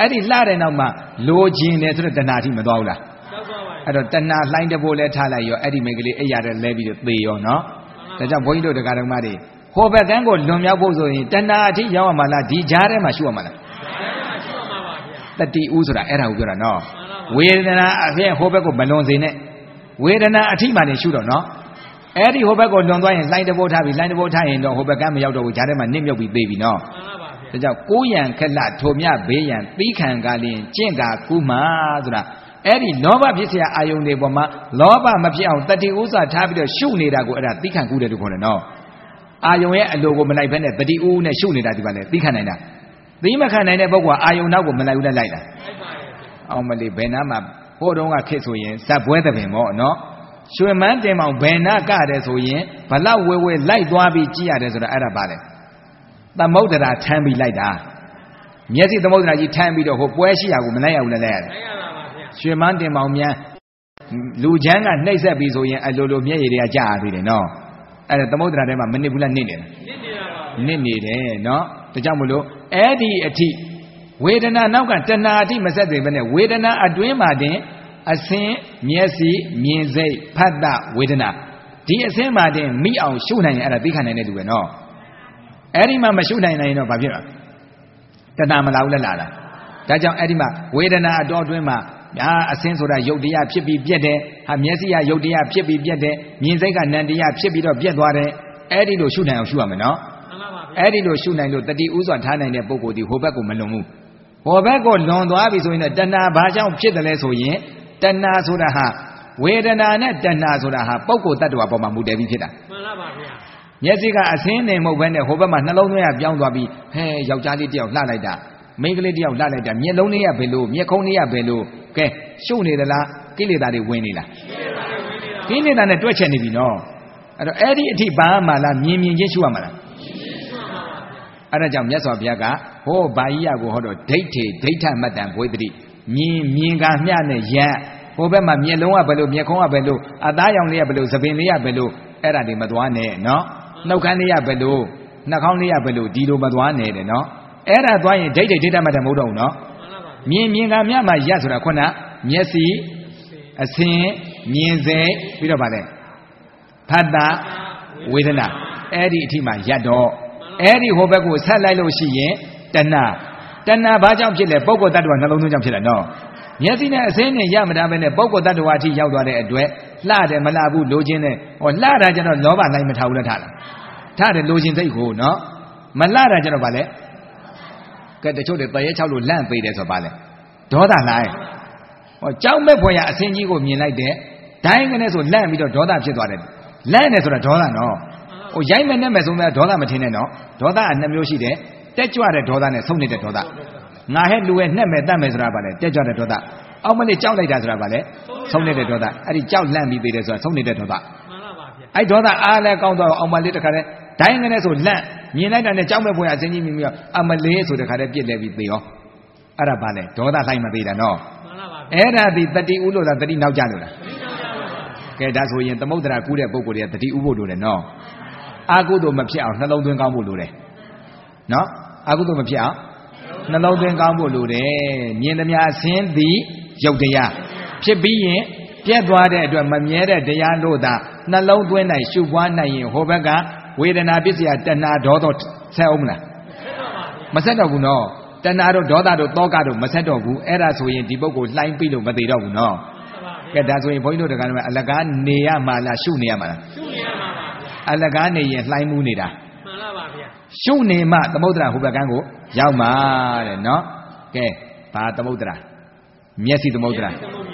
အဲ့ဒီလှတဲ့နောက်မှာလိုချင်တယ်ဆိုတော့တဏှာတိမသွားဘူးလားအဲ့တော့တဏှာလှိုင်းတဘိုးလဲထားလိုက်ရောအဲ့ဒီမိန်းကလေးအိယာတဲ့လဲပြီးတော့သေရောနော်ဒါကြောင့်ဘုန်းကြီးတို့တရားတော်မတွေဟိုဘက်ကန်းကိုလွန်မြောက်ဖို့ဆိုရင်တဏှာအထိရောက်ရမှာလားဒီကြားထဲမှာရှုရမှာလားတတိဥဆိုတာအဲ့ဒါကိုပြောတာနော်ဝေဒနာအဖြစ်ဟိုဘက်ကိုမလွန်စေနဲ့ဝေဒနာအထိမှနေရှုတော့နော်အဲ့ဒီဟိုဘက်ကိုလွန်သွားရင်လှိုင်းတဘိုးထားပြီးလှိုင်းတဘိုးထားရင်တော့ဟိုဘက်ကန်းမရောက်တော့ဘူးကြားထဲမှာနစ်မြုပ်ပြီးသေပြီနော်ဒါကြောင့်ကိုးရန်ခက်လထိုမြဘေးရန်သီးခံကလျင်ကျင့်ကာကူးမှာဆိုတာအဲ့ဒီလောဘဖြစ်เสียအာယုန်တွေပေါ်မှာလောဘမဖြစ်အောင်တတိဥစွာထားပြီးတော့ရှုနေတာကိုအဲ့ဒါသီးခံကူးတယ်လို့ခေါ်တယ်နော်အာယုန်ရဲ့အလိုကိုမလိုက်ဘဲနဲ့တတိဥနဲ့ရှုနေတာဒီပါလေသီးခံနိုင်တာသီးမခံနိုင်တဲ့ပုဂ္ဂိုလ်ကအာယုန်နောက်ကိုမလိုက်ဘူးနဲ့လိုက်တာအောင်မလေးဘယ်နာမှာဟိုတုန်းကခက်ဆိုရင်ဇက်ပွဲတဲ့ပင်ပေါ့နော်ရွှေမန်းတင်မောင်ဘယ်နာကတယ်ဆိုရင်ဘလောက်ဝဲဝဲလိုက်သွားပြီးကြည့်ရတယ်ဆိုတာအဲ့ဒါပါလေသမုဒ္ဒရာထမ်းပြီးလိုက်တာမျက်စိသမုဒ္ဒရာကြီးထမ်းပြီးတော့ဟိုပွဲရှိရာကိုမလိုက်ရဘူးလည်းလိုက်ရတယ်ရွှေမန်းတင်မောင်များလူချမ်းကနှိပ်ဆက်ပြီးဆိုရင်အလိုလိုမျက်ရည်တွေကကြာရသေးတယ်နော်အဲ့ဒါသမုဒ္ဒရာထဲမှာမနစ်ဘူးလားနစ်နေတယ်နစ်နေတယ်နော်ဒါကြောင့်မလို့အဲ့ဒီအထိဝေဒနာနောက်ကတဏှာအထိမဆက်သေးဘဲနဲ့ဝေဒနာအတွင်းမှာတင်အစင်းမျက်စိမြင်စိတ်ဖတ်တဝေဒနာဒီအစင်းမှာတင်မိအောင်ရှုနိုင်ရင်အဲ့ဒါသိခံနိုင်တဲ့လူပဲနော်အဲ့ဒီမှာမရှုနိုင်ရင်တော့ဘာဖြစ်လဲတဏှာမလာဘူးလားလာတာဒါကြောင့်အဲ့ဒီမှာဝေဒနာအတော်အတွင်းမှာအစင်းဆိုတာယုတ်တရားဖြစ်ပြီးပြက်တယ်ဟာမျက်စိကယုတ်တရားဖြစ်ပြီးပြက်တယ်မြင်စိတ်ကနံတရားဖြစ်ပြီးတော့ပြက်သွားတယ်အဲ့ဒီလိုရှုနိုင်အောင်ရှုရမယ်နော်အဲ့ဒီလိုရှုနိုင်လို့တတိဥစွာထားနိုင်တဲ့ပုဂ္ဂိုလ်ဒီဟိုဘက်ကိုမလွန်ဘူးဟိုဘက်ကိုလွန်သွားပြီဆိုရင်တော့တဏှာဘာကြောင့်ဖြစ်တယ်လဲဆိုရင်တဏှာဆိုတာဟာဝေဒနာနဲ့တဏှာဆိုတာဟာပုဂ္ဂိုလ်တ attva ပေါ်မှာမူတည်ပြီးဖြစ်တာမှန်ပါဗျာမျက်စိကအစင်းနေမဟုတ်ဘဲနဲ့ဟိုဘက်မှာနှလုံးသွင်းရပြောင်းသွားပြီးဟဲယောက်ျားလေးတယောက်လှလိုက်တာမိန်းကလေးတယောက်လှလိုက်တာမျက်လုံးလေးကဘယ်လိုမျက်ခုံးလေးကဘယ်လိုကဲရှုပ်နေသလားကိလေသာတွေဝင်နေလားကိလေသာနဲ့တွက်ချက်နေပြီနော်အဲ့တော့အဲ့ဒီအထိပါမှလားမြင်မြင်ချင်းရှုရမှာလားအဲ့ဒါကြောင့်မြတ်စွာဘုရားကဟောဘာကြီးရကိုဟောတော့ဒိဋ္ဌိဒိဋ္ဌမတ္တံဘွေတိမြင်ကမျှနဲ့ယက်ဟိုဘက်မှာမျက်လုံးကဘယ်လိုမျက်ခုံးကဘယ်လိုအသားရောင်လေးကဘယ်လိုသပင်လေးကဘယ်လိုအဲ့ဒါတွေမသွားနဲ့နော်နှုတ်ခမ်းလေးကဘယ်လိုနှာခေါင်းလေးကဘယ်လိုဒီလိုမသွားနဲ့တဲ့နော်အဲ့ဒါသွားရင်ဒိဋ္ဌိဒိဋ္ဌမတ္တမဟုတ်တော့ဘူးနော်မြင်ကမျှမှာယက်ဆိုတာခုနမျက်စိအစင်းမြင်စိတ်ပြီးတော့ဗါလဲဖတ်တာဝေဒနာအဲ့ဒီအထိမှယက်တော့အဲ့ဒီဟိုဘက်ကိုဆက်လိုက်လို့ရှိရင်တဏှာဘာကြောင့်ဖြစ်လဲပုဂ္ဂိုလ်တ attva နှလုံးသွင်းကြောင့်ဖြစ်တယ်နော်မျက်စိနဲ့အစင်းနဲ့ရမတာပဲနဲ့ပုဂ္ဂိုလ်တ attva အထိရောက်သွားတဲ့အတွက်လှတယ်မလှဘူးလိုချင်တယ်ဟောလှတာကျတော့လောဘလိုက်မထားဘူးလားထားလားထားတယ်လိုချင်စိတ်ကိုနော်မလှတာကျတော့ဗာလဲကဲတချို့တွေတရေ6လို့လန့်သေးတယ်ဆိုပါလဲဒေါသလိုက်ဟောကြောက်မဲ့ဖွယ်ရအစင်းကြီးကိုမြင်လိုက်တဲ့ဒိုင်းကနေဆိုလန့်ပြီးတော့ဒေါသဖြစ်သွားတယ်လန့်နေဆိုတာဒေါသနော်ဟိုရိုက်မဲ့နဲ့မဲ့ဆိုမဲ့ဒေါသမထင်နဲ့နော်ဒေါသက2မျိုးရှိတယ်တက်ကြွတဲ့ဒေါသနဲ့ဆုံးနေတဲ့ဒေါသငါဟဲ့လူရဲ့နှက်မဲ့တတ်မဲ့ဆိုတာဗာလဲတက်ကြွတဲ့ဒေါသအောက်မလေးကြောက်လိုက်တာဆိုတာဗာလဲဆုံးနေတဲ့ဒေါသအဲ့ဒီကြောက်လန့်ပြီးသေးတယ်ဆိုတာဆုံးနေတဲ့ဒေါသမှန်ပါပါဗျအဲ့ဒေါသအားလဲကောင်းတော့အောက်မလေးတခါတည်းဒိုင်းကနေဆိုလန့်မြင်လိုက်တာနဲ့ကြောက်မဲ့ဖွယ်အစင်းကြီးမြင်ပြီးတော့အမလေးဆိုတခါတည်းပြစ်လဲပြီးသေရောအဲ့ဒါဗာလဲဒေါသလိုက်မသေးတာနော်မှန်ပါပါအဲ့ဒါဒီတတိဥလို့လားတတိနောက်ကြလို့လားကဲဒါဆိုရင်သမုဒ္ဒရာကူးတဲ့ပုဂ္ဂိုလ်တွေကတတိဥဖို့လိုတယ်နော်အာကုသိုလ်မဖြစ်အောင်နှလုံးသွင်းကောင်းဖို့လိုတယ်နော်အာကုသိုလ်မဖြစ်အောင်နှလုံးသွင်းကောင်းဖို့လိုတယ်မြင်သမျှအစင်းသည်ယုတ်တရားဖြစ်ပြီးရင်ပြက်သွားတဲ့အတွက်မမြဲတဲ့တရားလို့သာနှလုံးသွင်းနိုင်ရှုပွားနိုင်ရင်ဟိုဘက်ကဝေဒနာပစ္စယတဏှာဒေါသဆက်အောင်မလားမဆက်တော့ဘူးနော်တဏှာတို့ဒေါသတို့တောကတို့မဆက်တော့ဘူးအဲ့ဒါဆိုရင်ဒီပုဂ္ဂိုလ်လှိုင်းပြီးလို့မသေးတော့ဘူးနော်ကဲဒါဆိုရင်ဘုန်းကြီးတို့တက္ကသိုလ်ကအလကားနေရမှာလားရှုနေရမှာလားရှုနေရမှာပါအလကားနေရင်လှိုင်းမှုနေတာမှန်ပါပါဗျာရှုနေမှသမုဒ္ဒရာဟိုဘက်ကန်းကိုရောက်မှာတဲ့နော်ကဲဘာသမုဒ္ဒရာမျက်စိသမုဒ္ဒရာ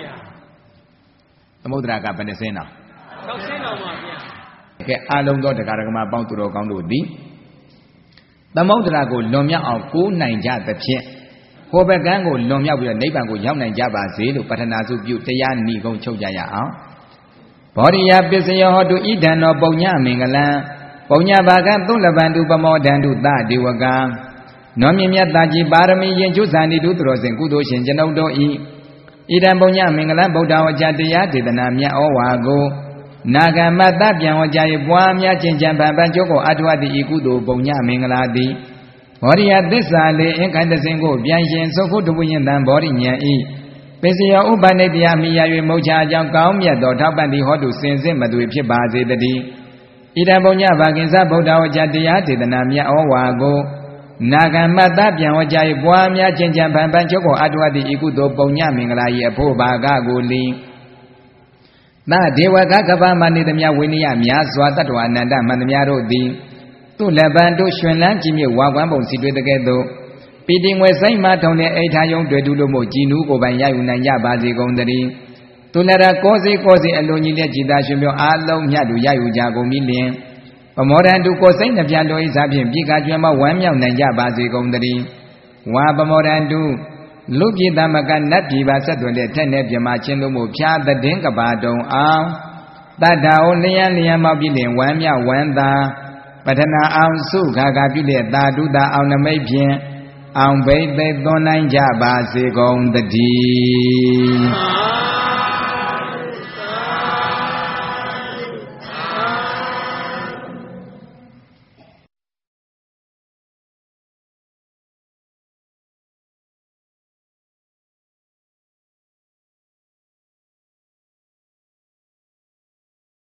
သမုဒ္ဒရာကဘယ်နှစင်းတော့6စင်းတော့ပါဗျာကဲအလုံးသောတရားဓမ္မပေါင်းသူတော်ကောင်းတို့သည်သမုဒ္ဒရာကိုလွန်မြောက်အောင်ကိုးနိုင်ကြသဖြင့်ဟိုဘက်ကန်းကိုလွန်မြောက်ပြီးတော့နိဗ္ဗာန်ကိုရောက်နိုင်ကြပါစေလို့ပထနာစုပြုတရားဏီကုံချုပ်ကြရအောင်ဘောရိယပစ္စယောဟောတုဣဒံနောပုံညမင်္ဂလံပုံညဘာကသုလဗန္တုပမောဒန္တုသဒေဝကံနောမြင့်မြတ်သာကြီးပါရမီရင်ကျုဇာနိတုသူတော်စင်ကုသိုလ်ရှင်ကျွန်ုပ်တို့ဤဣဒံပုံညမင်္ဂလံဗုဒ္ဓဝါကျတရားဒေသနာမြတ်ဩဝါကိုနာဂမတ္တပြန်ဝါကျ၏ပွားများခြင်းကြံပံပန်းကျုပ်ကိုအထွတ်တိဤကုသိုလ်ပုံညမင်္ဂလာသည်ဘောရိယသစ္စာလေးအင်္ဂတစင်ကိုပြန်ရှင်သုခုတဝိယံတံဘောရိညာဤပစ္စယောဥပနိတ္တယမိယ၍မုတ်ချအကြောင်းကောင်းမြတ်သောထောက်ပံ့သည့်ဟောတုစင်စစ်မသွေဖြစ်ပါစေတည်းဣဒံပုညဘာကိဉ္စဗုဒ္ဓဝကြတရားဒေသနာမြတ်ဩဝါကိုနာဂံမတ္တပြန်ဝကြ၏ပွားများချင်းချံဖန်ဖန်ချုပ်ကိုအတုအပ်သည့်ဤကုသိုလ်ပုညမင်္ဂလာ၏အဖို့ဘာကကိုလီသဒေဝကကပ္ပမနေသမျှဝိနည်းများစွာတတ္တဝအနန္တမှန်သမျှတို့သည်သူ့လက်ပံတို့ရွှင်လန်းကြည်မြဝါကွမ်းပုံစီတွေ့တဲ့ကဲ့သို့ပီတိငွေစိတ်မှထုံတဲ့အိဋ္ဌာယုံတွေ့တူလို့မို့ကြည်နူးကိုပိုင်ရယူနိုင်ကြပါစေကုန်သတည်းသူလည်းကောစီအလိုကြီးတဲ့ကြည်သာရှင်ပြောအားလုံးမြတ်သူရယူကြကုန်ပြီလျင်ပမောဒံတုကိုစိတ်နှပြတော်ဤစားဖြင့်ပြည်ကကျွမ်းမဝမ်းမြောက်နိုင်ကြပါစေကုန်သတည်းဝါပမောဒံတုလူပြည်သမကနတ်ပြည်ပါဆက်သွယ်တဲ့ထက်နဲ့ပြမချင်းတို့မို့ဖြာသတဲ့ကဘာတုံအောင်တတ္ထာကိုလျံမောက်ပြီးလင်ဝမ်းမြောက်ဝမ်းသာပထနာအောင်စုခါခါပြုတဲ့သာဓုတာအောင်နမိတ်ဖြင့်အောင်ဘိသိသွန်နိုင်ကြပါစေကုန်သတည်း